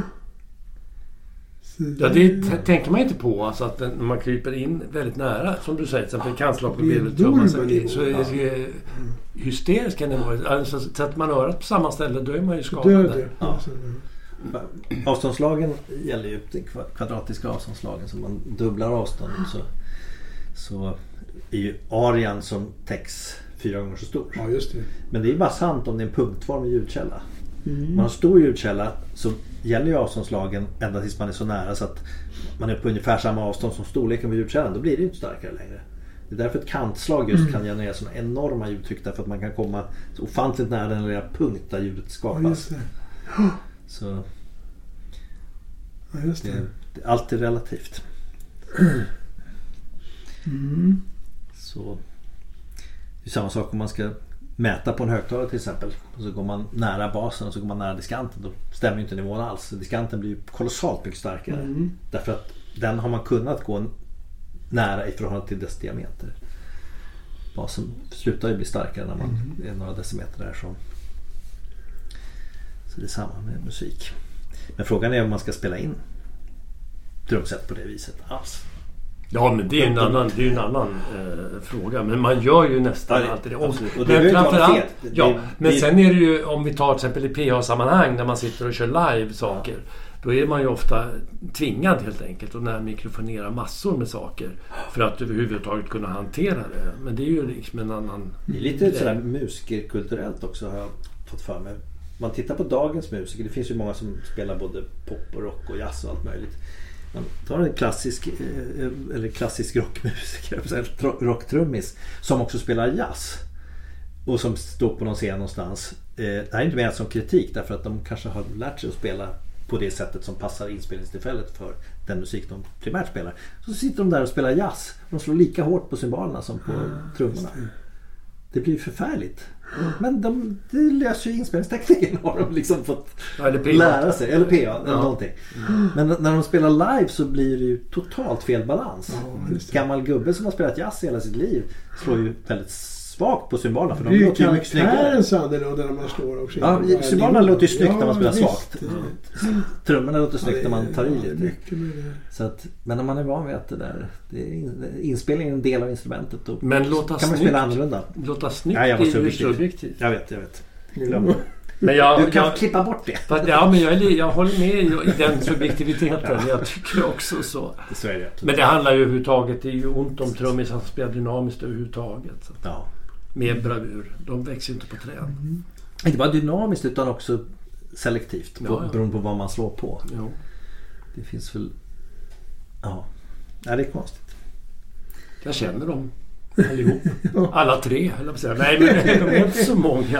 [SPEAKER 1] Ja, det t- tänker man inte på. Alltså att när man kryper in väldigt nära, som du säger, till exempel kantslag på
[SPEAKER 3] Det är
[SPEAKER 1] virveltrumman, så,
[SPEAKER 3] enorma
[SPEAKER 1] så är
[SPEAKER 3] nivåer.
[SPEAKER 1] det hysteriska nivåer. Alltså, sätter man örat på samma ställe, då är man ju
[SPEAKER 3] Död.
[SPEAKER 1] skadad.
[SPEAKER 2] Ja.
[SPEAKER 3] Alltså,
[SPEAKER 2] Avståndslagen gäller ju den kvadratiska avståndslagen, så man dubblar avståndet så så är ju arian som text fyra gånger så stor.
[SPEAKER 3] Ja, just det.
[SPEAKER 2] Men det är bara sant om det är en punktform i ljudkälla.
[SPEAKER 3] Mm.
[SPEAKER 2] Om man har stor ljudkälla så gäller ju avståndslagen ända tills man är så nära så att man är på ungefär samma avstånd som storleken på ljudkällan. Då blir det ju inte starkare längre. Det är därför ett kantslag just mm. kan generera sådana enorma ljudtryck, därför att man kan komma så ofantligt nära den lilla punkt där ljudet skapas.
[SPEAKER 3] Ja, det.
[SPEAKER 2] Så
[SPEAKER 3] ja, just det.
[SPEAKER 2] Det, det är alltid relativt.
[SPEAKER 3] Mm.
[SPEAKER 2] Så det är samma sak om man ska mäta på en högtalare till exempel, och så går man nära basen och så går man nära diskanten, då stämmer ju inte nivån alls. Diskanten blir ju kolossalt mycket starkare
[SPEAKER 3] mm.
[SPEAKER 2] därför att den har man kunnat gå nära i förhållande till dess diameter. Basen slutar ju bli starkare när man mm. är några decimeter därifrån. Så det är samma med musik. Men frågan är om man ska spela in trumset på det viset alls.
[SPEAKER 1] Ja, men det är en annan, det är en annan eh, fråga. Men man gör ju nästan ja, alltid det. Och,
[SPEAKER 2] och det
[SPEAKER 1] men framförallt,
[SPEAKER 2] det,
[SPEAKER 1] ja,
[SPEAKER 2] det,
[SPEAKER 1] men
[SPEAKER 2] det,
[SPEAKER 1] sen är det ju, om vi tar till exempel i P A-sammanhang när man sitter och kör live saker. Då är man ju ofta tvingad helt enkelt att när mikrofonera massor med saker för att överhuvudtaget kunna hantera det. Men det är ju liksom en annan...
[SPEAKER 2] Det är lite sådär musikerkulturellt också, har jag fått för mig. Man tittar på dagens musiker, det finns ju många som spelar både pop och rock och jazz och allt möjligt. Man tar en klassisk eller klassisk rockmusiker, rocktrummis som också spelar jazz och som står på någon scen någonstans. Det här är inte mer som kritik, därför att de kanske har lärt sig att spela på det sättet som passar inspelningstillfället för den musik de primärt spelar. Så sitter de där och spelar jazz. De slår lika hårt på cymbalerna som på mm, trummorna. Det blir förfärligt. Mm. Men de, det löser ju inspelningstekniken, har de liksom fått ja, lära sig. Eller P A, eller ja. någonting. Mm. Men när de spelar live så blir det ju totalt fel balans. Mm, gammal gubbe som har spelat jazz hela sitt liv slår ju väldigt svagt på cymbalerna, för de låter ju mycket snyggare.
[SPEAKER 3] När man slår också.
[SPEAKER 2] Ja, cymbalerna låter ju snyggt ja, när man spelar svagt. Mm. Trummorna låter snyggt ja, när man tar i lite. Så att, men när man är van vid att det där det är inspelningen är en del av instrumentet, då
[SPEAKER 1] men låta
[SPEAKER 2] kan man spela annorlunda.
[SPEAKER 1] Låta snyggt
[SPEAKER 2] ja, jag var
[SPEAKER 1] är subjektivt.
[SPEAKER 2] Jag vet, jag vet.
[SPEAKER 1] Mm. Men jag,
[SPEAKER 2] du kan
[SPEAKER 1] jag,
[SPEAKER 2] klippa bort det.
[SPEAKER 1] Fast, ja, men jag, är, jag håller med i den subjektiviteten. Jag tycker också så.
[SPEAKER 2] Så är det.
[SPEAKER 1] Men det handlar ju överhuvudtaget, det är ju ont om trummisar som spelar dynamiskt överhuvudtaget. Så. Ja. Med bravur. De växer inte på träd. Mm.
[SPEAKER 2] Inte bara dynamiskt utan också selektivt. Ja, ja. Beroende på vad man slår på.
[SPEAKER 1] Ja.
[SPEAKER 2] Det finns väl... Ja. Nej, det är konstigt.
[SPEAKER 1] Jag känner dem allihop. Alla tre. Eller nej, men de är inte så många.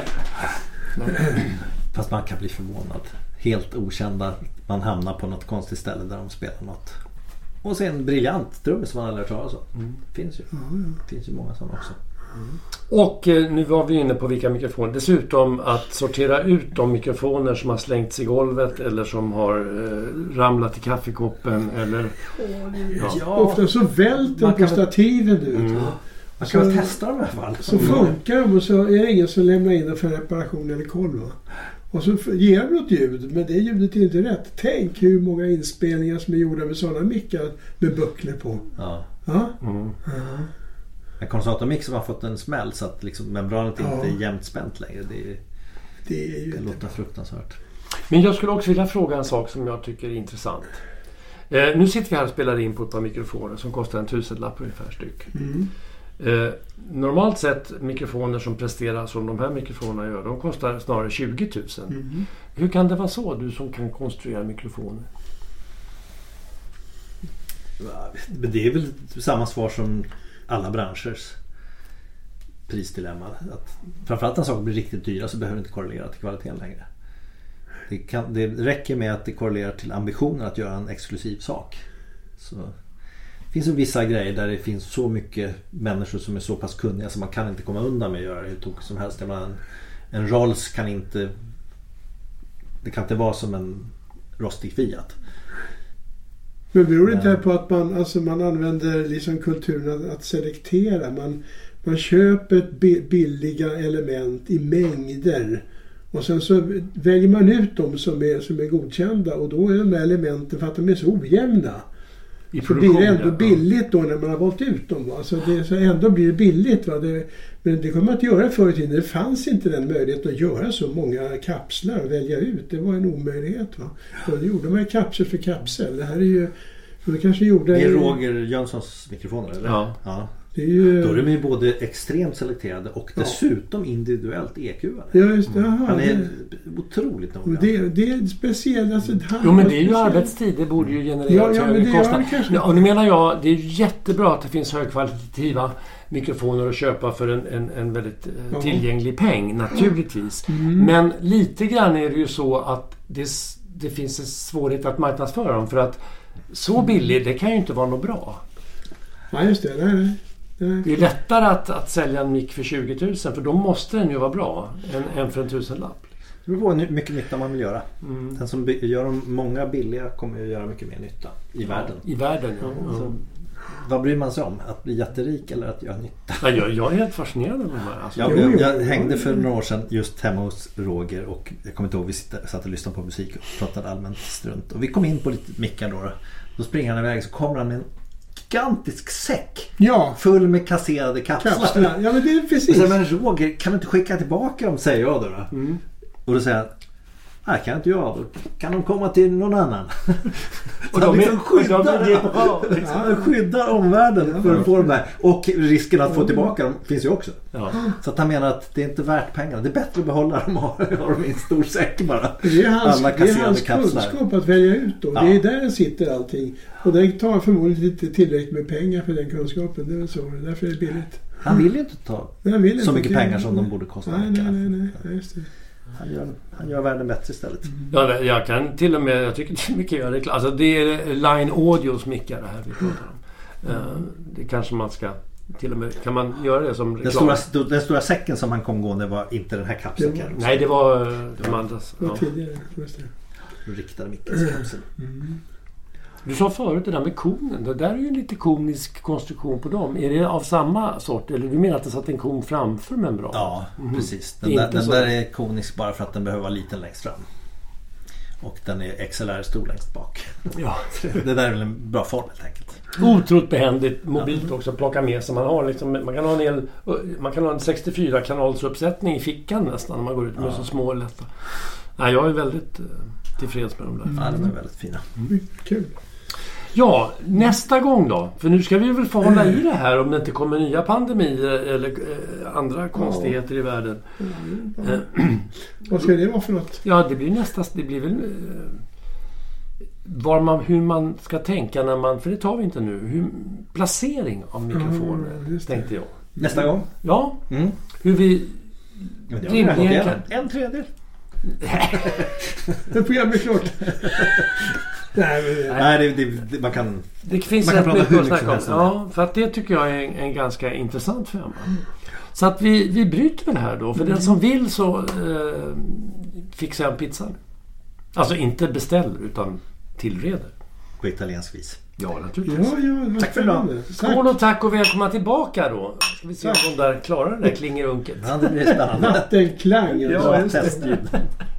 [SPEAKER 2] Nej. Fast man kan bli förvånad. Helt okända. Man hamnar på något konstigt ställe där de spelar något. Och sen briljant trummis som man aldrig hört talas om. Mm. Finns ju. Mm. Finns ju många sådana också.
[SPEAKER 1] Mm. Och eh, nu var vi inne på vilka mikrofoner. Dessutom att sortera ut de mikrofoner som har slängts i golvet eller som har eh, ramlat i kaffekoppen eller
[SPEAKER 3] ja. Ja. Ofta så välter på stativen ut. Mm.
[SPEAKER 2] Man kan väl testa dem i alla fall.
[SPEAKER 3] Så funkar de och så är det ingen som lämnar in det för reparation eller koll. Va? Och så ger de något ljud, men det ljudet är inte rätt. Tänk hur många inspelningar som är gjorda med sådana mickar med bucklor på.
[SPEAKER 2] Ja.
[SPEAKER 3] Ja?
[SPEAKER 2] Mm. Ja. En kondensatormix som har fått en smäll så att liksom membranet ja. inte är jämnt spänt längre. Det, är,
[SPEAKER 3] det, är ju
[SPEAKER 2] det låter fruktansvärt.
[SPEAKER 1] Men jag skulle också vilja fråga en sak som jag tycker är intressant. Eh, nu sitter vi här och spelar in på ett par mikrofoner som kostar en tusenlapp ungefär styck.
[SPEAKER 3] Mm.
[SPEAKER 1] Eh, normalt sett mikrofoner som presterar som de här mikrofonerna gör, de kostar snarare tjugo tusen.
[SPEAKER 3] Mm.
[SPEAKER 1] Hur kan det vara så, du som kan konstruera mikrofoner?
[SPEAKER 2] Men det är väl samma svar som alla branschers prisdilemma. Att framförallt när saker blir riktigt dyra så behöver det inte korrelera till kvaliteten längre. Det, kan, det räcker med att det korrelerar till ambitionen att göra en exklusiv sak. Så det finns ju vissa grejer där det finns så mycket människor som är så pass kunniga så man kan inte komma undan med att göra det hur tokigt som helst. En, en Rolls kan inte det kan inte vara som en rostig Fiat.
[SPEAKER 3] Men beror det inte här på att man, alltså man använder liksom kulturen att selektera? Man, man köper billiga element i mängder och sen så väljer man ut dem som är, som är godkända och då är de här elementen för att de är så ojämna.
[SPEAKER 1] I
[SPEAKER 3] så blir det ändå billigt då när man har valt ut dem. Va? Så det, så ändå blir det billigt. Va? Det, men det kommer man inte göra förr i tiden. Det fanns inte den möjligheten att göra så många kapslar och välja ut. Det var en omöjlighet. Va? Då gjorde man kapsel för kapsel. Det här är ju Så det kanske gjorde...
[SPEAKER 2] Det är Roger Jönssons mikrofoner, eller?
[SPEAKER 1] Ja.
[SPEAKER 2] ja.
[SPEAKER 3] Det är ju...
[SPEAKER 2] Då är de ju både extremt selekterade och dessutom individuellt E Q-are.
[SPEAKER 3] Ja, just det. Aha,
[SPEAKER 2] Han är
[SPEAKER 3] det...
[SPEAKER 2] otroligt noga.
[SPEAKER 3] Det, det är speciellt. Alltså,
[SPEAKER 1] jo, men det är ju arbetstid. Det borde ju generera
[SPEAKER 3] ja, ja, men det
[SPEAKER 1] kostnad.
[SPEAKER 3] kanske...
[SPEAKER 1] Ja, och nu menar jag, det är jättebra att det finns högkvalitativa mikrofoner att köpa för en, en, en väldigt ja. tillgänglig peng, naturligtvis. Mm. Men lite grann är det ju så att det, det finns en svårighet att marknadsföra dem. För att så billigt, det kan ju inte vara något bra.
[SPEAKER 3] Ja, just det. Nej, nej.
[SPEAKER 1] Det är lättare att, att sälja en mick för tjugo tusen, för då måste den ju vara bra än, än för en tusenlapp.
[SPEAKER 2] Det beror på hur mycket nytta man vill göra.
[SPEAKER 1] Mm.
[SPEAKER 2] Den som gör dem många billiga kommer ju göra mycket mer nytta i ja, världen.
[SPEAKER 1] I världen, ja.
[SPEAKER 2] ja. Så, vad bryr man sig om? Att bli jätterik eller att göra nytta?
[SPEAKER 1] Ja, jag, jag är helt fascinerad av de här. Alltså,
[SPEAKER 2] jag, jag, jag hängde för några år sedan just hemma hos Roger och jag kommer inte ihåg, vi satt och lyssnade på musik och pratade allmänt strunt. Och vi kom in på lite mickar då. Då springer han iväg, så kommer han med en gigantisk säck
[SPEAKER 3] ja.
[SPEAKER 2] full med kasserade kapslar.
[SPEAKER 3] kapslar. Ja, men det är precis.
[SPEAKER 2] Och så, men Roger, kan du inte skicka tillbaka dem, säger jag då. då.
[SPEAKER 1] Mm.
[SPEAKER 2] Och då säger han, nej, kan inte jag. Då kan de komma till någon annan.
[SPEAKER 1] Och de
[SPEAKER 2] liksom
[SPEAKER 1] är,
[SPEAKER 2] skyddar,
[SPEAKER 1] ja,
[SPEAKER 2] liksom, skyddar omvärlden ja. för att få dem där. Och risken att få tillbaka dem finns ju också.
[SPEAKER 1] Ja.
[SPEAKER 2] Så att han menar att det är inte värt pengarna. Det är bättre att behålla dem och ha dem i en stor säck bara.
[SPEAKER 3] Det är hans,
[SPEAKER 2] alla
[SPEAKER 3] det är hans
[SPEAKER 2] kapslar.
[SPEAKER 3] kunskap att välja ut då. Ja. Det är där den sitter allting. Och den tar förmodligen inte tillräckligt med pengar för den kunskapen. Det är väl så. Därför är det billigt.
[SPEAKER 2] Han vill ju inte ta
[SPEAKER 3] vill
[SPEAKER 2] så
[SPEAKER 3] inte
[SPEAKER 2] mycket
[SPEAKER 3] till.
[SPEAKER 2] pengar som de borde kosta.
[SPEAKER 3] Nej, nej, nej, nej, nej. Just det.
[SPEAKER 2] Han gör, han gör världen bättre istället.
[SPEAKER 1] Mm. Ja, jag kan till och med, jag tycker det är mycket göra reklam. Alltså det är Line Audios mickar det här vi pratar om. Mm. Det kanske man ska, till och med, kan man göra det som reklam?
[SPEAKER 2] Den stora, den stora säcken som han kom gående var inte den här kapseln.
[SPEAKER 1] Det, nej, det var de andras.
[SPEAKER 3] Det var tidigare, just
[SPEAKER 2] det. Riktade mickens kapsel.
[SPEAKER 3] Mm.
[SPEAKER 1] Du sa förut det där med konen. Det där är ju en lite konisk konstruktion på dem. Är det av samma sort? Eller du menar att det satt en kon framför membran?
[SPEAKER 2] Ja, mm. precis. Den, där, den där är konisk bara för att den behöver vara liten längst fram. Och den är X L R stor längst bak.
[SPEAKER 1] Ja.
[SPEAKER 2] Det där är väl en bra form helt enkelt.
[SPEAKER 1] Otroligt behändigt, mobilt också att plocka med sig. Man, har liksom, man kan ha en hel, man kan ha en sextiofyra kanalsuppsättning i fickan nästan när man går ut med ja. så små och lätta. Nej, jag är väldigt uh, tillfreds med dem där.
[SPEAKER 2] Mm. Ja, de är väldigt fina.
[SPEAKER 3] Mm. Kul.
[SPEAKER 1] Ja, nästa gång då. För nu ska vi väl få hålla i det här om det inte kommer nya pandemier eller eh, andra konstigheter ja. i världen.
[SPEAKER 3] Mm. Mm. Vad ska det vara för något?
[SPEAKER 1] Ja, det blir nästa, det blir väl eh, var man, hur man ska tänka när man, för det tar vi inte nu, hur, placering av mikrofoner, mm, tänkte jag.
[SPEAKER 2] Nästa gång?
[SPEAKER 1] Ja,
[SPEAKER 2] mm.
[SPEAKER 1] hur vi
[SPEAKER 2] ja, rimligen kan... En tredjedel.
[SPEAKER 3] Det programmet är klart. Nej, men,
[SPEAKER 2] nej det, det, det, man kan
[SPEAKER 1] det finns
[SPEAKER 2] man kan prata hur mycket som
[SPEAKER 1] helst. Ja, för att det tycker jag är en, en ganska intressant femma. Så att vi, vi bryter väl här då. För mm. den som vill så eh, fixar en pizza. Alltså inte beställer utan tillreder.
[SPEAKER 2] På italiensk vis.
[SPEAKER 1] Ja, naturligtvis.
[SPEAKER 3] Ja, ja,
[SPEAKER 2] tack för idag.
[SPEAKER 1] Skål och tack och välkomna tillbaka då. Ska vi se om de där klarar det där klingerunket.
[SPEAKER 2] Ja, det blir spännande.
[SPEAKER 3] Vattenklang.
[SPEAKER 2] Ja, testljud.